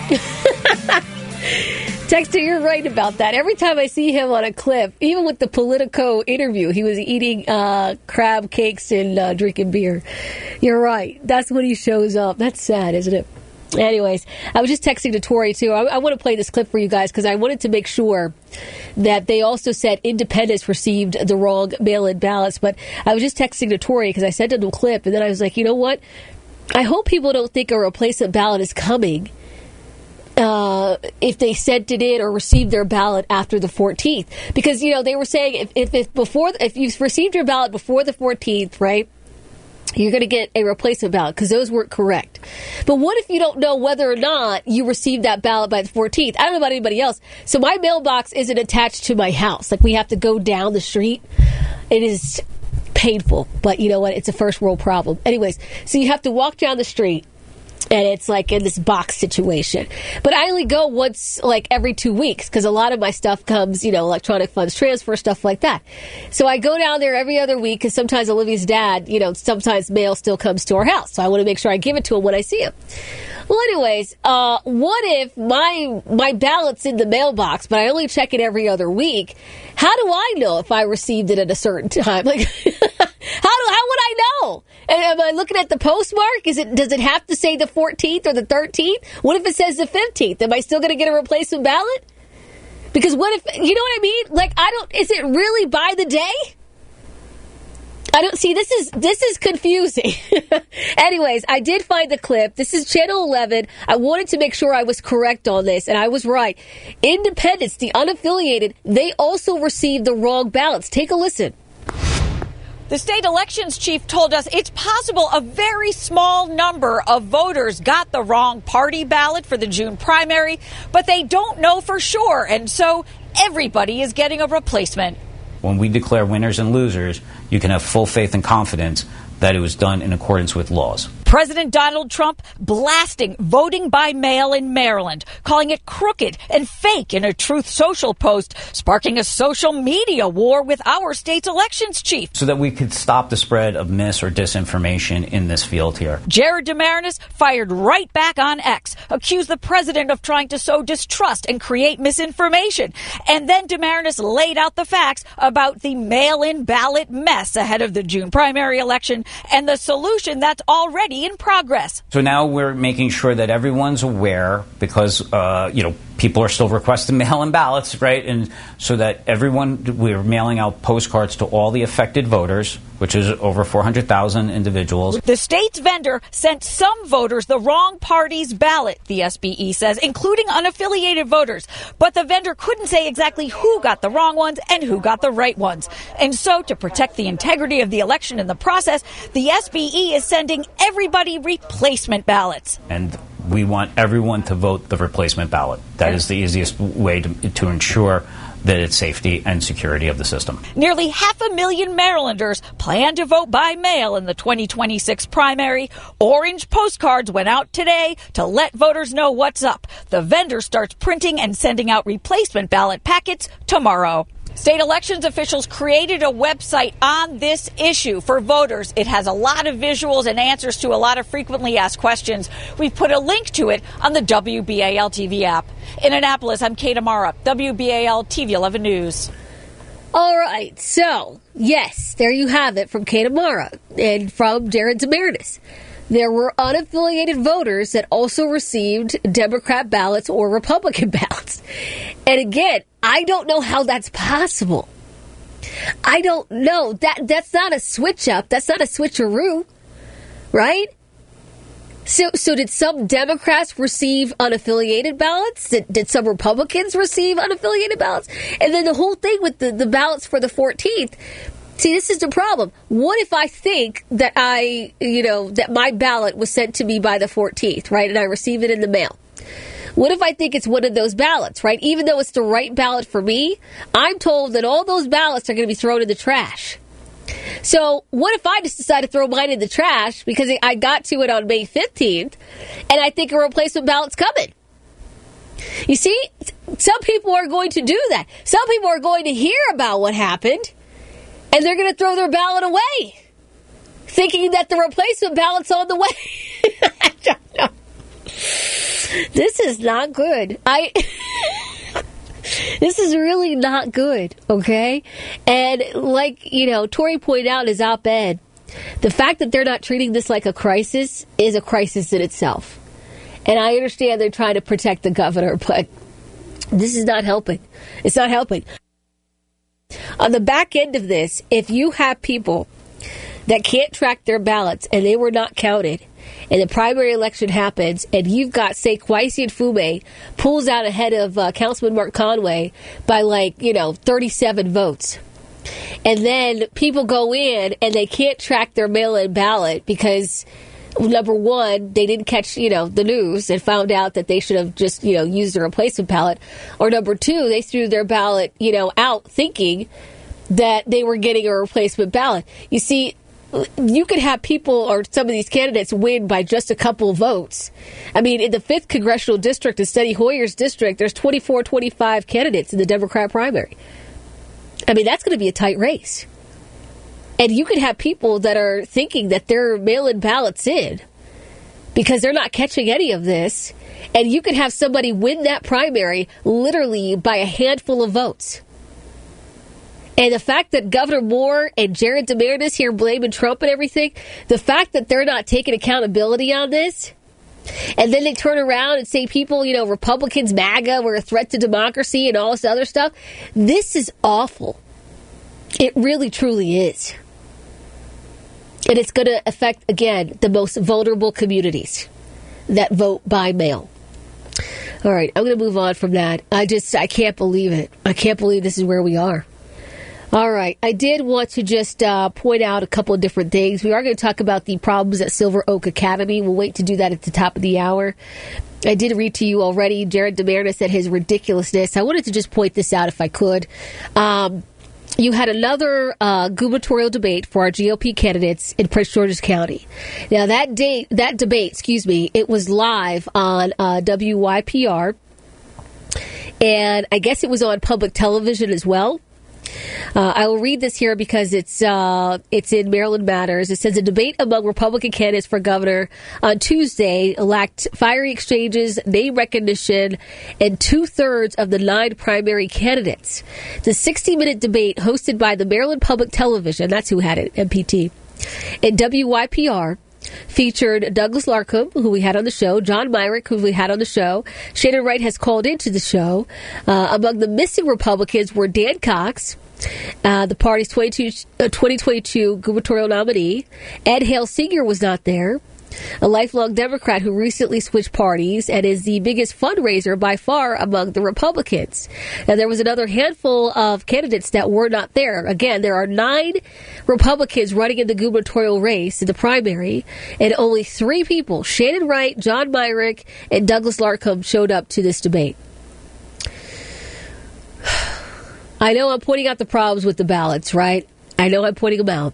[SPEAKER 17] Texter, you're right about that. Every time I see him on a clip, even with the Politico interview, he was eating uh, crab cakes and uh, drinking beer. You're right. That's when he shows up. That's sad, isn't it? Anyways, I was just texting to Tori, too. I, I want to play this clip for you guys because I wanted to make sure that they also said independents received the wrong mail-in ballots. But I was just texting to Tori because I sent him a clip, and then I was like, you know what? I hope people don't think a replacement ballot is coming uh, if they sent it in or received their ballot after the fourteenth. Because, you know, they were saying if, if, if before if you've received your ballot before the fourteenth, right, you're going to get a replacement ballot because those weren't correct. But what if you don't know whether or not you received that ballot by the fourteenth? I don't know about anybody else. So my mailbox isn't attached to my house. Like, we have to go down the street. It is painful, but you know what? It's a first world problem. Anyways, so you have to walk down the street, and it's like in this box situation. But I only go once, like every two weeks, because a lot of my stuff comes, you know, electronic funds transfer, stuff like that. So I go down there every other week, because sometimes Olivia's dad, you know, sometimes mail still comes to our house. So I want to make sure I give it to him when I see him. Well, anyways, uh, what if my my ballot's in the mailbox, but I only check it every other week? How do I know if I received it at a certain time? Like, how do how would I know? And am I looking at the postmark? Is it does it have to say the fourteenth or the thirteenth? What if it says the fifteenth? Am I still going to get a replacement ballot? Because what if, you know what I mean? Like, I don't. Is it really by the day? I don't see. This is this is confusing. Anyways, I did find the clip. This is Channel eleven. I wanted to make sure I was correct on this, and I was right. Independents, the unaffiliated, they also received the wrong ballots. Take a listen.
[SPEAKER 20] The state elections chief told us it's possible a very small number of voters got the wrong party ballot for the June primary, but they don't know for sure, and so everybody is getting a replacement.
[SPEAKER 21] When we declare winners and losers, you can have full faith and confidence that it was done in accordance with laws.
[SPEAKER 20] President Donald Trump blasting voting by mail in Maryland, calling it crooked and fake in a Truth Social post, sparking a social media war with our state's elections chief.
[SPEAKER 1] So that we could stop the spread of mis or disinformation in this field here.
[SPEAKER 20] Jared DeMarinis fired right back on X, accused the president of trying to sow distrust and create misinformation. And then DeMarinis laid out the facts about the mail-in ballot mess ahead of the June primary election and the solution that's already in progress.
[SPEAKER 1] So now we're making sure that everyone's aware because, uh, you know, people are still requesting mail-in ballots, right? And so that everyone, we're mailing out postcards to all the affected voters, which is over four hundred thousand individuals.
[SPEAKER 20] The state's vendor sent some voters the wrong party's ballot, the S B E says, including unaffiliated voters. But the vendor couldn't say exactly who got the wrong ones and who got the right ones. And so, to protect the integrity of the election in the process, the S B E is sending everybody replacement ballots.
[SPEAKER 1] And we want everyone to vote the replacement ballot. That is the easiest way to, to ensure that it's safety and security of the system.
[SPEAKER 20] Nearly half a million Marylanders plan to vote by mail in the twenty twenty-six primary. Orange postcards went out today to let voters know what's up. The vendor starts printing and sending out replacement ballot packets tomorrow. State elections officials created a website on this issue for voters. It has a lot of visuals and answers to a lot of frequently asked questions. We've put a link to it on the W B A L T V app. In Annapolis, I'm Kate Amara, W B A L T V eleven News.
[SPEAKER 17] All right, so, yes, there you have it from Kate Amara and from Jared DeMarinis. There were unaffiliated voters that also received Democrat ballots or Republican ballots. And again, I don't know how that's possible. I don't know. That that's not a switch up. That's not a switcheroo, right? So, so did some Democrats receive unaffiliated ballots? Did, did some Republicans receive unaffiliated ballots? And then the whole thing with the, the ballots for the fourteenth. See, this is the problem. What if I think that I, you know, that my ballot was sent to me by the fourteenth, right? And I receive it in the mail. What if I think it's one of those ballots, right? Even though it's the right ballot for me, I'm told that all those ballots are going to be thrown in the trash. So what if I just decide to throw mine in the trash because I got to it on May fifteenth and I think a replacement ballot's coming? You see, some people are going to do that. Some people are going to hear about what happened and they're going to throw their ballot away, thinking that the replacement ballot's on the way. I don't know. This is not good. I. This is really not good, okay? And like, you know, Tori pointed out in his op-ed, the fact that they're not treating this like a crisis is a crisis in itself. And I understand they're trying to protect the governor, but this is not helping. It's not helping. On the back end of this, if you have people that can't track their ballots and they were not counted, and the primary election happens, and you've got, say, Kweisi Mfume pulls out ahead of uh, Councilman Mark Conway by, like, you know, thirty-seven votes. And then people go in, and they can't track their mail-in ballot because, number one, they didn't catch, you know, the news and found out that they should have just, you know, used a replacement ballot. Or number two, they threw their ballot, you know, out thinking that they were getting a replacement ballot. You see, you could have people or some of these candidates win by just a couple of votes. I mean, in the fifth Congressional District, in Steny Hoyer's district, there's twenty-four, twenty-five candidates in the Democrat primary. I mean, that's going to be a tight race. And you could have people that are thinking that their mail-in ballots in because they're not catching any of this. And you could have somebody win that primary literally by a handful of votes. And the fact that Governor Moore and Jared DeMarinis here blaming Trump and everything, the fact that they're not taking accountability on this, and then they turn around and say people, you know, Republicans, MAGA, were a threat to democracy and all this other stuff, this is awful. It really, truly is. And it's going to affect, again, the most vulnerable communities that vote by mail. All right, I'm going to move on from that. I just, I can't believe it. I can't believe this is where we are. All right. I did want to just uh, point out a couple of different things. We are going to talk about the problems at Silver Oak Academy. We'll wait to do that at the top of the hour. I did read to you already, Jared DeMarinis said his ridiculousness. I wanted to just point this out if I could. Um, you had another uh, gubernatorial debate for our G O P candidates in Prince George's County. Now, that date, that debate, excuse me, it was live on uh, W Y P R, and I guess it was on public television as well. Uh, I will read this here because it's uh, it's in Maryland Matters. It says a debate among Republican candidates for governor on Tuesday lacked fiery exchanges, name recognition, and two-thirds of the nine primary candidates. The sixty-minute debate hosted by the Maryland Public Television, that's who had it, M P T, and W Y P R, featured Douglas Larcombe, who we had on the show, John Myrick, who we had on the show. Shannon Wright has called into the show. Uh, among the missing Republicans were Dan Cox, uh, the party's twenty twenty-two gubernatorial nominee. Ed Hale Senior was not there, a lifelong Democrat who recently switched parties and is the biggest fundraiser by far among the Republicans. And there was another handful of candidates that were not there. Again, there are nine Republicans running in the gubernatorial race in the primary, and only three people, Shannon Wright, John Myrick, and Douglas Larcombe, showed up to this debate. I know I'm pointing out the problems with the ballots, right? I know I'm pointing them out.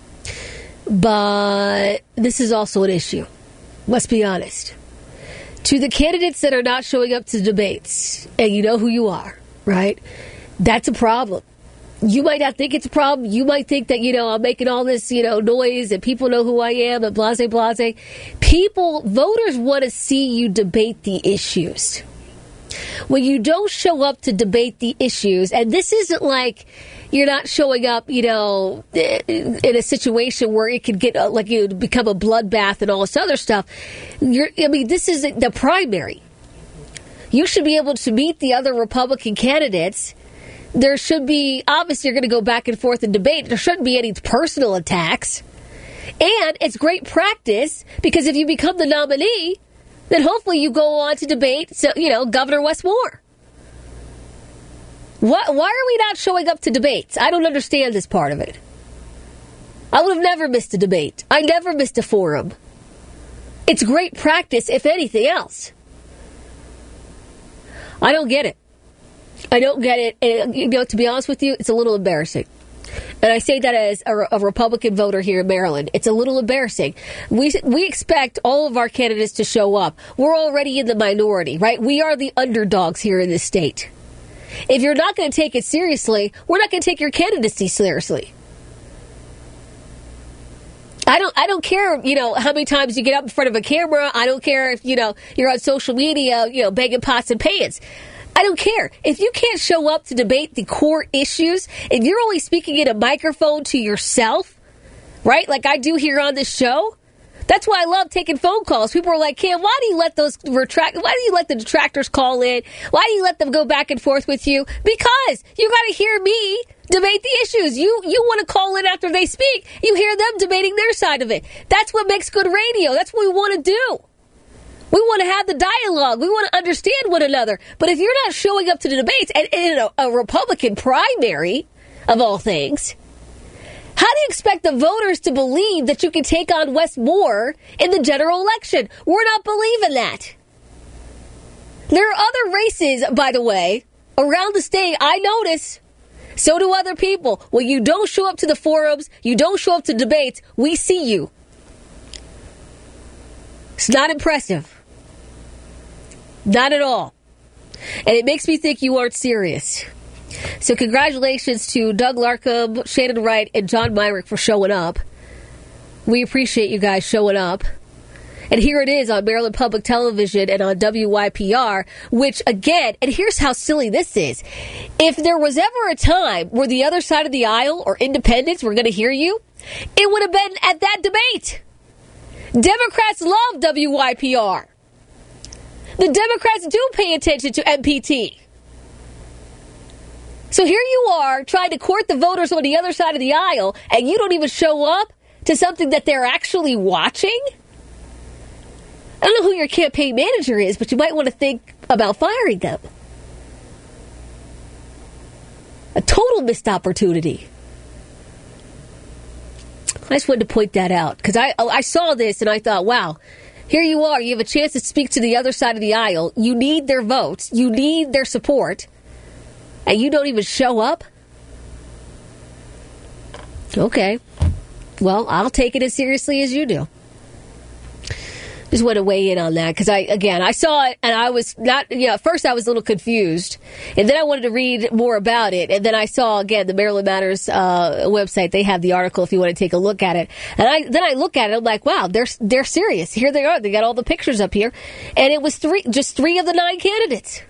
[SPEAKER 17] But this is also an issue. Let's be honest. To the candidates that are not showing up to debates, and you know who you are, right? That's a problem. You might not think it's a problem. You might think that, you know, I'm making all this, you know, noise and people know who I am and blase, blase. People, voters want to see you debate the issues. When you don't show up to debate the issues, and this isn't like you're not showing up, you know, in a situation where it could get, uh, like, you know, become a bloodbath and all this other stuff. You're, I mean, this is the primary. You should be able to meet the other Republican candidates. There should be, obviously, you're going to go back and forth and debate. There shouldn't be any personal attacks. And it's great practice, because if you become the nominee, then hopefully you go on to debate, so, you know, Governor Wes Moore. Why, why are we not showing up to debates? I don't understand this part of it. I would have never missed a debate. I never missed a forum. It's great practice, if anything else. I don't get it. I don't get it. And, you know, to be honest with you, it's a little embarrassing. And I say that as a, a Republican voter here in Maryland. It's a little embarrassing. We we expect all of our candidates to show up. We're already in the minority, right? We are the underdogs here in this state. If you're not going to take it seriously, we're not going to take your candidacy seriously. I don't I don't care, you know, how many times you get up in front of a camera. I don't care if, you know, you're on social media, you know, begging pots and pans. I don't care. If you can't show up to debate the core issues, if you're only speaking in a microphone to yourself, right, like I do here on this show, that's why I love taking phone calls. People are like, Cam, why do you let those retract? Why do you let the detractors call in? Why do you let them go back and forth with you? Because you got to hear me debate the issues. You you want to call in after they speak. You hear them debating their side of it. That's what makes good radio. That's what we want to do. We want to have the dialogue. We want to understand one another. But if you're not showing up to the debates, and in a, a Republican primary, of all things, how do you expect the voters to believe that you can take on Wes Moore in the general election? We're not believing that. There are other races, by the way, around the state. I notice. So do other people. When you don't show up to the forums, you don't show up to debates, we see you. It's not impressive. Not at all. And it makes me think you aren't serious. So congratulations to Doug Larcombe, Shannon Wright, and John Myrick for showing up. We appreciate you guys showing up. And here it is on Maryland Public Television and on W Y P R, which, again, and here's how silly this is. If there was ever a time where the other side of the aisle or independents were going to hear you, it would have been at that debate. Democrats love W Y P R. The Democrats do pay attention to M P T. So here you are trying to court the voters on the other side of the aisle, and you don't even show up to something that they're actually watching? I don't know who your campaign manager is, but you might want to think about firing them. A total missed opportunity. I just wanted to point that out, because I I saw this and I thought, wow, here you are. You have a chance to speak to the other side of the aisle. You need their votes. You need their support. And you don't even show up? Okay. Well, I'll take it as seriously as you do. Just want to weigh in on that because I, again, I saw it and I was not, you know, at first I was a little confused and then I wanted to read more about it. And then I saw, again, the Maryland Matters uh, website. They have the article if you want to take a look at it. And I, then I look at it. I'm like, wow, they're, they're serious. Here they are. They got all the pictures up here. And it was three, just three of the nine candidates.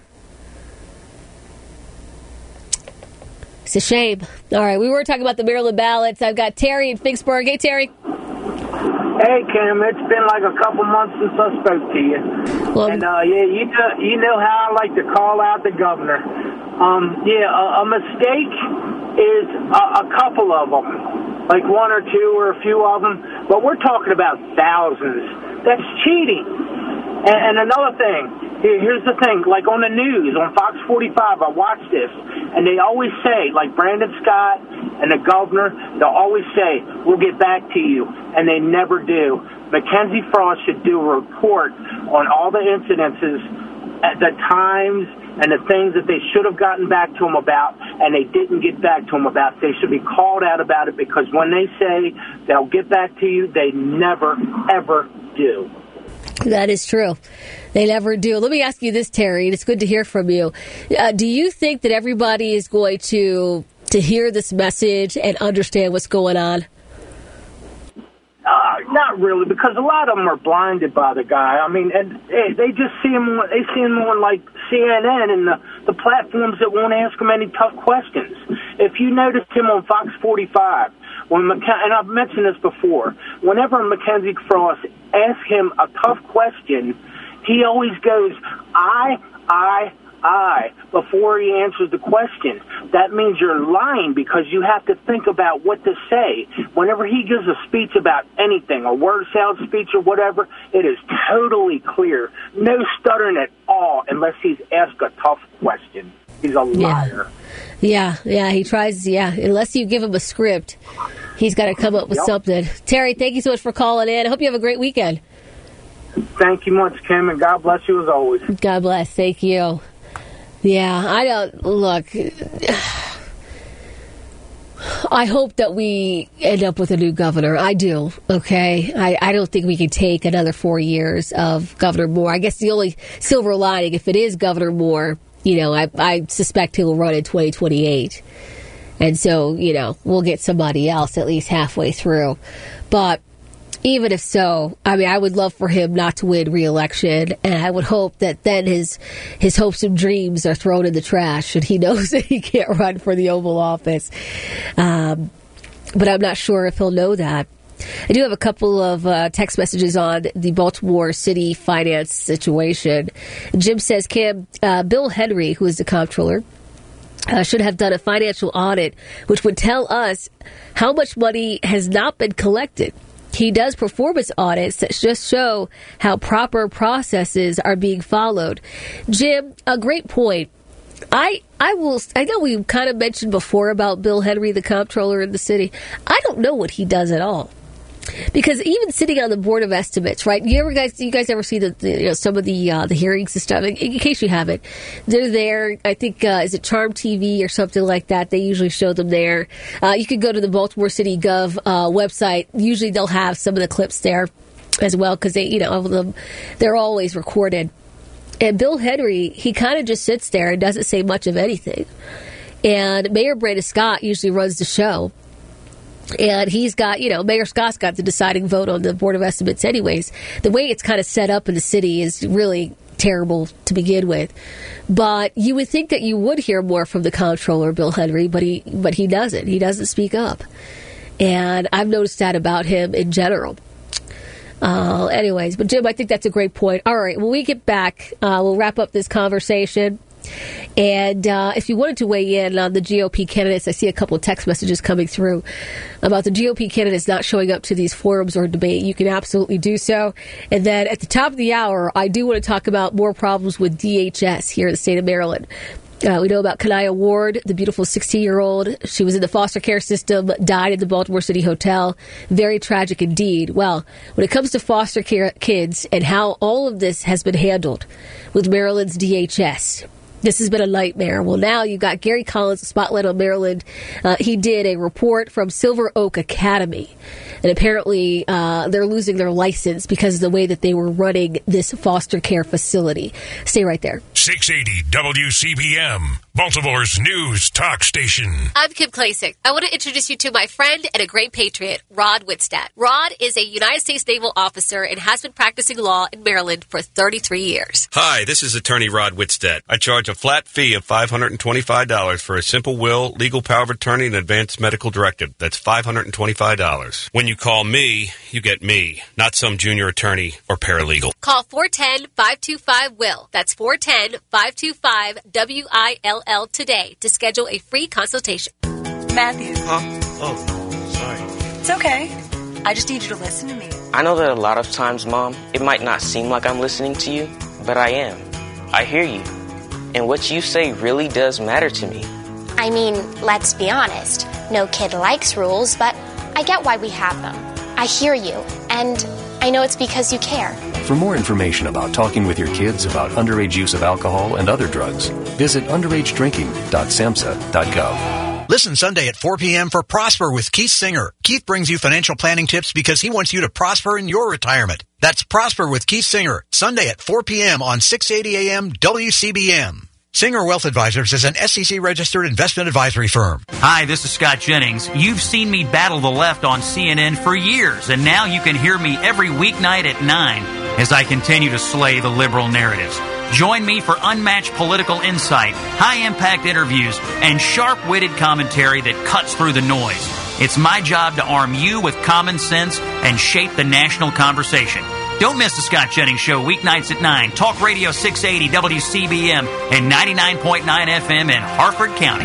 [SPEAKER 17] It's a shame. All right. We were talking about the Maryland ballots. I've got Terry in Finksburg. Hey, Terry.
[SPEAKER 6] Hey, Kim, it's been like a couple months since I spoke to you. Well, and, uh, yeah, you know, you know how I like to call out the governor. Um, yeah, a, a mistake is a, a couple of them, like one or two or a few of them, but we're talking about thousands. That's cheating. And, and another thing, here, here's the thing, like on the news, on Fox forty-five, I watch this, and they always say, like Brandon Scott and the governor, they'll always say, we'll get back to you, and they never do. Mackenzie Frost should do a report on all the incidences, at the times, and the things that they should have gotten back to him about, and they didn't get back to him about. They should be called out about it, because when they say they'll get back to you, they never, ever do.
[SPEAKER 17] That is true. They never do. Let me ask you this, Terry, and it's good to hear from you. Uh, do you think that everybody is going to to hear this message and understand what's going on?
[SPEAKER 6] Uh, not really, because a lot of them are blinded by the guy. I mean, and hey, they just see him. They see him on like C N N and the, the platforms that won't ask him any tough questions. If you noticed him on Fox forty-five, when Mac- and I've mentioned this before, whenever Mackenzie Frost asks him a tough question, he always goes, I, I, I, before he answers the question. That means you're lying, because you have to think about what to say. Whenever he gives a speech about anything, a word salad speech or whatever, it is totally clear. No stuttering at all unless he's asked a tough question. He's a liar.
[SPEAKER 17] Yeah, yeah, he tries, yeah. Unless you give him a script, he's got to come up with yep. something. Terry, thank you so much for calling in. I hope you have a great weekend.
[SPEAKER 6] Thank you much, Kim, and God bless you as always.
[SPEAKER 17] God bless. Thank you. Yeah, I don't, look, I hope that we end up with a new governor. I do, okay? I, I don't think we can take another four years of Governor Moore. I guess the only silver lining, if it is Governor Moore, you know, I, I suspect he'll run in twenty twenty-eight. And so, you know, we'll get somebody else at least halfway through. But even if so, I mean, I would love for him not to win re-election, and I would hope that then his his hopes and dreams are thrown in the trash, and he knows that he can't run for the Oval Office. Um, but I'm not sure if he'll know that. I do have a couple of uh, text messages on the Baltimore City finance situation. Jim says, Kim, uh, Bill Henry, who is the comptroller, Uh, should have done a financial audit, which would tell us how much money has not been collected. He does performance audits that just show how proper processes are being followed. Jim, a great point. I I will. I know we kind of mentioned before about Bill Henry, the comptroller in the city. I don't know what he does at all. Because even sitting on the Board of Estimates, right? You ever guys, you guys ever see the, the you know, some of the uh, the hearings and stuff? In, in case you haven't, they're there. I think uh, is it Charm T V or something like that? They usually show them there. Uh, you can go to the Baltimore City Gov uh, website. Usually they'll have some of the clips there as well, because they, you know, they're always recorded. And Bill Henry, he kind of just sits there and doesn't say much of anything. And Mayor Brandon Scott usually runs the show. And he's got, you know, Mayor Scott's got the deciding vote on the Board of Estimates anyways. The way it's kind of set up in the city is really terrible to begin with. But you would think that you would hear more from the comptroller, Bill Henry, but he but he doesn't. He doesn't speak up. And I've noticed that about him in general. Uh, anyways, but Jim, I think that's a great point. All right, when we get back, uh, we'll wrap up this conversation. And uh, if you wanted to weigh in on the G O P candidates, I see a couple of text messages coming through about the G O P candidates not showing up to these forums or debate. You can absolutely do so. And then at the top of the hour, I do want to talk about more problems with D H S here in the state of Maryland. Uh, we know about Kanaya Ward, the beautiful sixteen-year-old. She was in the foster care system, died at the Baltimore City Hotel. Very tragic indeed. Well, when it comes to foster care kids and how all of this has been handled with Maryland's D H S, This has been a nightmare. Well, now you got Gary Collins, Spotlight on Maryland. Uh, he did a report from Silver Oak Academy. And apparently uh, they're losing their license because of the way that they were running this foster care facility. Stay right there.
[SPEAKER 10] six eighty W C B M, Baltimore's news talk station.
[SPEAKER 7] I'm Kim Klasick. I want to introduce you to my friend and a great patriot, Rod Whitstadt. Rod is a United States Naval officer and has been practicing law in Maryland for thirty-three years.
[SPEAKER 8] Hi, this is attorney Rod Whitstadt. I charge a flat fee of five hundred twenty-five dollars for a simple will, legal power of attorney, and advanced medical directive. That's five hundred twenty-five dollars. When you call me, you get me, not some junior attorney or paralegal.
[SPEAKER 7] Call four one zero, five two five, W I L L. That's four one zero, five two five, W I L L today to schedule a free consultation.
[SPEAKER 9] Matthew.
[SPEAKER 8] Huh? Oh, sorry.
[SPEAKER 9] It's okay. I just need you to listen to me.
[SPEAKER 16] I know that a lot of times, Mom, it might not seem like I'm listening to you, but I am. I hear you. And what you say really does matter to me.
[SPEAKER 21] I mean, let's be honest. No kid likes rules, but I get why we have them. I hear you, and I know it's because you care.
[SPEAKER 22] For more information about talking with your kids about underage use of alcohol and other drugs, visit underage drinking dot samhsa dot gov.
[SPEAKER 23] Listen Sunday at four p.m. for Prosper with Keith Singer. Keith brings you financial planning tips because he wants you to prosper in your retirement. That's Prosper with Keith Singer, Sunday at four p.m. on six eighty A M W C B M. Singer Wealth Advisors is an S E C-registered investment advisory firm.
[SPEAKER 25] Hi, this is Scott Jennings. You've seen me battle the left on C N N for years, and now you can hear me every weeknight at nine as I continue to slay the liberal narratives. Join me for unmatched political insight, high-impact interviews, and sharp-witted commentary that cuts through the noise. It's my job to arm you with common sense and shape the national conversation. Don't miss the Scott Jennings Show weeknights at nine. Talk Radio six eighty W C B M and ninety-nine point nine F M in Harford County.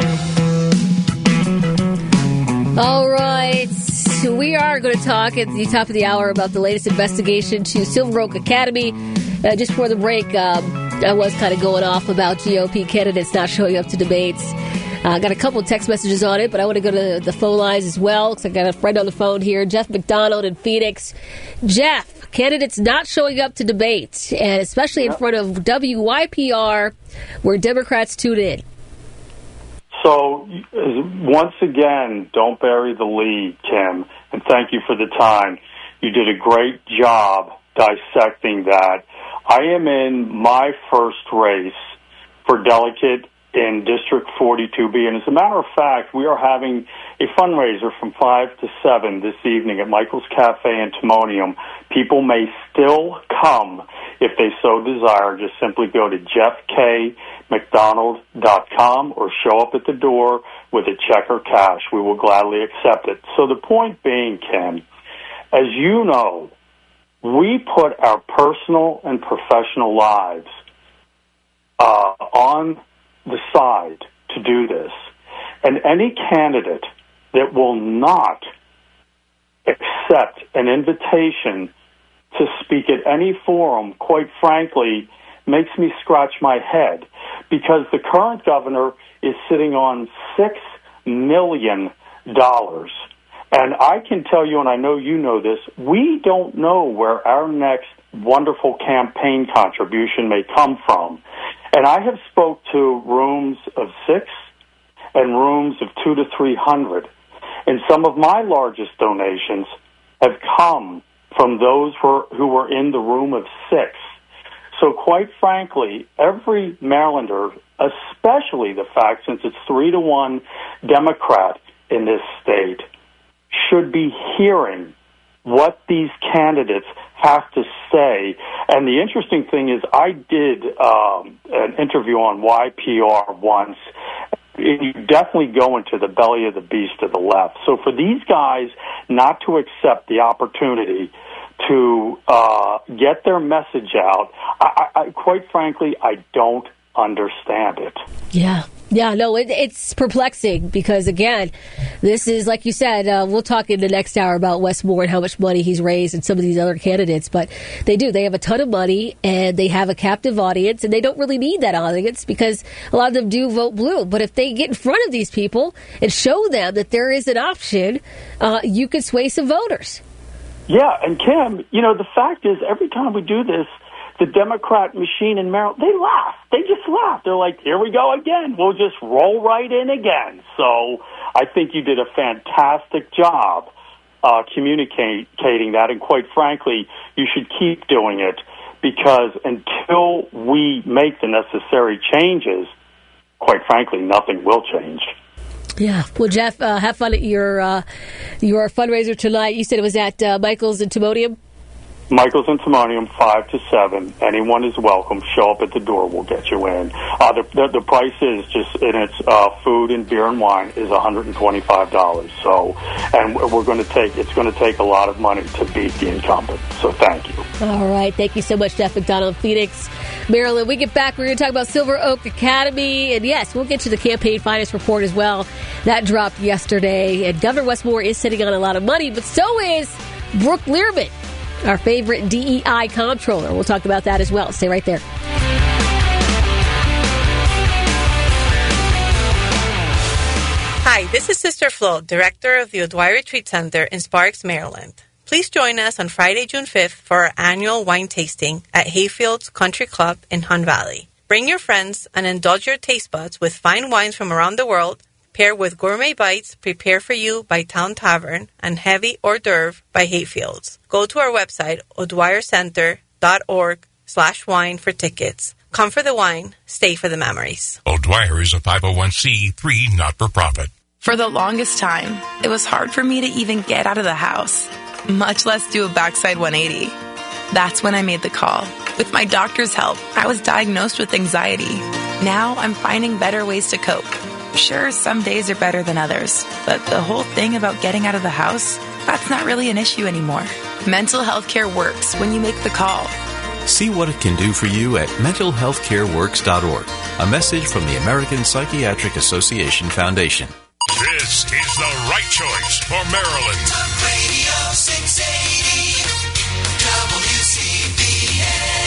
[SPEAKER 17] All right. We are going to talk at the top of the hour about the latest investigation to Silver Oak Academy. Uh, just before the break, um, I was kind of going off about G O P candidates not showing up to debates. I uh, got a couple of text messages on it, but I want to go to the phone lines as well because I got a friend on the phone here, Jeff McDonald in Phoenix. Jeff, candidates not showing up to debates, and especially in front of W Y P R, where Democrats tune in.
[SPEAKER 26] So, once again, don't bury the lead, Kim, and thank you for the time. You did a great job dissecting that. I am in my first race for delegate in District forty-two B, and as a matter of fact, we are having a fundraiser from five to seven this evening at Michael's Cafe and Timonium. People may still come if they so desire. Just simply go to jeff k mcdonald dot com or show up at the door with a check or cash. We will gladly accept it. So the point being, Ken, as you know, we put our personal and professional lives uh, on the side to do this. And any candidate that will not accept an invitation to speak at any forum, quite frankly, makes me scratch my head, because the current governor is sitting on six million dollars. And I can tell you, and I know you know this, we don't know where our next wonderful campaign contribution may come from. And I have spoke to rooms of six and rooms of two to three hundred. And some of my largest donations have come from those who were, who were in the room of six. So quite frankly, every Marylander, especially the fact since it's three to one Democrat in this state, should be hearing what these candidates have to say. And the interesting thing is I did um, an interview on Y P R once. You definitely go into the belly of the beast to the left. So for these guys not to accept the opportunity to uh, get their message out, I, I, quite frankly, I don't understand it.
[SPEAKER 17] Yeah. Yeah, no, it, it's perplexing because, again, this is, like you said, uh, we'll talk in the next hour about Wes Moore and how much money he's raised and some of these other candidates, but they do. They have a ton of money and they have a captive audience, and they don't really need that audience because a lot of them do vote blue. But if they get in front of these people and show them that there is an option, uh, you could sway some voters.
[SPEAKER 26] Yeah, and Kim, you know, the fact is every time we do this, the Democrat machine in Maryland, they laugh. They just laugh. They're like, here we go again. We'll just roll right in again. So I think you did a fantastic job uh, communicating that. And quite frankly, you should keep doing it, because until we make the necessary changes, quite frankly, nothing will change.
[SPEAKER 17] Yeah. Well, Jeff, uh, have fun at your uh, your fundraiser tonight. You said it was at uh, Michael's in Timonium?
[SPEAKER 26] Michael's and Timonium, five to seven. Anyone is welcome. Show up at the door. We'll get you in. Uh, the, the the price is just, and it's uh, food and beer and wine is one hundred twenty-five dollars. So, and we're going to take, it's going to take a lot of money to beat the incumbent. So thank you.
[SPEAKER 17] All right. Thank you so much, Jeff McDonald, Phoenix, Maryland. We get back, we're going to talk about Silver Oak Academy. And yes, we'll get to the campaign finance report as well. That dropped yesterday. And Governor Wes Moore is sitting on a lot of money, but so is Brooke Learman, our favorite D E I comptroller. We'll talk about that as well. Stay right there.
[SPEAKER 2] Hi, this is Sister Flo, Director of the O'Dwyer Retreat Center in Sparks, Maryland. Please join us on Friday, June fifth for our annual wine tasting at Hayfields Country Club in Hunt Valley. Bring your friends and indulge your taste buds with fine wines from around the world, paired with gourmet bites prepared for you by Town Tavern and heavy hors d'oeuvre by Hayfields. Go to our website, o'dwyercenter.org slash wine for tickets. Come for the wine, stay for the memories.
[SPEAKER 10] O'Dwyer is a five oh one c three not-for-profit.
[SPEAKER 5] For the longest time, it was hard for me to even get out of the house, much less do a backside one eighty. That's when I made the call. With my doctor's help, I was diagnosed with anxiety. Now I'm finding better ways to cope. Sure, some days are better than others, but the whole thing about getting out of the house, that's not really an issue anymore. Mental health care works when you make the call.
[SPEAKER 11] See what it can do for you at mental health care works dot org. A message from the American Psychiatric Association Foundation.
[SPEAKER 10] This is the right choice for Maryland.
[SPEAKER 12] Talk Radio six eighty W C B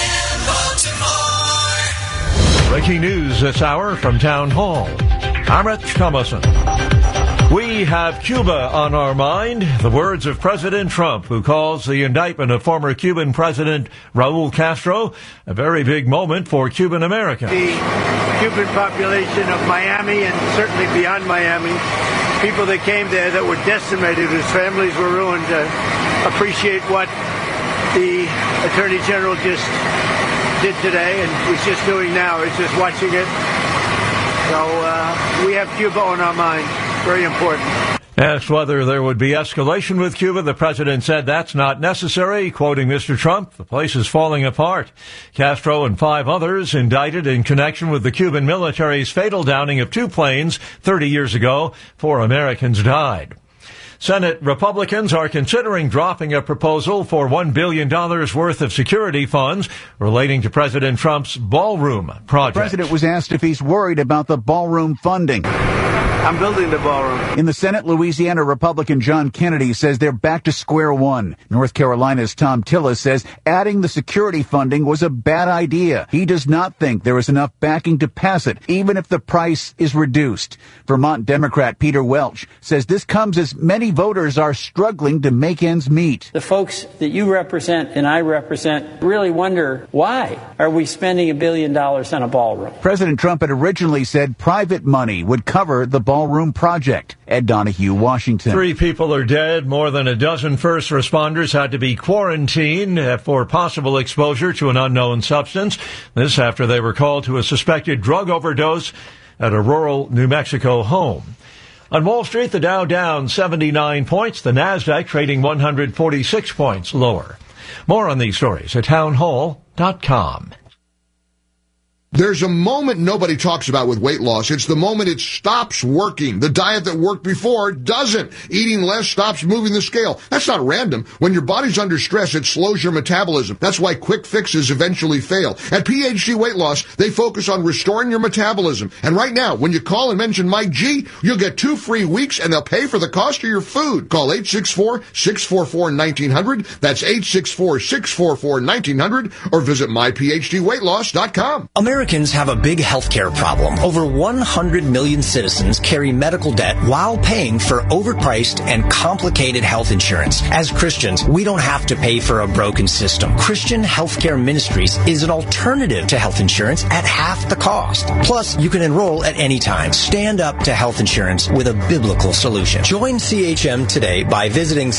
[SPEAKER 12] N Baltimore.
[SPEAKER 15] Breaking news this hour from Town Hall. I'm Rich Thomason. We have Cuba on our mind. The words of President Trump, who calls the indictment of former Cuban President Raul Castro a very big moment for Cuban Americans.
[SPEAKER 18] The Cuban population of Miami and certainly beyond Miami, people that came there that were decimated, whose families were ruined, uh, appreciate what the Attorney General just did today and was just doing now. It's just watching it. So uh, we have Cuba on our mind. Very important.
[SPEAKER 15] Asked whether there would be escalation with Cuba, the president said that's not necessary. Quoting Mister Trump, the place is falling apart. Castro and five others indicted in connection with the Cuban military's fatal downing of two planes thirty years ago. Four Americans died. Senate Republicans are considering dropping a proposal for one billion dollars worth of security funds relating to President Trump's ballroom project.
[SPEAKER 24] The president was asked if he's worried about the ballroom funding.
[SPEAKER 18] I'm building the ballroom.
[SPEAKER 24] In the Senate, Louisiana Republican John Kennedy says they're back to square one. North Carolina's Tom Tillis says adding the security funding was a bad idea. He does not think there is enough backing to pass it, even if the price is reduced. Vermont Democrat Peter Welch says this comes as many voters are struggling to make ends meet.
[SPEAKER 28] The folks that you represent and I represent really wonder, why are we spending a billion dollars on a ballroom?
[SPEAKER 24] President Trump had originally said private money would cover the ballroom project. Ed Donahue, Washington.
[SPEAKER 15] Three people are dead. More than a dozen first responders had to be quarantined for possible exposure to an unknown substance. This after they were called to a suspected drug overdose at a rural New Mexico home. On Wall Street, the Dow down seventy-nine points. The Nasdaq trading one hundred forty-six points lower. More on these stories at town hall dot com.
[SPEAKER 29] There's a moment nobody talks about with weight loss. It's the moment it stops working. The diet that worked before doesn't. Eating less stops moving the scale. That's not random. When your body's under stress, it slows your metabolism. That's why quick fixes eventually fail. At P H D Weight Loss, they focus on restoring your metabolism. And right now, when you call and mention Mike G, you'll get two free weeks and they'll pay for the cost of your food. Call eight six four, six four four, one nine zero zero. That's eight six four, six four four, one nine zero zero or visit my p h d weight loss dot com.
[SPEAKER 30] America
[SPEAKER 1] Americans have a big healthcare problem. Over one hundred million citizens carry medical debt while paying for overpriced and complicated health insurance. As Christians, we don't have to pay for a broken system. Christian Healthcare Ministries is an alternative to health insurance at half the cost. Plus, you can enroll at any time. Stand up to health insurance with a biblical solution. Join C H M today by visiting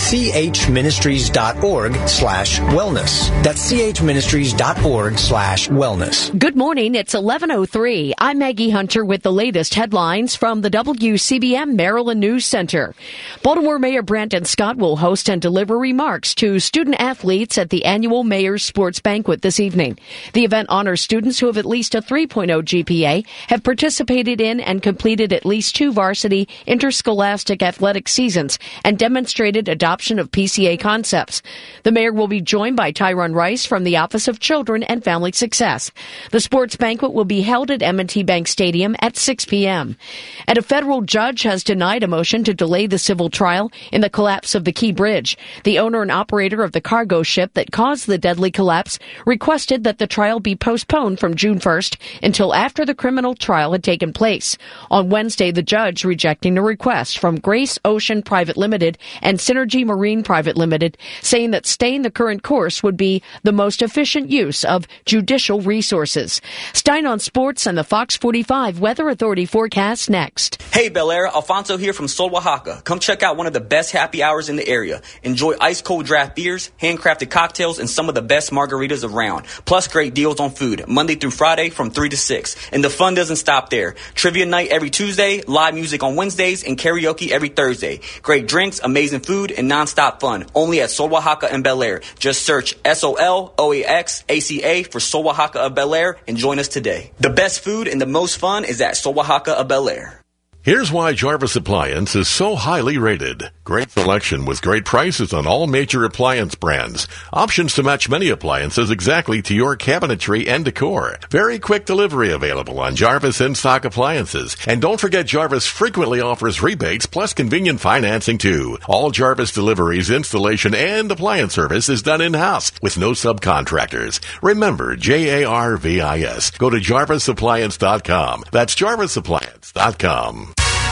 [SPEAKER 1] chministries.org slash wellness. That's chministries.org slash wellness.
[SPEAKER 3] Good morning. It's eleven oh three. I'm Maggie Hunter with the latest headlines from the W C B M Maryland News Center. Baltimore Mayor Brandon Scott will host and deliver remarks to student athletes at the annual Mayor's Sports Banquet this evening. The event honors students who have at least a three point oh G P A, have participated in and completed at least two varsity interscholastic athletic seasons, and demonstrated adoption of P C A concepts. The mayor will be joined by Tyrone Rice from the Office of Children and Family Success. The sports banquet will be held at M and T Bank Stadium at six p.m. And a federal judge has denied a motion to delay the civil trial in the collapse of the Key Bridge. The owner and operator of the cargo ship that caused the deadly collapse requested that the trial be postponed from June first until after the criminal trial had taken place. On Wednesday, the judge rejecting a request from Grace Ocean Private Limited and Synergy Marine Private Limited, saying that staying the current course would be the most efficient use of judicial resources. Stein on Sports and the Fox forty-five Weather Authority forecast next.
[SPEAKER 4] Hey Bel Air, Alfonso here from Sol Oaxaca. Come check out one of the best happy hours in the area. Enjoy ice cold draft beers, handcrafted cocktails, and some of the best margaritas around. Plus great deals on food, Monday through Friday from three to six. And the fun doesn't stop there. Trivia night every Tuesday, live music on Wednesdays, and karaoke every Thursday. Great drinks, amazing food, and nonstop fun. Only at Sol Oaxaca and Bel Air. Just search S O L O A X A C A for Sol Oaxaca of Bel Air and join us today. The best food and the most fun is at Sol Oaxaca of Bel Air.
[SPEAKER 6] Here's why Jarvis Appliance is so highly rated. Great selection with great prices on all major appliance brands. Options to match many appliances exactly to your cabinetry and decor. Very quick delivery available on Jarvis in-stock appliances. And don't forget Jarvis frequently offers rebates plus convenient financing too. All Jarvis deliveries, installation, and appliance service is done in-house with no subcontractors. Remember, J A R V I S. Go to jarvis appliance dot com. That's jarvis appliance dot com.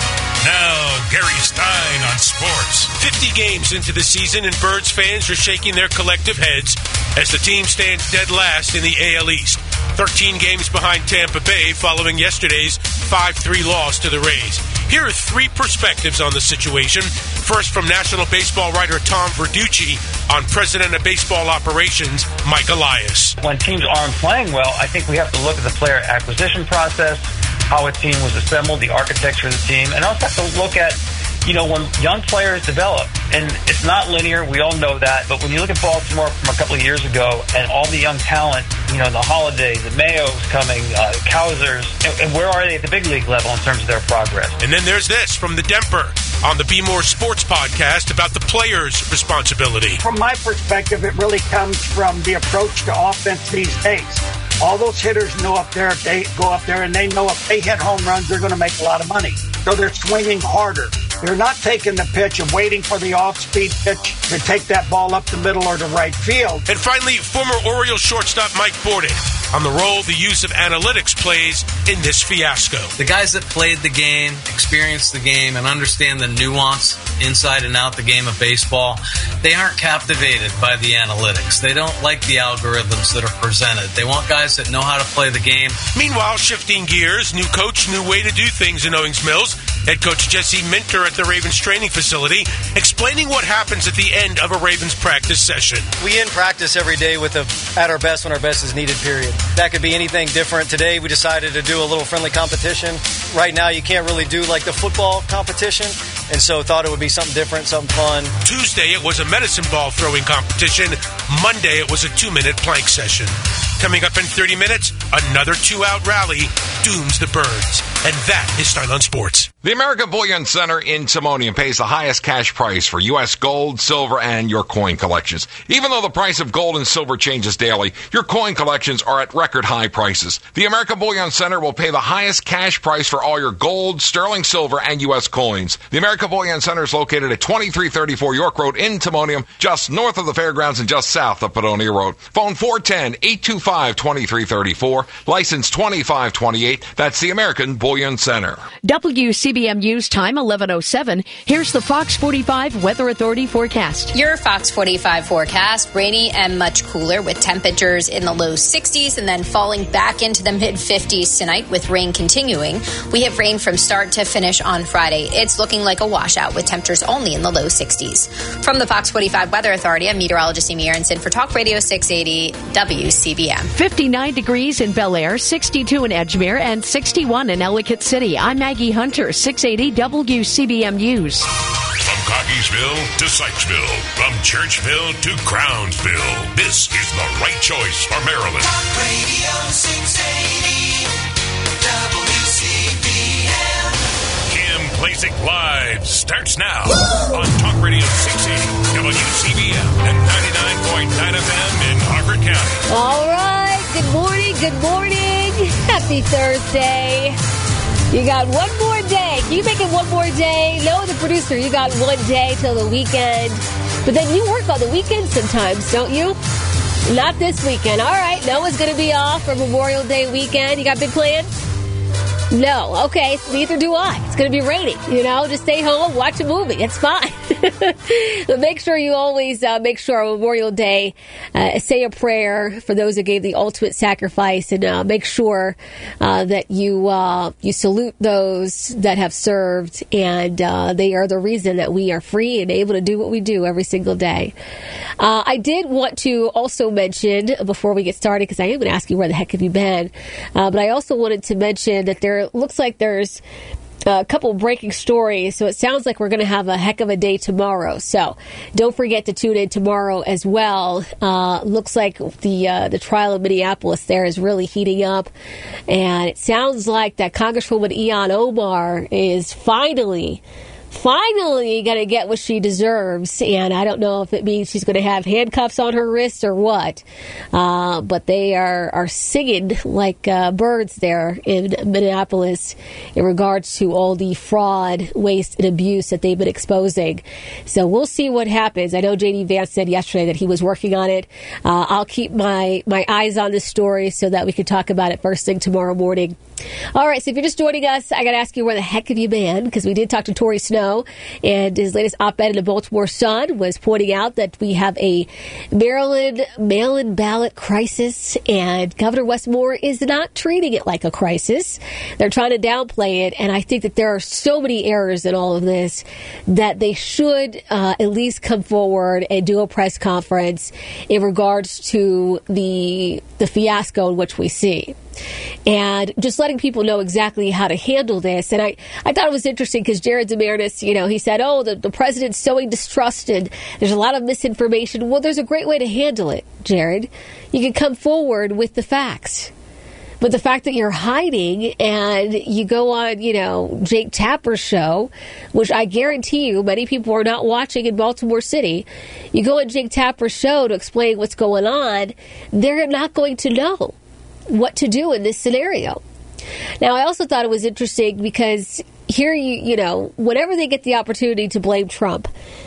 [SPEAKER 10] Now, Gary Stein on sports. fifty games into the season, and Birds fans are shaking their collective heads as the team stands dead last in the A L East. thirteen games behind Tampa Bay following yesterday's five three loss to the Rays. Here are three perspectives on the situation. First, from National Baseball writer Tom Verducci on President of Baseball Operations, Mike Elias.
[SPEAKER 13] When teams aren't playing well, I think we have to look at the player acquisition process, how a team was assembled, the architecture of the team, and also have to look at, you know, when young players develop. And it's not linear, we all know that, but when you look at Baltimore from a couple of years ago and all the young talent, you know, the Holiday, the Mayo's coming, uh, Cowsers, and, and where are they at the big league level in terms of their progress?
[SPEAKER 10] And then there's this from the Demper on the Be More Sports podcast about the players' responsibility.
[SPEAKER 14] From my perspective, it really comes from the approach to offense these days. All those hitters know up there, if they go up there and they know if they hit home runs, they're going to make a lot of money. So they're swinging harder. They're not taking the pitch and waiting for the off-speed pitch to take that ball up the middle or to right field.
[SPEAKER 10] And finally, former Orioles shortstop Mike Borden on the role the use of analytics plays in this fiasco.
[SPEAKER 19] The guys that played the game, experienced the game, and understand the nuance inside and out the game of baseball, they aren't captivated by the analytics. They don't like the algorithms that are presented. They want guys that know how to play the game.
[SPEAKER 10] Meanwhile, shifting gears, new coach, new way to do things in Owings Mills. Head coach Jesse Minter at the Ravens training facility, explaining what happens at the end of a Ravens practice session.
[SPEAKER 20] We end practice every day with a at our best when our best is needed, period. That could be anything different. Today we decided to do a little friendly competition. Right now you can't really do like the football competition, and so thought it would be something different, something fun.
[SPEAKER 10] Tuesday it was a medicine ball throwing competition. Monday it was a two-minute plank session. Coming up in thirty minutes, another two-out rally
[SPEAKER 7] dooms the birds. And that is Style on Sports.
[SPEAKER 8] The American Bullion Center in Timonium pays the highest cash price for U S gold, silver, and your coin collections. Even though the price of gold and silver changes daily, your coin collections are at record high prices. The American Bullion Center will pay the highest cash price for all your gold, sterling silver, and U S coins. The American Bullion Center is located at twenty-three thirty-four York Road in Timonium, just north of the fairgrounds and just south of Padonia Road. Phone four one zero, eight two five, two three three four, license twenty-five twenty-eight. That's the American Bullion Center.
[SPEAKER 3] W C B M News time, eleven oh seven. Here's the Fox forty-five Weather Authority forecast.
[SPEAKER 9] Your Fox forty-five forecast, rainy and much cooler with temperatures in the low sixties and then falling back into the mid fifties tonight with rain continuing. We have rain from start to finish on Friday. It's looking like a washout with temperatures only in the low sixties. From the Fox forty-five Weather Authority, I'm meteorologist Amy Aronson for Talk Radio six eighty W C B M.
[SPEAKER 3] fifty-nine degrees in Bel Air, sixty-two in Edgemere, and sixty-one in Ellicott City. I'm Maggie Hunter, six eighty W C B M News.
[SPEAKER 10] From Cockeysville to Sykesville, from Churchville to Crownsville, this is the right choice for Maryland.
[SPEAKER 12] Talk Radio six eighty W C B M.
[SPEAKER 10] Kim Klacik Live starts now on Talk Radio six eighty W C B M and ninety-nine point nine F M in Harford County.
[SPEAKER 17] All right. Good morning. Good morning. Happy Thursday. You got one more day. Can you make it one more day? No, the producer, you got one day till the weekend. But then you work on the weekend sometimes, don't you? Not this weekend. All right. No one's going to be off for Memorial Day weekend. You got big plans? No. Okay. Neither do I. It's going to be raining. You know, just stay home, watch a movie. It's fine. But make sure you always uh, make sure on Memorial Day, uh, say a prayer for those who gave the ultimate sacrifice, and uh, make sure uh, that you uh, you salute those that have served, and uh, they are the reason that we are free and able to do what we do every single day. Uh, I did want to also mention before we get started, because I am going to ask you where the heck have you been, uh, but I also wanted to mention that there looks like there's a couple breaking stories, so it sounds like we're going to have a heck of a day tomorrow. So don't forget to tune in tomorrow as well. Uh, looks like the uh, the trial in Minneapolis there is really heating up, and it sounds like that Congresswoman Ilhan Omar is finally finally going to get what she deserves, and I don't know if it means she's going to have handcuffs on her wrists or what, uh, but they are, are singing like uh, birds there in Minneapolis in regards to all the fraud, waste, and abuse that they've been exposing. So we'll see what happens. I know J D Vance said yesterday that he was working on it. Uh, I'll keep my, my eyes on this story so that we can talk about it first thing tomorrow morning. All right, so if you're just joining us, I got to ask you where the heck have you been? Because we did talk to Tory Snow, and his latest op-ed in the Baltimore Sun was pointing out that we have a Maryland mail-in ballot crisis, and Governor Wes Moore is not treating it like a crisis. They're trying to downplay it, and I think that there are so many errors in all of this that they should uh, at least come forward and do a press conference in regards to the the fiasco in which we see. And just letting people know exactly how to handle this. And I, I thought it was interesting because Jared Damaris, you know, he said, oh, the, the president's sowing distrust and there's a lot of misinformation. Well, there's a great way to handle it, Jared. You can come forward with the facts. But the fact that you're hiding and you go on, you know, Jake Tapper's show, which I guarantee you many people are not watching in Baltimore City, you go on Jake Tapper's show to explain what's going on, they're not going to know what to do in this scenario. Now, I also thought it was interesting because here, you you know, whenever they get the opportunity to blame Trump,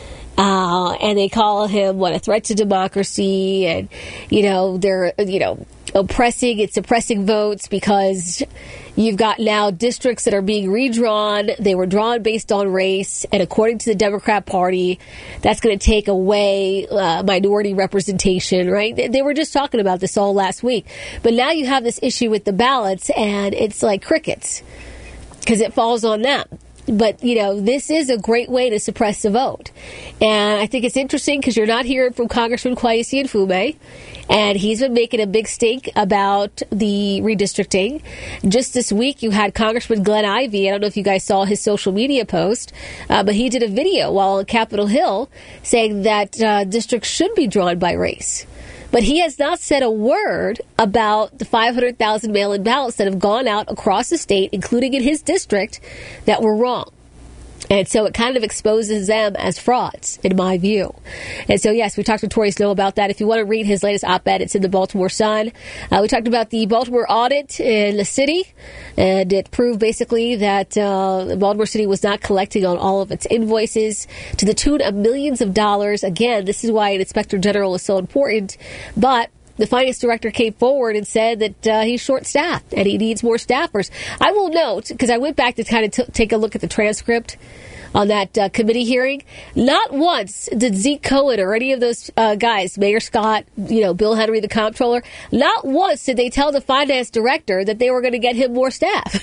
[SPEAKER 17] uh, and they call him, what, a threat to democracy, and, you know, they're, you know, oppressing and suppressing votes because you've got now districts that are being redrawn. They were drawn based on race, and according to the Democrat Party, that's going to take away uh, minority representation, right? They, they were just talking about this all last week. But now you have this issue with the ballots, and it's like crickets because it falls on them. But, you know, this is a great way to suppress the vote. And I think it's interesting because you're not hearing from Congressman Kweisi Mfume, and he's been making a big stink about the redistricting. Just this week, you had Congressman Glenn Ivey. I don't know if you guys saw his social media post, uh, but he did a video while on Capitol Hill saying that uh, districts should be drawn by race. But he has not said a word about the five hundred thousand mail-in ballots that have gone out across the state, including in his district, that were wrong. And so it kind of exposes them as frauds, in my view. And so, yes, we talked to Torrey Snow about that. If you want to read his latest op-ed, it's in the Baltimore Sun. Uh, we talked about the Baltimore audit in the city, and it proved basically that uh, Baltimore City was not collecting on all of its invoices to the tune of millions of dollars. Again, this is why an inspector general is so important. But the finance director came forward and said that uh, he's short-staffed and he needs more staffers. I will note, because I went back to kind of t- take a look at the transcript on that uh, committee hearing, not once did Zeke Cohen or any of those uh, guys, Mayor Scott, you know, Bill Henry, the comptroller, not once did they tell the finance director that they were going to get him more staff.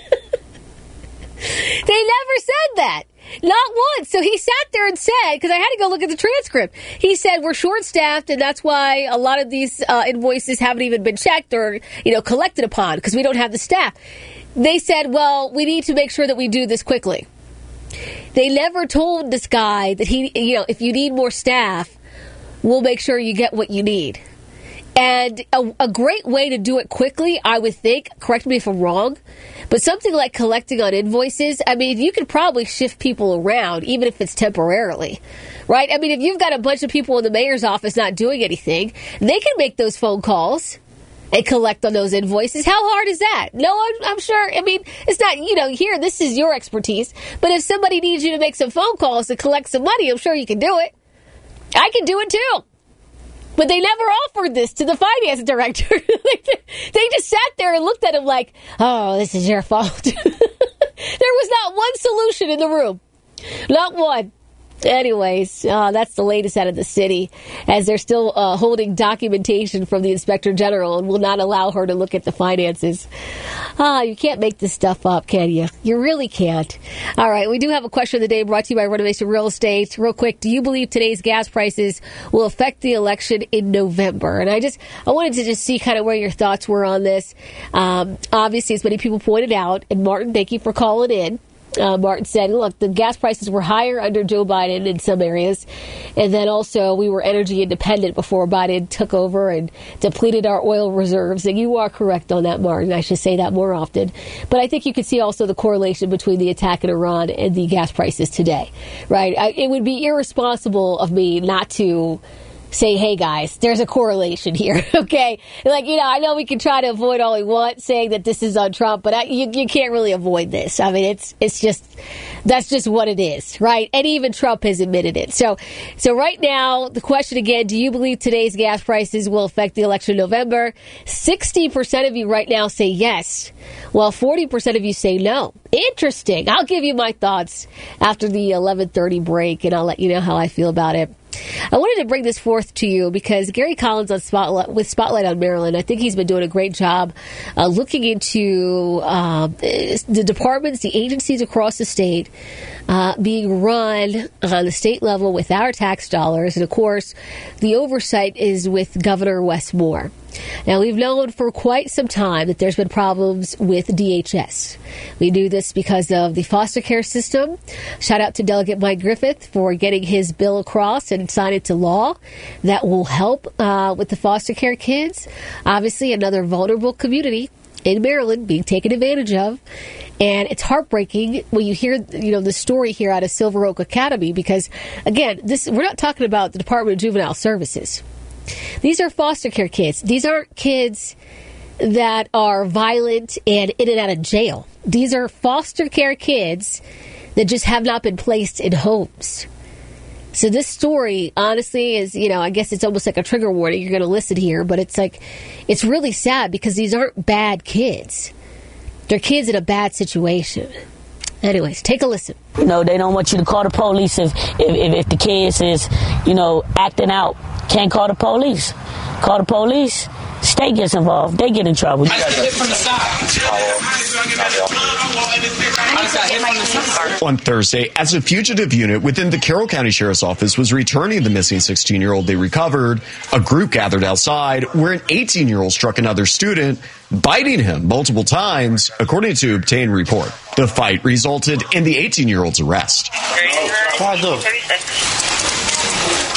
[SPEAKER 17] They never said that. Not once. So he sat there and said, because I had to go look at the transcript, he said, we're short-staffed, and that's why a lot of these uh, invoices haven't even been checked or, you know, collected upon, because we don't have the staff. They said, well, we need to make sure that we do this quickly. They never told this guy that he, you know, if you need more staff, we'll make sure you get what you need. And a, a great way to do it quickly, I would think, correct me if I'm wrong, but something like collecting on invoices, I mean, you could probably shift people around, even if it's temporarily, right? I mean, if you've got a bunch of people in the mayor's office not doing anything, they can make those phone calls and collect on those invoices. How hard is that? No, I'm, I'm sure. I mean, it's not, you know, here, this is your expertise. But if somebody needs you to make some phone calls to collect some money, I'm sure you can do it. I can do it too. But they never offered this to the finance director. They just sat there and looked at him like, oh, this is your fault. There was not one solution in the room. Not one. Anyways, uh, that's the latest out of the city, as they're still uh, holding documentation from the inspector general and will not allow her to look at the finances. Ah, you can't make this stuff up, can you? You really can't. All right, we do have a question of the day brought to you by Renovation Real Estate. Real quick, do you believe today's gas prices will affect the election in November? And I just, I wanted to just see kind of where your thoughts were on this. Um, obviously, as many people pointed out, and Martin, thank you for calling in. Uh, Martin said, look, the gas prices were higher under Joe Biden in some areas. And then also we were energy independent before Biden took over and depleted our oil reserves. And you are correct on that, Martin. I should say that more often. But I think you could see also the correlation between the attack in Iran and the gas prices today, right? I, it would be irresponsible of me not to say, hey, guys, there's a correlation here, okay? Like, you know, I know we can try to avoid all we want saying that this is on Trump, but I, you, you can't really avoid this. I mean, it's it's just, that's just what it is, right? And even Trump has admitted it. So, so right now, the question again, do you believe today's gas prices will affect the election in November? sixty percent of you right now say yes, while forty percent of you say no. Interesting. I'll give you my thoughts after the eleven thirty break, and I'll let you know how I feel about it. I wanted to bring this forth to you because Gary Collins on Spotlight, with Spotlight on Maryland, I think he's been doing a great job uh, looking into uh, the departments, the agencies across the state uh, being run on the state level with our tax dollars. And, of course, the oversight is with Governor Wes Moore. Now, we've known for quite some time that there's been problems with D H S. We knew this because of the foster care system. Shout out to Delegate Mike Griffith for getting his bill across and sign it to law. That will help uh, with the foster care kids. Obviously, another vulnerable community in Maryland being taken advantage of. And it's heartbreaking when you hear, you know, the story here out of Silver Oak Academy because, again, this we're not talking about the Department of Juvenile Services. These are foster care kids. These aren't kids that are violent and in and out of jail. These are foster care kids that just have not been placed in homes. So this story, honestly, is, you know, I guess it's almost like a trigger warning. You're going to listen here, but it's like, it's really sad because these aren't bad kids. They're kids in a bad situation. Anyways, take a listen.
[SPEAKER 2] You know, they don't want you to call the police if, if, if, if the kids is, you know, acting out. Can't call the police. Call the police. State gets involved. They get in trouble.
[SPEAKER 5] On Thursday, as a fugitive unit within the Carroll County Sheriff's Office was returning the missing sixteen-year-old they recovered, a group gathered outside where an eighteen-year-old struck another student, biting him multiple times, according to obtained report. The fight resulted in the eighteen-year-old's arrest.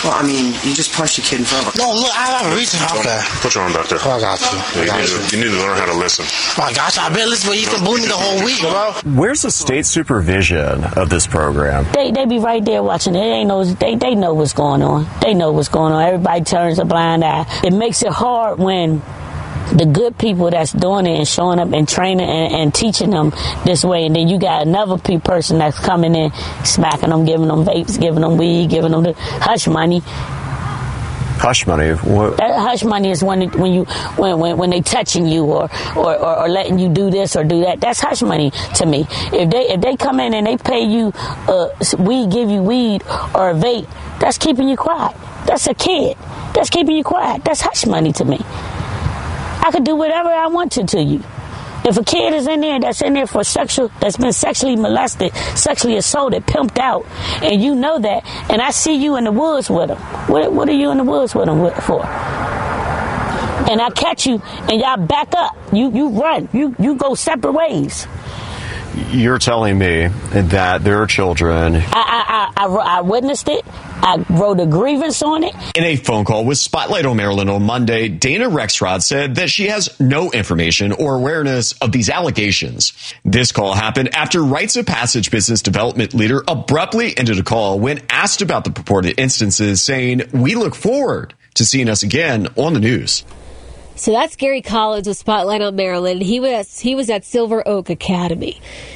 [SPEAKER 11] Well, I mean, you just punched a kid in front of a...
[SPEAKER 16] No, look, I have a reason. Okay.
[SPEAKER 18] Put your arm back there.
[SPEAKER 16] Oh, I got you. I got
[SPEAKER 18] you, need to, you need to learn how to listen.
[SPEAKER 16] Oh, my gosh, I've been listening, but you can bully me the whole week, bro.
[SPEAKER 5] Where's the state supervision of this program?
[SPEAKER 2] They they be right there watching it. They ain't know, they, they know what's going on. They know what's going on. Everybody turns a blind eye. It makes it hard when the good people that's doing it and showing up and training and, and teaching them this way, and then you got another pe- person that's coming in, smacking them, giving them vapes, giving them weed, giving them the hush money.
[SPEAKER 5] Hush money? What?
[SPEAKER 2] That hush money is when it, when you when, when when they touching you or, or, or, or letting you do this or do that. That's hush money to me. If they if they come in and they pay you uh, weed, give you weed or a vape, that's keeping you quiet. That's a kid. That's keeping you quiet. That's hush money to me. I could do whatever I want to to you. If a kid is in there that's in there for sexual, that's been sexually molested, sexually assaulted, pimped out, and you know that, and I see you in the woods with them, what, what are you in the woods with them for? And I catch you, and y'all back up. You you run. You you go separate ways.
[SPEAKER 5] You're telling me that there are children.
[SPEAKER 2] I I, I, I, I witnessed it. I wrote a grievance on it.
[SPEAKER 5] In a phone call with Spotlight on Maryland on Monday, Dana Rexrod said that she has no information or awareness of these allegations. This call happened after Rites of Passage business development leader abruptly ended a call when asked about the purported instances, saying, "We look forward to seeing us again on the news."
[SPEAKER 17] So that's Gary Collins with Spotlight on Maryland. He was he was at Silver Oak Academy.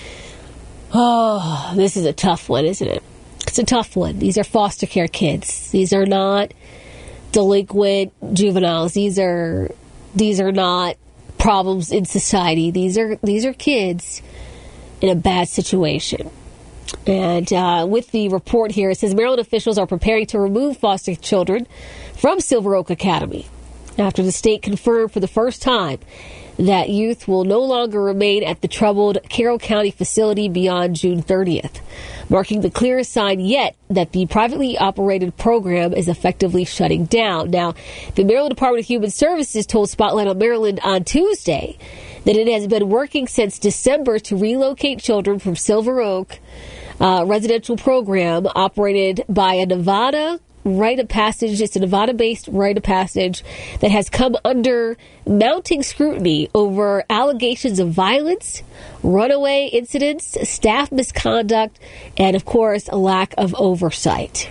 [SPEAKER 17] Oh, this is a tough one, isn't it? It's a tough one. These are foster care kids. These are not delinquent juveniles. These are these are not problems in society. These are these are kids in a bad situation. And uh, with the report here, it says Maryland officials are preparing to remove foster children from Silver Oak Academy after the state confirmed for the first time that youth will no longer remain at the troubled Carroll County facility beyond June thirtieth, marking the clearest sign yet that the privately operated program is effectively shutting down. Now, the Maryland Department of Human Services told Spotlight on Maryland on Tuesday that it has been working since December to relocate children from Silver Oak uh, residential program operated by a Nevada rite of passage. It's a Nevada-based rite of passage that has come under mounting scrutiny over allegations of violence, runaway incidents, staff misconduct, and, of course, a lack of oversight.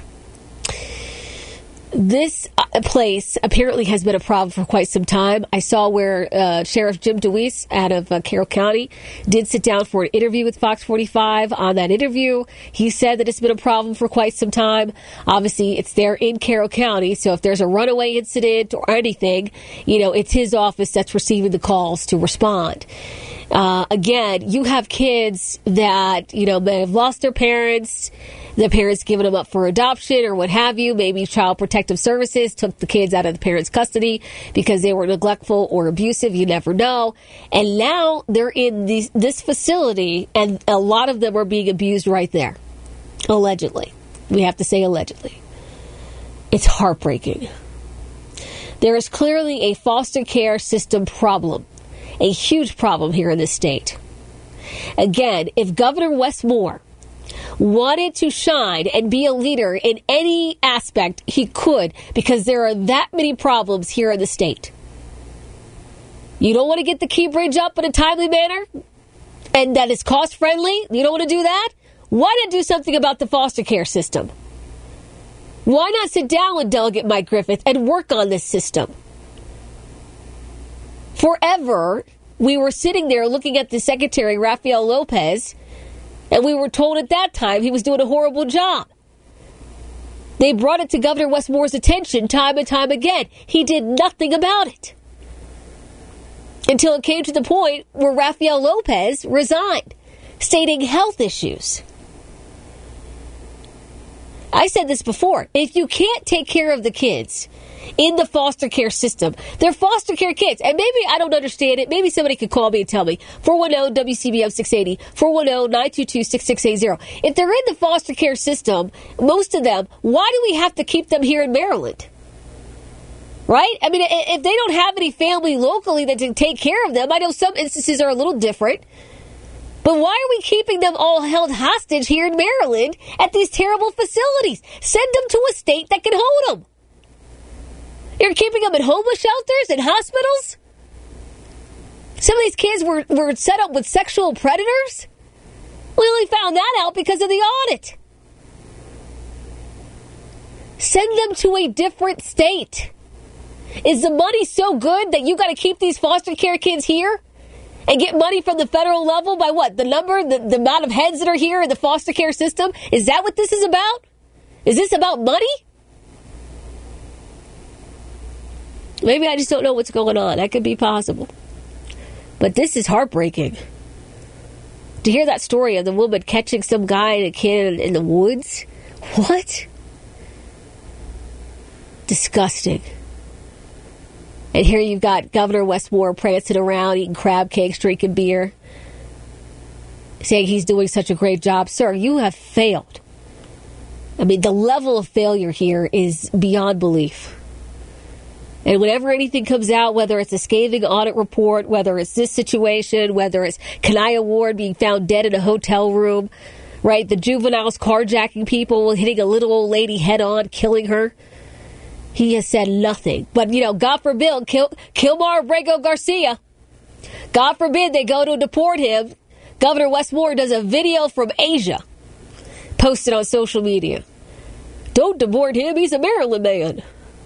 [SPEAKER 17] This place apparently has been a problem for quite some time. I saw where uh, Sheriff Jim DeWeese out of uh, Carroll County did sit down for an interview with Fox forty-five. On that interview, he said that it's been a problem for quite some time. Obviously, it's there in Carroll County, so if there's a runaway incident or anything, you know, it's his office that's receiving the calls to respond. Uh, again, you have kids that, you know, may have lost their parents, the parents giving them up for adoption or what have you. Maybe Child Protective Services took the kids out of the parents' custody because they were neglectful or abusive. You never know. And now they're in these, this facility, and a lot of them are being abused right there. Allegedly. We have to say allegedly. It's heartbreaking. There is clearly a foster care system problem. A huge problem here in this state. Again, if Governor Wes Moore wanted to shine and be a leader in any aspect, he could, because there are that many problems here in the state. You don't want to get the Key Bridge up in a timely manner and that is cost friendly? You don't want to do that? Why not do something about the foster care system? Why not sit down with Delegate Mike Griffith and work on this system? Forever, we were sitting there looking at the Secretary, Rafael Lopez, and we were told at that time he was doing a horrible job. They brought it to Governor Wes Moore's attention time and time again. He did nothing about it. Until it came to the point where Rafael Lopez resigned, stating health issues. I said this before. If you can't take care of the kids in the foster care system, they're foster care kids. And maybe I don't understand it. Maybe somebody could call me and tell me. four one zero W C B M six eighty, four one zero nine two two six six eight zero. If they're in the foster care system, most of them, why do we have to keep them here in Maryland? Right? I mean, if they don't have any family locally that can take care of them, I know some instances are a little different. But why are we keeping them all held hostage here in Maryland at these terrible facilities? Send them to a state that can hold them. You're keeping them in homeless shelters and hospitals? Some of these kids were, were set up with sexual predators? We only found that out because of the audit. Send them to a different state. Is the money so good that you got to keep these foster care kids here and get money from the federal level by what? The number, the, the amount of heads that are here in the foster care system? Is that what this is about? Is this about money? Maybe I just don't know what's going on. That could be possible. But this is heartbreaking. To hear that story of the woman catching some guy and a kid in the woods. What? Disgusting. And here you've got Governor Westmore prancing around, eating crab cakes, drinking beer, saying he's doing such a great job. Sir, you have failed. I mean, the level of failure here is beyond belief. And whenever anything comes out, whether it's a scathing audit report, whether it's this situation, whether it's Kanaya Ward being found dead in a hotel room, right? The juveniles carjacking people, hitting a little old lady head on, killing her. He has said nothing. But, you know, God forbid, Kil- Kilmar Abrego Garcia, God forbid they go to deport him. Governor Westmore does a video from Asia, posted on social media. Don't deport him, he's a Maryland man.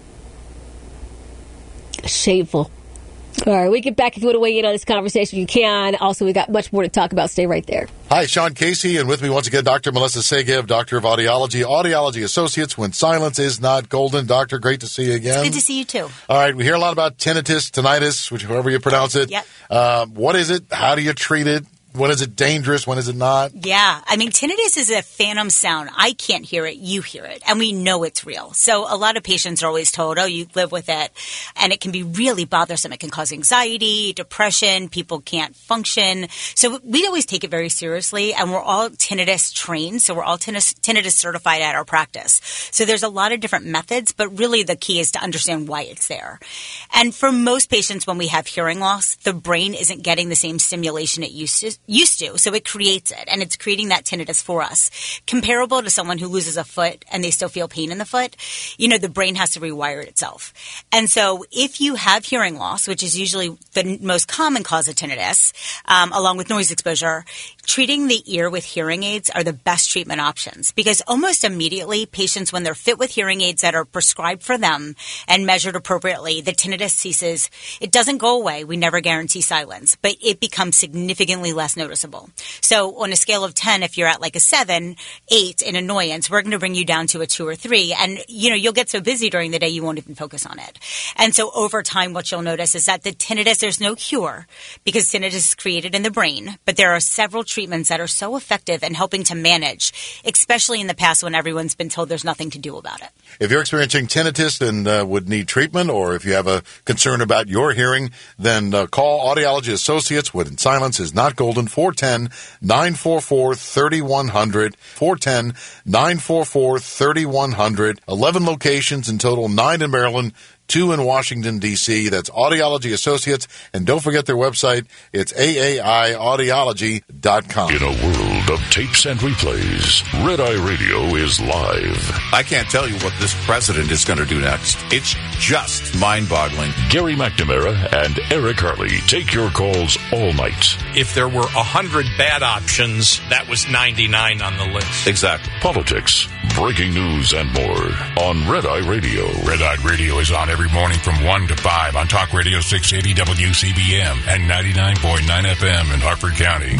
[SPEAKER 17] Shameful. All right, we get back. If you want to weigh in on this conversation, you can. Also, we got much more to talk about. Stay right there.
[SPEAKER 15] Hi, Sean Casey, and with me once again, Doctor Melissa Segev, Doctor of Audiology, Audiology Associates, when silence is not golden. Doctor, great to see you again.
[SPEAKER 21] It's good to see you, too.
[SPEAKER 15] All right, we hear a lot about tinnitus, tinnitus, which however you pronounce it.
[SPEAKER 21] Yep.
[SPEAKER 15] Uh, what is it? How do you treat it? When is it dangerous? When is it not?
[SPEAKER 21] Yeah. I mean, tinnitus is a phantom sound. I can't hear it. You hear it. And we know it's real. So a lot of patients are always told, oh, you live with it. And it can be really bothersome. It can cause anxiety, depression. People can't function. So we always take it very seriously. And we're all tinnitus trained. So we're all tinnitus, tinnitus certified at our practice. So there's a lot of different methods. But really the key is to understand why it's there. And for most patients, when we have hearing loss, the brain isn't getting the same stimulation it used to. used to, so it creates it, and it's creating that tinnitus for us. Comparable to someone who loses a foot and they still feel pain in the foot, you know, the brain has to rewire itself. And so if you have hearing loss, which is usually the most common cause of tinnitus, um, along with noise exposure, treating the ear with hearing aids are the best treatment options because almost immediately patients, when they're fit with hearing aids that are prescribed for them and measured appropriately, the tinnitus ceases. It doesn't go away. We never guarantee silence, but it becomes significantly less noticeable. So on a scale of ten, if you're at like a seven, eight in annoyance, we're going to bring you down to a two or three. And, you know, you'll get so busy during the day, you won't even focus on it. And so over time, what you'll notice is that the tinnitus, there's no cure because tinnitus is created in the brain, but there are several treatments that are so effective in helping to manage, especially in the past when everyone's been told there's nothing to do about it.
[SPEAKER 15] If you're experiencing tinnitus and uh, would need treatment, or if you have a concern about your hearing, then uh, call Audiology Associates when silence is not golden, four one zero, nine four four, three one zero zero, four one zero, nine four four, three one zero zero, eleven locations in total, nine in Maryland, two in Washington, D C That's Audiology Associates. And don't forget their website. It's A A I audiology dot com.
[SPEAKER 22] In a world of tapes and replays, Red Eye Radio is live.
[SPEAKER 23] I can't tell you what this president is going to do next. It's just mind-boggling.
[SPEAKER 22] Gary McNamara and Eric Harley take your calls all night.
[SPEAKER 24] If there were one hundred bad options, that was ninety-nine on the list.
[SPEAKER 23] Exactly.
[SPEAKER 22] Politics, breaking news, and more on Red Eye Radio.
[SPEAKER 10] Red Eye Radio is on every morning from one to five on Talk Radio six eighty W C B M and ninety-nine point nine F M in Harford County.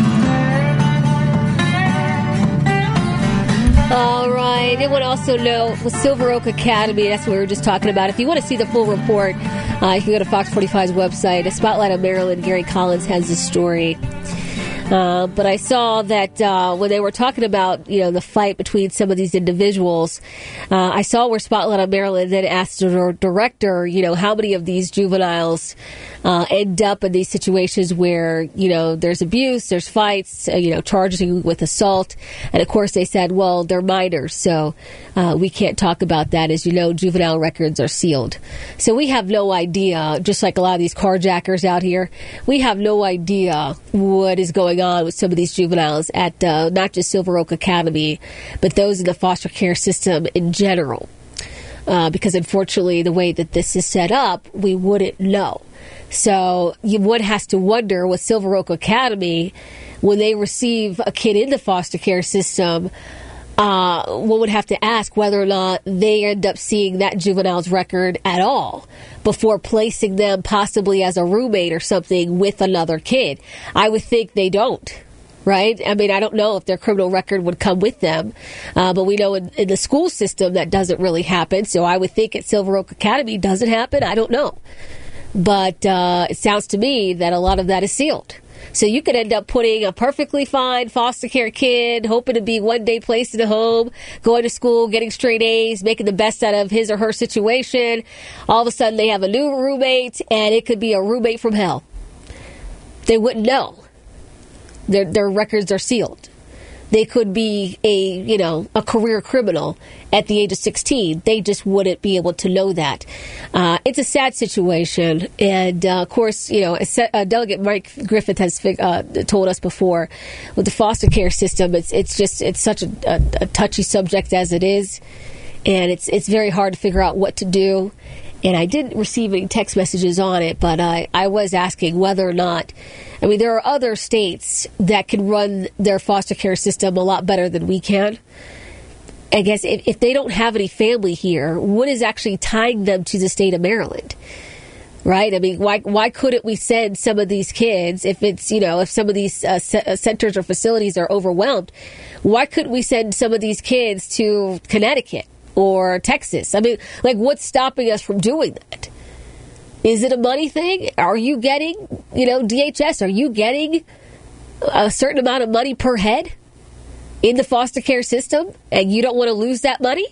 [SPEAKER 17] All right. Anyone also know with Silver Oak Academy, that's what we were just talking about. If you want to see the full report, uh, you can go to Fox forty-five's website. A Spotlight on Maryland, Gary Collins has the story. Uh, but I saw that uh, when they were talking about, you know, the fight between some of these individuals, uh, I saw where Spotlight on Maryland then asked the director, you know, how many of these juveniles uh, end up in these situations where, you know, there's abuse, there's fights, uh, you know, charging with assault. And, of course, they said, well, they're minors, so uh, we can't talk about that. As you know, juvenile records are sealed. So we have no idea, just like a lot of these carjackers out here, we have no idea what is going going on with some of these juveniles at uh, not just Silver Oak Academy, but those in the foster care system in general. Uh, because unfortunately, the way that this is set up, we wouldn't know. So you one has to wonder with Silver Oak Academy, when they receive a kid in the foster care system, uh, one would have to ask whether or not they end up seeing that juvenile's record at all before placing them possibly as a roommate or something with another kid. I would think they don't. Right? I mean, I don't know if their criminal record would come with them, uh, but we know in, in the school system that doesn't really happen. So I would think at Silver Oak Academy doesn't happen. I don't know. But uh, it sounds to me that a lot of that is sealed. So you could end up putting a perfectly fine foster care kid, hoping to be one day placed in a home, going to school, getting straight A's, making the best out of his or her situation. All of a sudden they have a new roommate, and it could be a roommate from hell. They wouldn't know. Their their records are sealed. They could be a, you know, a career criminal at the age of sixteen. They just wouldn't be able to know that. Uh, it's a sad situation. And, uh, of course, you know, uh, Delegate Mike Griffith has uh, told us before, with the foster care system, it's it's just it's such a, a, a touchy subject as it is. And it's it's very hard to figure out what to do. And I didn't receive any text messages on it, but I, I was asking whether or not, I mean, there are other states that can run their foster care system a lot better than we can. I guess if, if they don't have any family here, what is actually tying them to the state of Maryland? Right? I mean, why why couldn't we send some of these kids, if it's, you know, if some of these uh, c- centers or facilities are overwhelmed, why couldn't we send some of these kids to Connecticut? Or Texas? I mean, like, what's stopping us from doing that? Is it a money thing? Are you getting, you know, D H S, are you getting a certain amount of money per head in the foster care system, and you don't want to lose that money?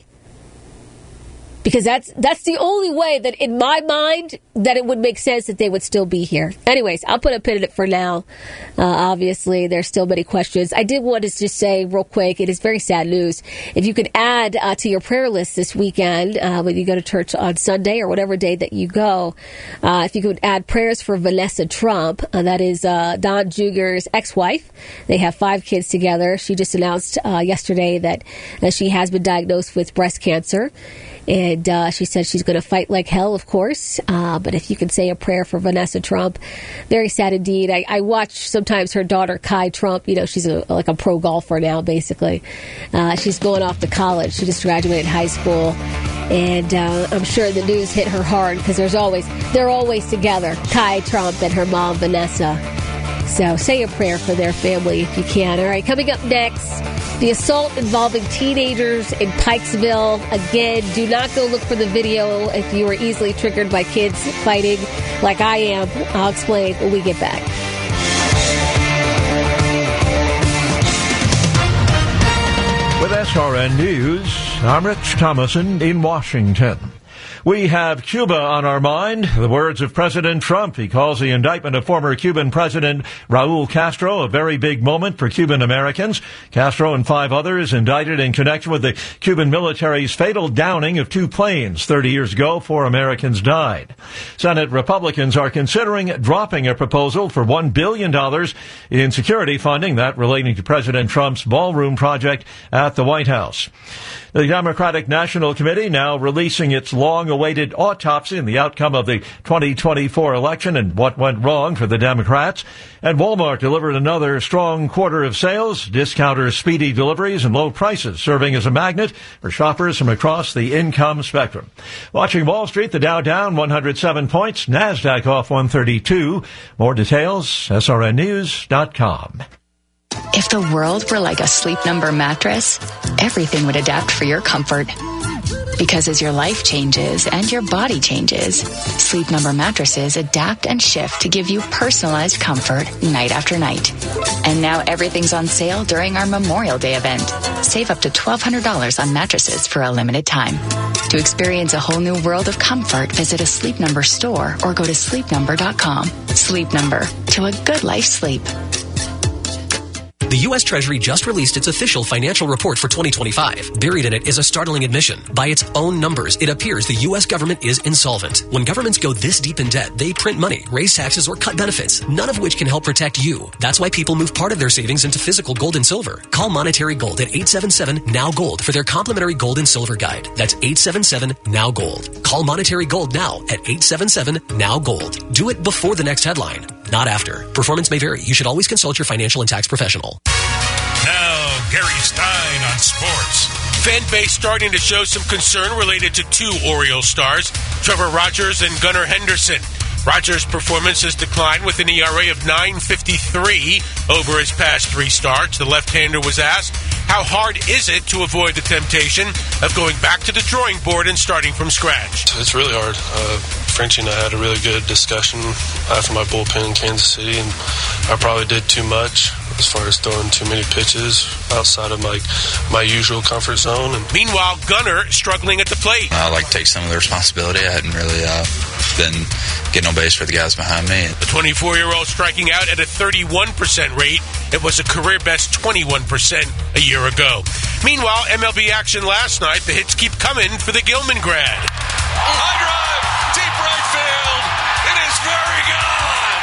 [SPEAKER 17] Because that's that's the only way that, in my mind, that it would make sense that they would still be here. Anyways, I'll put a pin in it for now. Uh, obviously, there's still many questions. I did want to just say real quick, it is very sad news. If you could add uh, to your prayer list this weekend, uh, when you go to church on Sunday or whatever day that you go, uh, if you could add prayers for Vanessa Trump, uh, that is uh, Don Junior's ex-wife. They have five kids together. She just announced uh, yesterday that uh, she has been diagnosed with breast cancer. And uh, she said she's going to fight like hell, of course. Uh, but if you can say a prayer for Vanessa Trump, very sad indeed. I, I watch sometimes her daughter, Kai Trump. You know, she's a, like a pro golfer now, basically. Uh, she's going off to college. She just graduated high school. And uh, I'm sure the news hit her hard because there's always they're always together, Kai Trump and her mom, Vanessa. So say a prayer for their family if you can. All right, coming up next, the assault involving teenagers in Pikesville. Again, do not go look for the video if you are easily triggered by kids fighting like I am. I'll explain when we get back.
[SPEAKER 1] With S R N News, I'm Rich Thomason in Washington. We have Cuba on our mind. The words of President Trump. He calls the indictment of former Cuban President Raul Castro a very big moment for Cuban Americans. Castro and five others indicted in connection with the Cuban military's fatal downing of two planes. Thirty years ago, four Americans died. Senate Republicans are considering dropping a proposal for one billion dollars in security funding, that relating to President Trump's ballroom project at the White House. The Democratic National Committee now releasing its long-awaited autopsy in the outcome of the twenty twenty-four election and what went wrong for the Democrats. And Walmart delivered another strong quarter of sales, discounters' speedy deliveries, and low prices serving as a magnet for shoppers from across the income spectrum. Watching Wall Street, the Dow down one hundred seven points, NASDAQ off one thirty-two. More details, S R N news dot com.
[SPEAKER 4] If the world were like a Sleep Number mattress, everything would adapt for your comfort. Because as your life changes and your body changes, Sleep Number mattresses adapt and shift to give you personalized comfort night after night. And now everything's on sale during our Memorial Day event. Save up to twelve hundred dollars on mattresses for a limited time. To experience a whole new world of comfort, visit a Sleep Number store or go to sleep number dot com. Sleep Number, to a good life sleep.
[SPEAKER 6] The U S Treasury just released its official financial report for twenty twenty-five. Buried in it is a startling admission. By its own numbers, it appears the U S government is insolvent. When governments go this deep in debt, they print money, raise taxes, or cut benefits, none of which can help protect you. That's why people move part of their savings into physical gold and silver. Call Monetary Gold at eight seven seven, N O W, GOLD for their complimentary gold and silver guide. That's eight seven seven, N O W, GOLD. Call Monetary Gold now at eight seven seven, N O W, GOLD. Do it before the next headline, not after. Performance may vary. You should always consult your financial and tax professional.
[SPEAKER 7] Now, Gary Stein on sports. Fan base starting to show some concern related to two Orioles stars, Trevor Rogers and Gunnar Henderson. Rogers' performance has declined with an E R A of nine fifty-three over his past three starts. The left-hander was asked, how hard is it to avoid the temptation of going back to the drawing board and starting from scratch?
[SPEAKER 13] It's really hard. Uh, Frenchie and I had a really good discussion after my bullpen in Kansas City, and I probably did too much as far as throwing too many pitches outside of my, my usual comfort zone. And
[SPEAKER 7] meanwhile, Gunnar struggling at the plate.
[SPEAKER 14] I like to take some of the responsibility. I hadn't really uh, been getting on base for the guys behind me.
[SPEAKER 7] The twenty-four-year-old striking out at a thirty-one percent rate. It was a career-best twenty-one percent a year ago. Meanwhile, M L B action last night. The hits keep coming for the Gilman grad.
[SPEAKER 12] High drive, deep right field. It is very gone.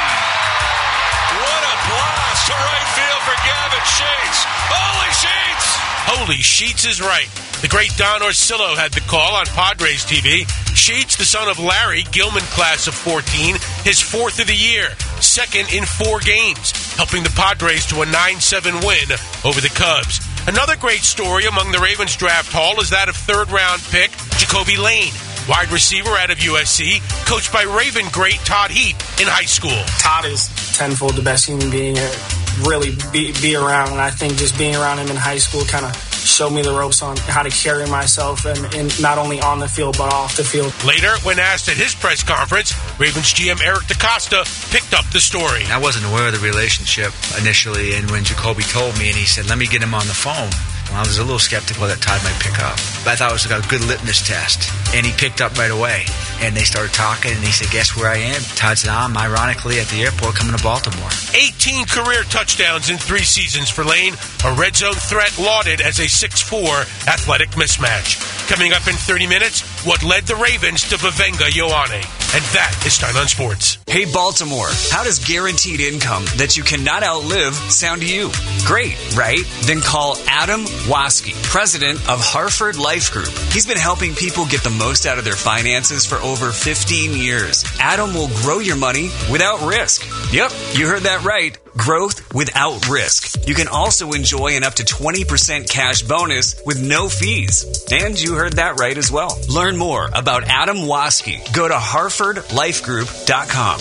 [SPEAKER 12] What a blast to right field for Gavin Sheets. Holy Sheets!
[SPEAKER 7] Holy Sheets is right. The great Don Orsillo had the call on Padres T V. Sheets, the son of Larry, Gilman class of fourteen, his fourth of the year, second in four games, helping the Padres to a nine seven win over the Cubs. Another great story among the Ravens draft haul is that of third-round pick Jacoby Lane, wide receiver out of U S C, coached by Raven great Todd Heap in high school.
[SPEAKER 19] Todd is tenfold the best human being really be, be around, and I think just being around him in high school kind of showed me the ropes on how to carry myself, and, and not only on the field but off the field.
[SPEAKER 7] Later, when asked at his press conference, Ravens G M Eric DeCosta picked up the story.
[SPEAKER 25] I wasn't aware of the relationship initially, and when Jacoby told me and he said, let me get him on the phone, well, I was a little skeptical that Todd might pick up. But I thought it was like a good litmus test. And he picked up right away. And they started talking, and he said, guess where I am? Todd said, I'm ironically at the airport coming to Baltimore.
[SPEAKER 7] eighteen career touchdowns in three seasons for Lane. A red zone threat lauded as a six four athletic mismatch. Coming up in thirty minutes, what led the Ravens to Vavenga Ioane. And that is Stein on Sports.
[SPEAKER 26] Hey, Baltimore, how does guaranteed income that you cannot outlive sound to you? Great, right? Then call Adam Waske, president of Hartford Life Group. He's been helping people get the most out of their finances for over fifteen years. Adam will grow your money without risk. Yep, you heard that right. Growth without risk. You can also enjoy an up to twenty percent cash bonus with no fees. And you heard that right as well. Learn more about Adam Waske. Go to hartford life group dot com.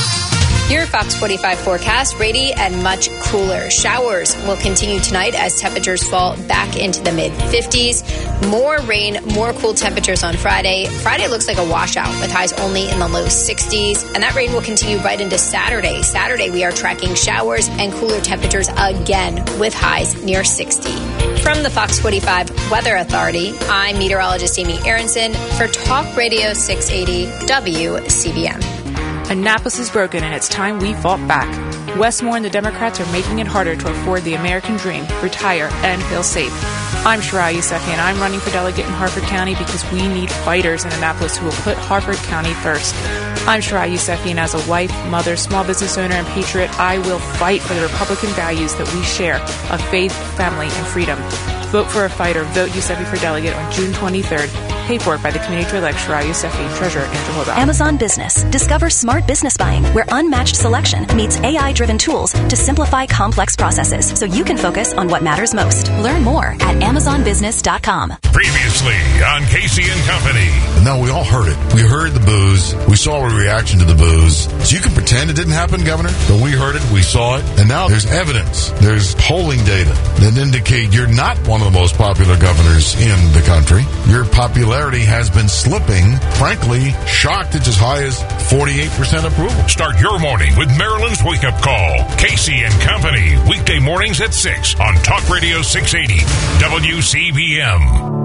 [SPEAKER 9] Your Fox forty-five forecast, rainy and much cooler. Showers will continue tonight as temperatures fall back into the mid fifties. More rain, more cool temperatures on Friday. Friday looks like a washout with highs only in the low sixties. And that rain will continue right into Saturday. Saturday, we are tracking showers and cooler temperatures again with highs near sixty. From the Fox forty-five Weather Authority, I'm meteorologist Amy Aronson for Talk Radio six eighty W C B M.
[SPEAKER 27] Annapolis is broken, and it's time we fought back. Westmore and the Democrats are making it harder to afford the American dream, retire, and feel safe. I'm Shariah Yousefi, and I'm running for delegate in Harford County because we need fighters in Annapolis who will put Harford County first. I'm Shariah Yousefi, and as a wife, mother, small business owner, and patriot, I will fight for the Republican values that we share of faith, family, and freedom. Vote for a fighter. Vote Yousefi for delegate on June twenty-third. Paid for by the committee to elect Shariah Yousefi, Treasurer Andrew Hobaugh.
[SPEAKER 28] Amazon Business. Discover smart business buying where unmatched selection meets A I-driven tools to simplify complex processes so you can focus on what matters most. Learn more at amazon business dot com.
[SPEAKER 22] Previously on Casey and Company.
[SPEAKER 29] No, we all heard it. We heard the boos. We saw a reaction to the boos. So you can pretend it didn't happen, Governor, but we heard it, we saw it, and now there's evidence. There's polling data that indicate you're not one of the most popular governors in the country. Your popularity has been slipping. Frankly, shocked it's as high as forty-eight percent approval.
[SPEAKER 22] Start your morning with Maryland's Wake Up Call. Casey and Company. Weekday mornings at six on Talk Radio six eighty W C B M.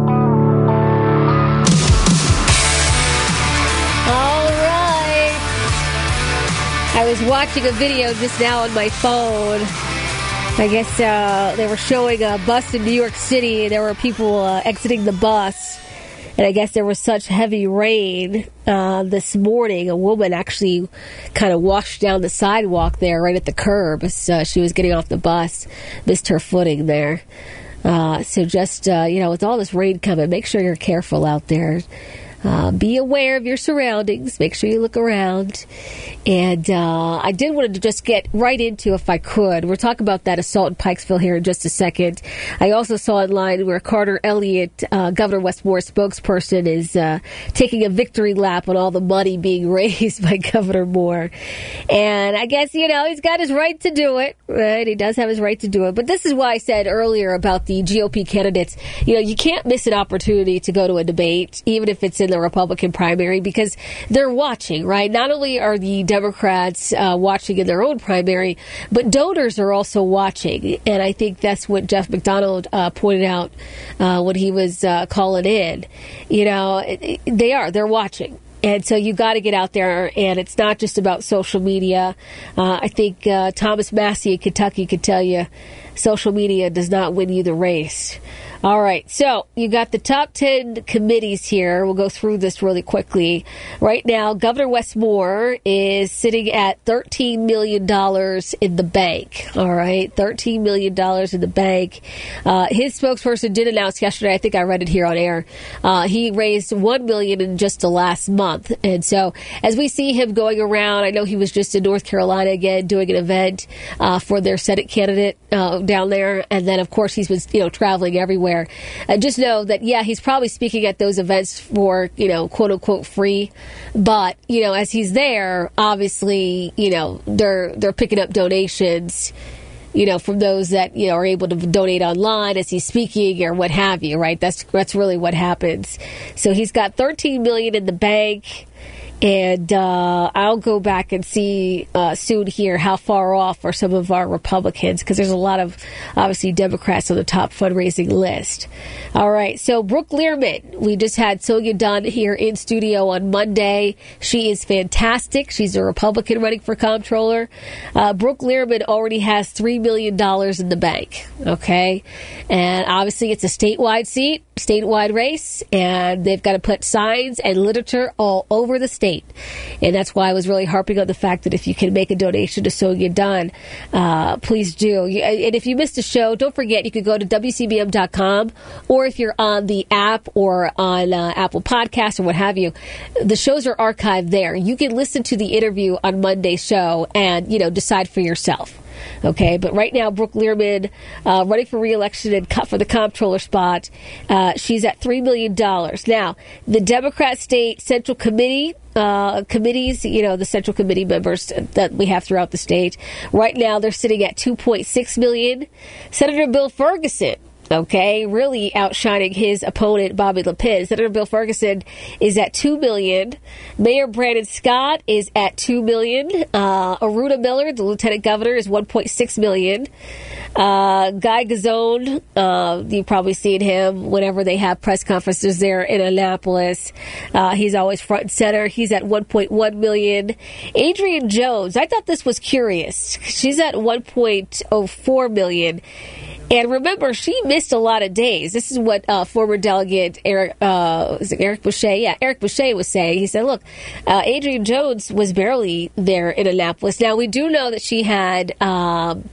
[SPEAKER 17] All right. I was watching a video just now on my phone. I guess uh, they were showing a bus in New York City, and there were people uh, exiting the bus. And I guess there was such heavy rain uh, this morning. A woman actually kind of washed down the sidewalk there right at the curb as uh, she was getting off the bus, missed her footing there. Uh, so just, uh, you know, with all this rain coming, make sure you're careful out there. Uh, be aware of your surroundings. Make sure you look around. And uh, I did want to just get right into, if I could, we'll talk about that assault in Pikesville here in just a second. I also saw online where Carter Elliott, uh, Governor Wes Moore's spokesperson, is uh, taking a victory lap on all the money being raised by Governor Moore. And I guess, you know, he's got his right to do it, right? He does have his right to do it. But this is why I said earlier about the G O P candidates, you know, you can't miss an opportunity to go to a debate, even if it's in the Republican primary, because they're watching, right? Not only are the Democrats uh, watching in their own primary, but donors are also watching. And I think that's what Jeff McDonald uh, pointed out uh, when he was uh, calling in. You know, they are, they're watching. And so you got to get out there, and it's not just about social media. Uh, I think uh, Thomas Massey in Kentucky could tell you social media does not win you the race. All right, so you got the top ten committees here. We'll go through this really quickly. Right now, Governor Wes Moore is sitting at thirteen million dollars in the bank. All right, thirteen million dollars in the bank. Uh, his spokesperson did announce yesterday, I think I read it here on air, uh, he raised one million dollars in just the last month. And so as we see him going around, I know he was just in North Carolina again doing an event uh, for their Senate candidate uh, down there. And then, of course, he's been, you know, traveling everywhere. Uh, just know that, yeah, he's probably speaking at those events for, you know, quote unquote free. But, you know, as he's there, obviously, you know, they're they're picking up donations, you know, from those that, you know, are able to donate online as he's speaking or what have you, right? That's that's really what happens. So he's got thirteen million dollars in the bank. And uh, I'll go back and see uh, soon here how far off are some of our Republicans, because there's a lot of, obviously, Democrats on the top fundraising list. All right, so Brooke Learman, we just had Sonia Dunn here in studio on Monday. She is fantastic. She's a Republican running for comptroller. Uh, Brooke Learman already has three million dollars in the bank, okay? And obviously it's a statewide seat, statewide race, and they've got to put signs and literature all over the state. And that's why I was really harping on the fact that if you can make a donation to Sonia Dunn, uh, please do. And if you missed a show, don't forget you can go to W C B M dot com, or if you're on the app or on uh, Apple Podcasts or what have you, the shows are archived there. You can listen to the interview on Monday's show and, you know, decide for yourself. Okay, but right now, Brooke Learman, uh, running for re-election and for the comptroller spot, uh, she's at three million dollars. Now, the Democrat State Central Committee, uh, committees, you know, the Central Committee members that we have throughout the state, right now they're sitting at two point six million dollars. Senator Bill Ferguson, okay, really outshining his opponent, Bobby Lapid. Senator Bill Ferguson is at two million dollars. Mayor Brandon Scott is at two million dollars. Uh, Aruna Miller, the lieutenant governor, is one point six million dollars. Uh, Guy Gazzone, uh, you've probably seen him whenever they have press conferences there in Annapolis. Uh, he's always front and center. He's at one point one million dollars. Adrian Jones, I thought this was curious. She's at one point oh four million dollars. And remember, she missed a lot of days. This is what uh, former delegate Eric, uh, is it Eric Boucher? Yeah, Eric Boucher was saying. He said, look, uh, Adrian Jones was barely there in Annapolis. Now, we do know that she had, um,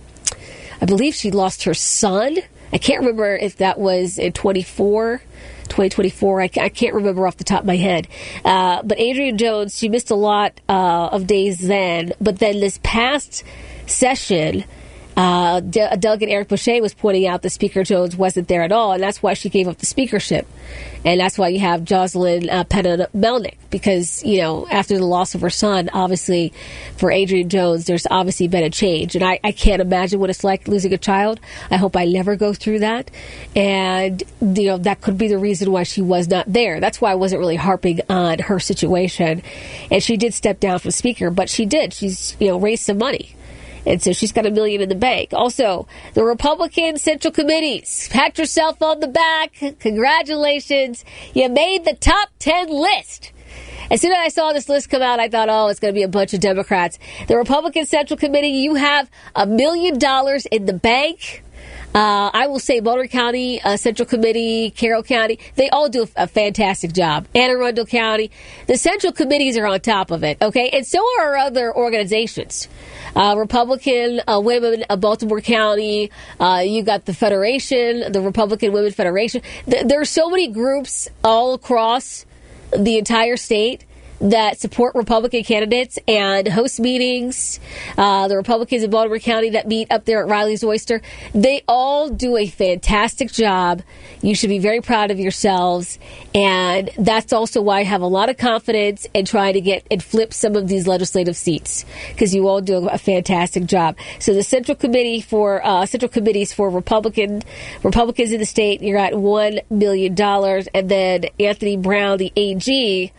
[SPEAKER 17] I believe she lost her son. I can't remember if that was in twenty-four, twenty twenty-four. I, I can't remember off the top of my head. Uh, but Adrian Jones, she missed a lot uh, of days then. But then this past session, Uh, De- Delegate Eric Boucher was pointing out that Speaker Jones wasn't there at all, and that's why she gave up the speakership. And that's why you have Jocelyn uh, Penna-Melnick, because, you know, after the loss of her son, obviously, for Adrian Jones, there's obviously been a change. And I, I can't imagine what it's like losing a child. I hope I never go through that. And, you know, that could be the reason why she was not there. That's why I wasn't really harping on her situation. And she did step down from Speaker, but she did. She's, you know, raised some money. And so she's got a million in the bank. Also, the Republican Central Committees. Pat yourself on the back. Congratulations. You made the top ten list. As soon as I saw this list come out, I thought, oh, it's going to be a bunch of Democrats. The Republican Central Committee, you have a million dollars in the bank. Uh, I will say Moultrie County uh, Central Committee, Carroll County, they all do a, a fantastic job. Anne Arundel County. The Central Committees are on top of it, okay? And so are other organizations. Uh, Republican uh, Women of Baltimore County. Uh, you got the Federation, the Republican Women Federation. Th- there are so many groups all across the entire state that support Republican candidates and host meetings. Uh, the Republicans in Baltimore County that meet up there at Riley's Oyster. They all do a fantastic job. You should be very proud of yourselves. And that's also why I have a lot of confidence in trying to get and flip some of these legislative seats, because you all do a fantastic job. So the Central Committee for uh, Central Committees for Republican Republicans in the state, you're at one million dollars. And then Anthony Brown, the A G,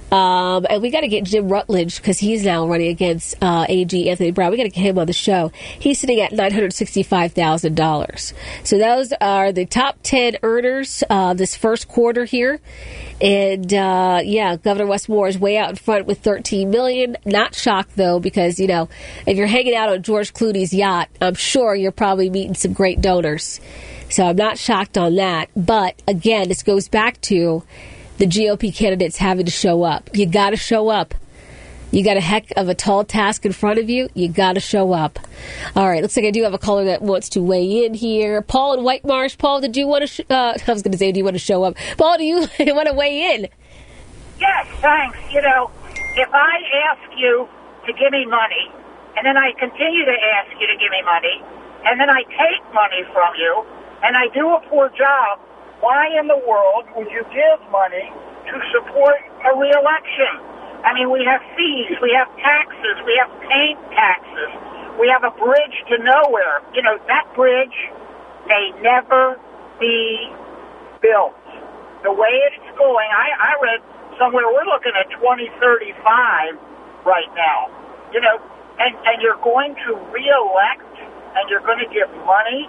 [SPEAKER 17] Um, and we got to get Jim Rutledge, because he's now running against uh, A G Anthony Brown. We got to get him on the show. He's sitting at nine hundred sixty-five thousand dollars. So those are the top ten earners uh, this first quarter here. And, uh, yeah, Governor Wes Moore is way out in front with thirteen million dollars. Not shocked, though, because, you know, if you're hanging out on George Clooney's yacht, I'm sure you're probably meeting some great donors. So I'm not shocked on that. But, again, this goes back to the G O P candidates having to show up. You got to show up. You got a heck of a tall task in front of you. You got to show up. All right, looks like I do have a caller that wants to weigh in here. Paul in White Marsh. Paul, did you want to? Sh- uh, I was going to say, do you want to show up? Paul, do you want to weigh in?
[SPEAKER 2] Yes, thanks. You know, if I ask you to give me money, and then I continue to ask you to give me money, and then I take money from you, and I do a poor job, why in the world would you give money to support a re-election? I mean, we have fees, we have taxes, we have paint taxes, we have a bridge to nowhere. You know, that bridge may never be built. The way it's going, I, I read somewhere we're looking at twenty thirty-five right now. You know, and, and you're going to re-elect, and you're going to give money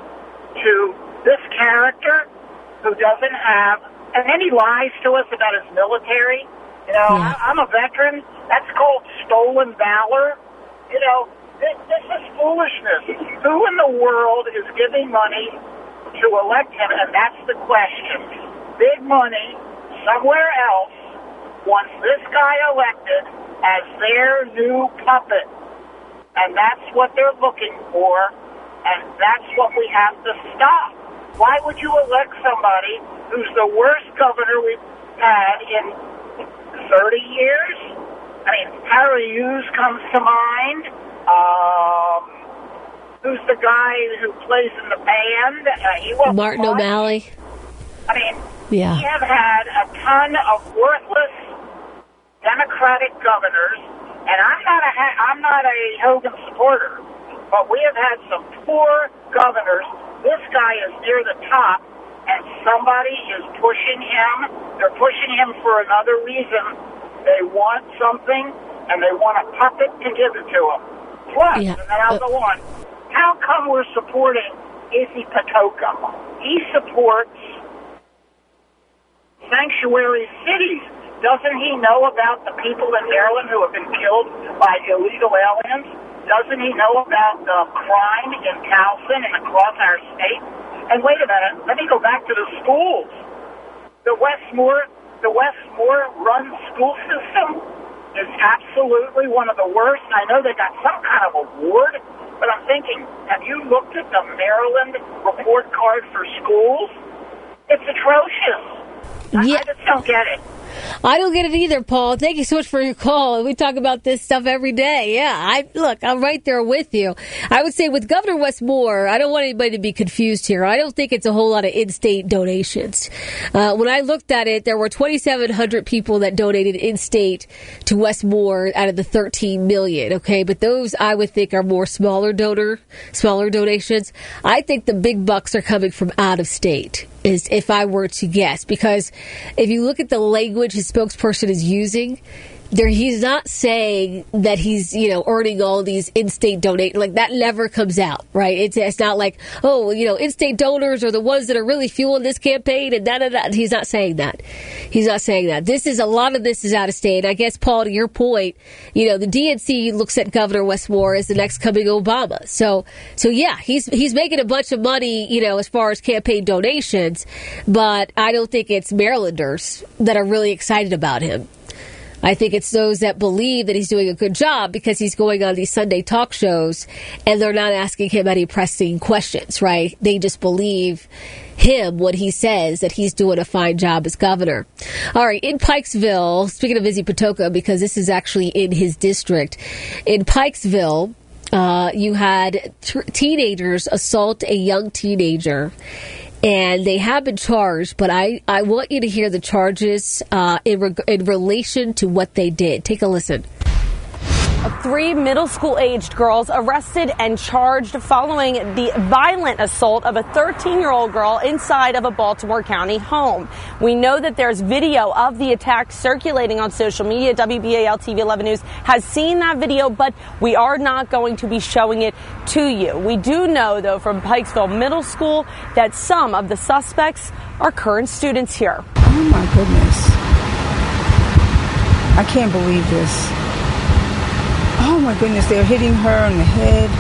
[SPEAKER 2] to this character who doesn't have, and then he lies to us about his military. You know, yeah. I, I'm a veteran. That's called stolen valor. You know, this, this is foolishness. Who in the world is giving money to elect him? And that's the question. Big money somewhere else wants this guy elected as their new puppet. And that's what they're looking for, and that's what we have to stop. Why would you elect somebody who's the worst governor we've had in thirty years? I mean, Harry Hughes comes to mind. Um, who's the guy who plays in the band? Uh, he was
[SPEAKER 17] Martin much. O'Malley.
[SPEAKER 2] I mean,
[SPEAKER 17] yeah.
[SPEAKER 2] we have had a ton of worthless Democratic governors, and I'm not a I'm not a Hogan supporter, but we have had some poor governors. This guy is near the top, and somebody is pushing him. They're pushing him for another reason. They want something, and they want a puppet to give it to him. Plus, yeah. and then I'll uh, go on, how come we're supporting Izzy Patoka? He supports sanctuary cities. Doesn't he know about the people in Maryland who have been killed by illegal aliens? Doesn't he know about the crime in Towson and across our state? And wait a minute, let me go back to the schools. The Westmore, the Westmore run school system is absolutely one of the worst. I know they got some kind of award, but I'm thinking, have you looked at the Maryland report card for schools? It's atrocious.
[SPEAKER 17] Yeah.
[SPEAKER 2] I, I just don't get it.
[SPEAKER 17] I don't get it either, Paul. Thank you so much for your call. We talk about this stuff every day. Yeah, I look, I'm right there with you. I would say with Governor Wes Moore, I don't want anybody to be confused here. I don't think it's a whole lot of in-state donations. Uh, when I looked at it, there were twenty-seven hundred people that donated in-state to Wes Moore out of the thirteen million. Okay, but those I would think are more smaller donor, smaller donations. I think the big bucks are coming from out of state. Is if I were to guess, because if you look at the language his spokesperson is using, There, he's not saying that he's, you know, earning all these in-state donations. Like, that never comes out, right? It's, it's not like, oh, you know, in-state donors are the ones that are really fueling this campaign and da da da. He's not saying that. He's not saying that. This is, a lot of this is out of state. I guess, Paul, to your point, you know, the D N C looks at Governor Wes Moore as the next coming Obama. So, so yeah, he's, he's making a bunch of money, you know, as far as campaign donations, but I don't think it's Marylanders that are really excited about him. I think it's those that believe that he's doing a good job because he's going on these Sunday talk shows and they're not asking him any pressing questions, right? They just believe him when he says that he's doing a fine job as governor. All right, in Pikesville, speaking of Izzy Patoka, because this is actually in his district, in Pikesville, uh, you had t- teenagers assault a young teenager. And they have been charged, but I, I want you to hear the charges uh, in, re- in relation to what they did. Take a listen.
[SPEAKER 3] Three middle school-aged girls arrested and charged following the violent assault of a thirteen-year-old girl inside of a Baltimore County home. We know that there's video of the attack circulating on social media. W B A L T V eleven News has seen that video, but we are not going to be showing it to you. We do know, though, from Pikesville Middle School that some of the suspects are current students here.
[SPEAKER 5] Oh, my goodness. I can't believe this. Oh, my goodness, they're hitting her in the head.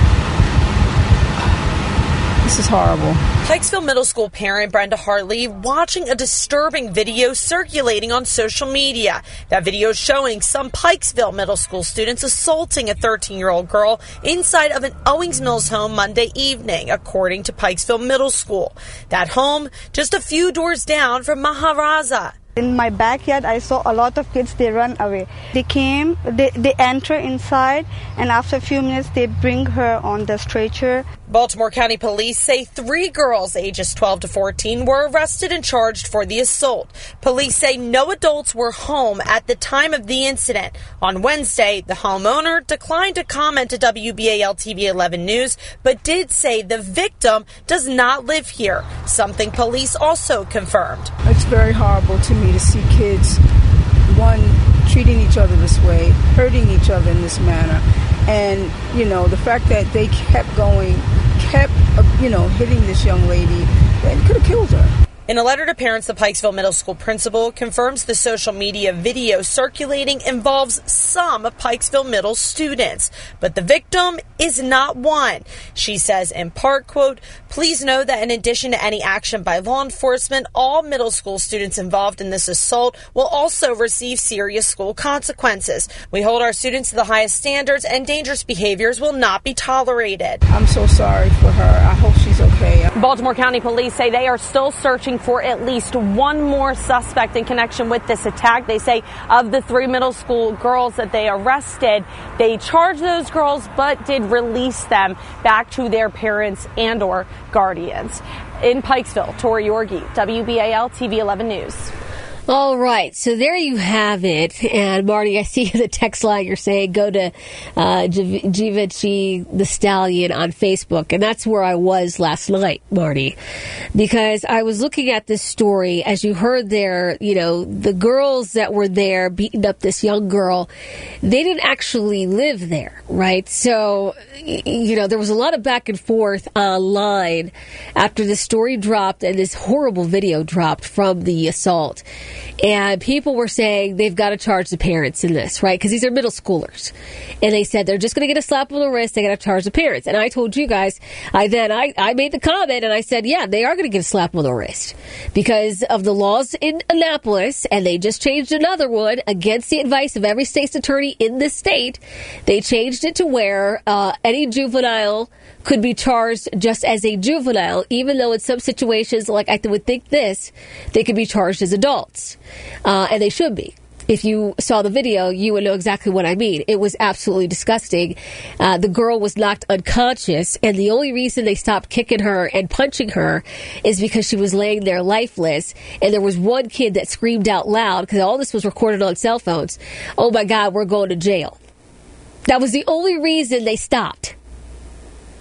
[SPEAKER 5] This is horrible.
[SPEAKER 3] Pikesville Middle School parent Brenda Hartley watching a disturbing video circulating on social media. That video is showing some Pikesville Middle School students assaulting a thirteen-year-old girl inside of an Owings Mills home Monday evening, according to Pikesville Middle School. That home just a few doors down from Maharaza.
[SPEAKER 8] In my backyard, I saw a lot of kids, they run away. They came, they, they enter inside, and after a few minutes, they bring her on the stretcher.
[SPEAKER 3] Baltimore County Police say three girls ages twelve to fourteen were arrested and charged for the assault. Police say no adults were home at the time of the incident. On Wednesday, the homeowner declined to comment to W B A L T V eleven News, but did say the victim does not live here, something police also confirmed.
[SPEAKER 5] It's very horrible to me to see kids, one, treating each other this way, hurting each other in this manner. And, you know, the fact that they kept going, kept, uh, you know, hitting this young lady, that could have killed her.
[SPEAKER 3] In a letter to parents, the Pikesville Middle School principal confirms the social media video circulating involves some of Pikesville Middle students, but the victim is not one. She says in part, quote, "Please know that in addition to any action by law enforcement, all middle school students involved in this assault will also receive serious school consequences. We hold our students to the highest standards and dangerous behaviors will not be tolerated."
[SPEAKER 5] I'm so sorry for her. I hope she's okay.
[SPEAKER 3] Baltimore County Police say they are still searching for at least one more suspect in connection with this attack. They say of the three middle school girls that they arrested, they charged those girls but did release them back to their parents and or guardians. In Pikesville, Tori Yorgi, W B A L T V eleven News.
[SPEAKER 17] All right, so there you have it. And Marty, I see the text line you're saying go to uh, Givenchy the Stallion on Facebook, and that's where I was last night, Marty, because I was looking at this story. As you heard there, you know, the girls that were there beating up this young girl, they didn't actually live there, right? So, you know, there was a lot of back and forth online after the story dropped and this horrible video dropped from the assault. And people were saying they've got to charge the parents in this, right? Because these are middle schoolers. And they said they're just going to get a slap on the wrist. They got to charge the parents. And I told you guys, I then I, I made the comment and I said, yeah, they are going to get a slap on the wrist because of the laws in Annapolis. And they just changed another one against the advice of every state's attorney in this state. They changed it to where uh, any juvenile could be charged just as a juvenile, even though in some situations, like I would think this, they could be charged as adults. Uh, and they should be. If you saw the video, you would know exactly what I mean. It was absolutely disgusting. Uh, the girl was knocked unconscious, and the only reason they stopped kicking her and punching her is because she was laying there lifeless. And there was one kid that screamed out loud, because all this was recorded on cell phones, "Oh my God, we're going to jail." That was the only reason they stopped.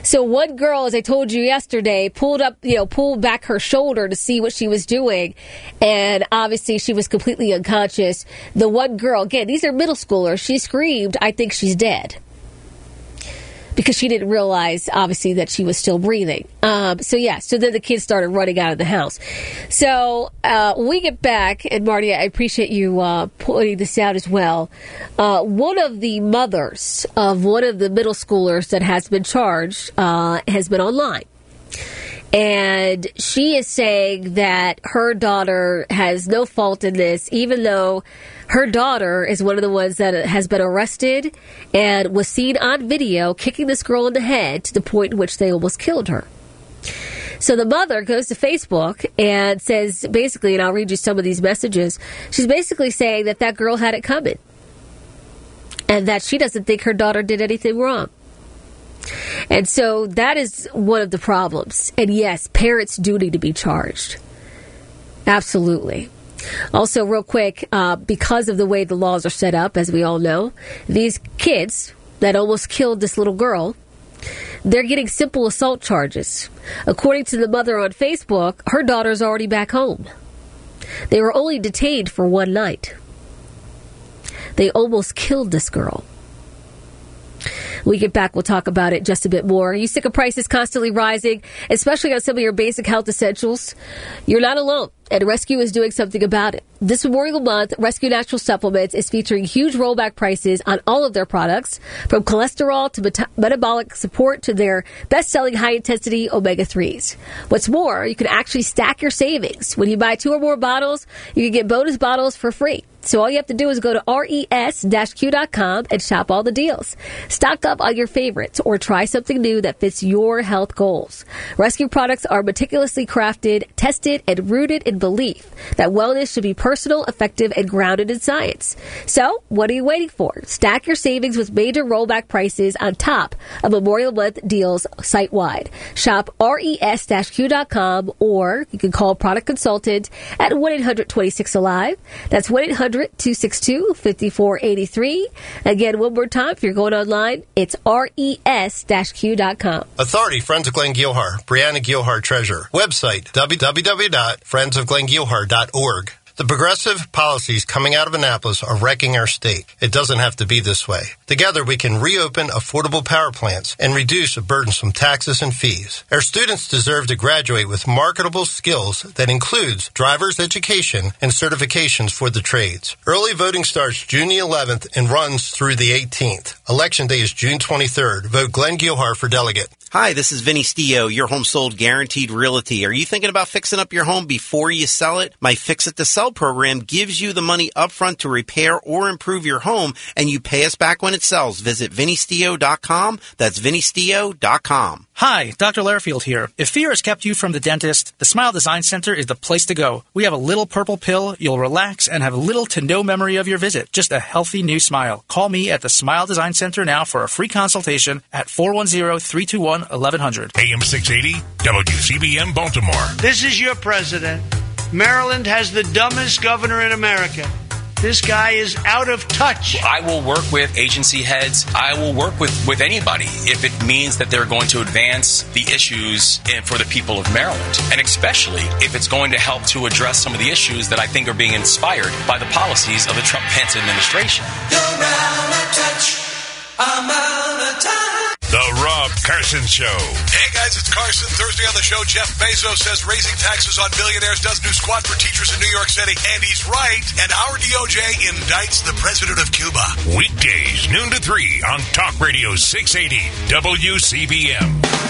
[SPEAKER 17] So one girl, as I told you yesterday, pulled up, you know, pulled back her shoulder to see what she was doing. And obviously she was completely unconscious. The one girl, again, these are middle schoolers. She screamed, "I think she's dead." Because she didn't realize, obviously, that she was still breathing. Um, so, yeah, so then the kids started running out of the house. So, uh, when we get back, and Marty, I appreciate you uh, pointing this out as well. Uh, one of the mothers of one of the middle schoolers that has been charged uh, has been online. And she is saying that her daughter has no fault in this, even though her daughter is one of the ones that has been arrested and was seen on video kicking this girl in the head to the point in which they almost killed her. So the mother goes to Facebook and says, basically, and I'll read you some of these messages, she's basically saying that that girl had it coming and that she doesn't think her daughter did anything wrong. And so that is one of the problems. And yes, parents do need to be charged. Absolutely. Also, real quick, uh, because of the way the laws are set up, as we all know, these kids that almost killed this little girl, they're getting simple assault charges. According to the mother on Facebook, her daughter's already back home. They were only detained for one night. They almost killed this girl. When we get back, we'll talk about it just a bit more. Are you sick of prices constantly rising, especially on some of your basic health essentials? You're not alone, and Rescue is doing something about it. This Memorial Month, Rescue Natural Supplements is featuring huge rollback prices on all of their products, from cholesterol to meta- metabolic support to their best-selling high-intensity omega threes. What's more, you can actually stack your savings. When you buy two or more bottles, you can get bonus bottles for free. So all you have to do is go to res dash q dot com and shop all the deals. Stock up on your favorites or try something new that fits your health goals. Rescue products are meticulously crafted, tested, and rooted in belief that wellness should be personal, effective, and grounded in science. So what are you waiting for? Stack your savings with major rollback prices on top of Memorial Month deals site-wide. Shop res dash q dot com or you can call Product Consultant at one eight hundred twenty-six alive. That's one eight hundred two six two five four eight three. Again, one more time, if you're going online, it's res dash q dot com.
[SPEAKER 10] Authority, Friends of Glenn Gilhar, Brianna Gilhar Treasurer. Website, w w w dot friends of glenn gilhar dot org. The progressive policies coming out of Annapolis are wrecking our state. It doesn't have to be this way. Together, we can reopen affordable power plants and reduce burdensome taxes and fees. Our students deserve to graduate with marketable skills that includes driver's education and certifications for the trades. Early voting starts June the eleventh and runs through the eighteenth. Election day is June twenty-third. Vote Glenn Gilhar for delegate.
[SPEAKER 11] Hi, this is Vinny Stio, your home sold guaranteed realty. Are you thinking about fixing up your home before you sell it? My Fix It to Sell program gives you the money upfront to repair or improve your home, and you pay us back when it sells. Visit vinny stio dot com. That's vinny stio dot com.
[SPEAKER 15] Hi, Doctor Lairfield here. If fear has kept you from the dentist, the Smile Design Center is the place to go. We have a little purple pill, you'll relax, and have little to no memory of your visit. Just a healthy new smile. Call me at the Smile Design Center now for a free consultation at four one zero, three two one, eleven hundred.
[SPEAKER 22] A M six eighty, W C B M Baltimore.
[SPEAKER 16] This is your president. Maryland has the dumbest governor in America. This guy is out of touch.
[SPEAKER 18] I will work with agency heads. I will work with, with anybody if it means that they're going to advance the issues in, for the people of Maryland. And especially if it's going to help to address some of the issues that I think are being inspired by the policies of the Trump-Pence administration.
[SPEAKER 12] You're out of touch. I'm out of touch.
[SPEAKER 22] The Rob Carson Show.
[SPEAKER 20] Hey guys, it's Carson. Thursday on the show, Jeff Bezos says raising taxes on billionaires does new squat for teachers in New York City. And he's right. And our D O J indicts the president of Cuba.
[SPEAKER 22] Weekdays, noon to three on Talk Radio six eighty W C B M.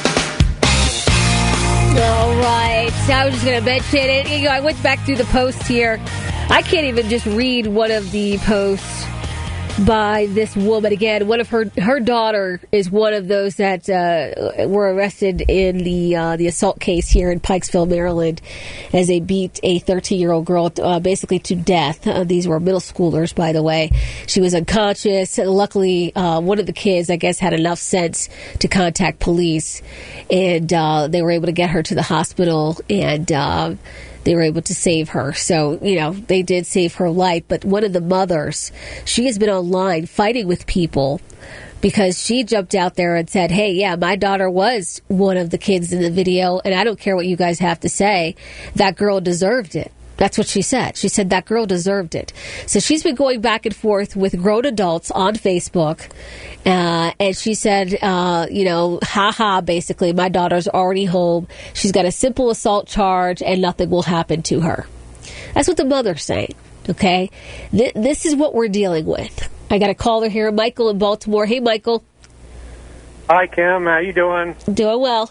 [SPEAKER 17] All right. So I was just going to mention it. You know, I went back through the posts here. I can't even just read one of the posts by this woman. Again, one of her her daughter is one of those that uh, were arrested in the uh, the assault case here in Pikesville, Maryland, as they beat a thirteen-year-old girl uh, basically to death. Uh, these were middle schoolers, by the way. She was unconscious. Luckily, uh, one of the kids, I guess, had enough sense to contact police, and uh, they were able to get her to the hospital. And uh, they were able to save her. So, you know, they did save her life. But one of the mothers, she has been online fighting with people because she jumped out there and said, hey, yeah, my daughter was one of the kids in the video, and I don't care what you guys have to say. That girl deserved it. That's what she said. She said that girl deserved it. So she's been going back and forth with grown adults on Facebook. Uh, and she said, uh, you know, ha-ha, basically, my daughter's already home. She's got a simple assault charge and nothing will happen to her. That's what the mother's saying, okay? Th- this is what we're dealing with. I got a caller here, Michael in Baltimore. Hey, Michael.
[SPEAKER 1] Hi, Kim. How you doing?
[SPEAKER 17] Doing well.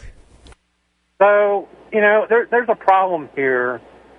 [SPEAKER 1] So, you know, there, there's a problem here.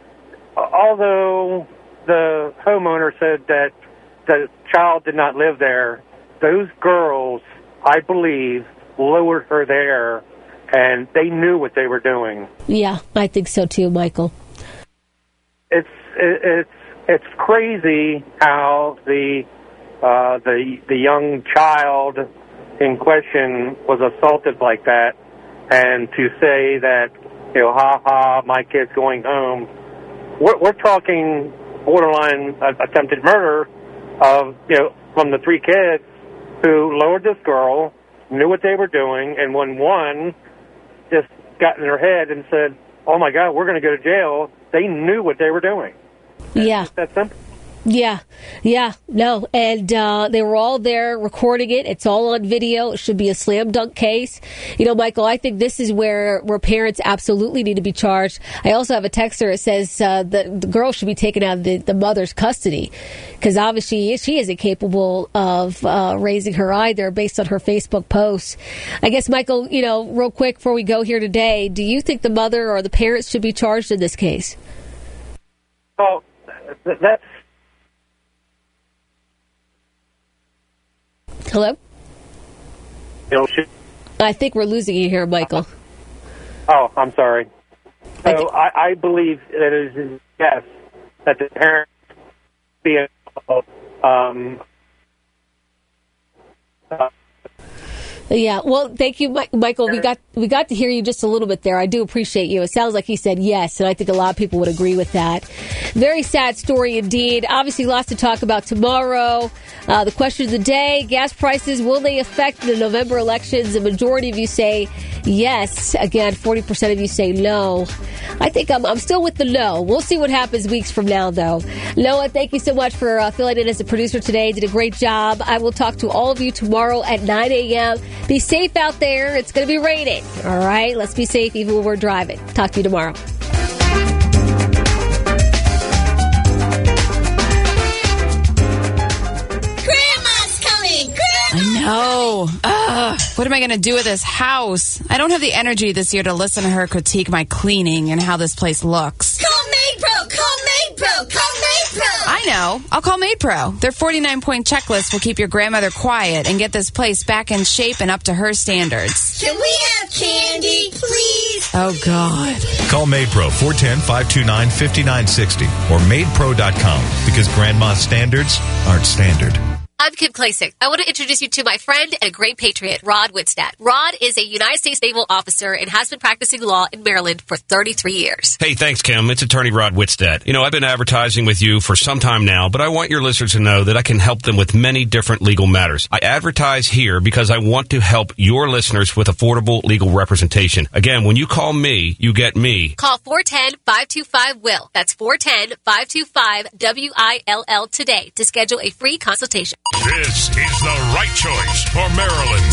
[SPEAKER 1] Although the homeowner said that the child did not live there, those girls, I believe, lured her there, and they knew what they were doing.
[SPEAKER 17] Yeah, I think so too, Michael.
[SPEAKER 1] It's it, it's it's crazy how the uh, the the young child in question was assaulted like that, and to say that, you know, ha ha, my kid's going home. We're, we're talking borderline uh, attempted murder of, you know, from the three kids who lured this girl, knew what they were doing, and when one just got in their head and said, oh, my God, we're going to go to jail, they knew what they were doing.
[SPEAKER 17] Yeah.
[SPEAKER 1] It's that simple.
[SPEAKER 17] Yeah, yeah, no, and uh, they were all there recording it. It's all on video. It should be a slam dunk case. You know, Michael, I think this is where, where parents absolutely need to be charged. I also have a texter that says uh, that the girl should be taken out of the, the mother's custody because obviously she isn't capable of uh, raising her either based on her Facebook posts. I guess, Michael, you know, real quick before we go here today, do you think the mother or the parents should be charged in this case?
[SPEAKER 1] Well, that's
[SPEAKER 17] Hello?
[SPEAKER 1] You know, she,
[SPEAKER 17] I think we're losing you here, Michael.
[SPEAKER 1] oh, I'm sorry. So I, I believe that it is, yes, that the parents be um, uh,
[SPEAKER 17] Yeah, well, thank you, Mi- Michael. We got we got to hear you just a little bit there. I do appreciate you. It sounds like he said yes, and I think a lot of people would agree with that. Very sad story indeed. Obviously, lots to talk about tomorrow. Uh, the question of the day, gas prices, will they affect the November elections? The majority of you say yes. Again, forty percent of you say no. I think I'm, I'm still with the no. We'll see what happens weeks from now, though. Noah, thank you so much for uh, filling in as a producer today. Did a great job. I will talk to all of you tomorrow at nine a.m. Be safe out there. It's going to be raining. All right? Let's be safe even when we're driving. Talk to you tomorrow.
[SPEAKER 4] Grandma's coming! Grandma!
[SPEAKER 6] I know. Ugh. What am I going to do with this house? I don't have the energy this year to listen to her critique my cleaning and how this place looks.
[SPEAKER 4] Call MaidPro! Call MaidPro! Call MaidPro!
[SPEAKER 6] I know. I'll call MaidPro. Their forty-nine point checklist will keep your grandmother quiet and get this place back in shape and up to her standards.
[SPEAKER 4] Can we have candy, please?
[SPEAKER 6] Oh, God.
[SPEAKER 13] Call MaidPro, four one zero, five two nine, five nine six zero or maid pro dot com because grandma's standards aren't standard.
[SPEAKER 14] I'm Kim Klasick. I want to introduce you to my friend and great patriot, Rod Whitstadt. Rod is a United States Naval officer and has been practicing law in Maryland for thirty-three years.
[SPEAKER 19] Hey, thanks, Kim. It's attorney Rod Whitstadt. You know, I've been advertising with you for some time now, but I want your listeners to know that I can help them with many different legal matters. I advertise here because I want to help your listeners with affordable legal representation. Again, when you call me, you get me.
[SPEAKER 14] Call four one zero, five two five, W I L L. That's four one zero, five two five, W I L L today to schedule a free consultation.
[SPEAKER 22] This is the right choice for Maryland.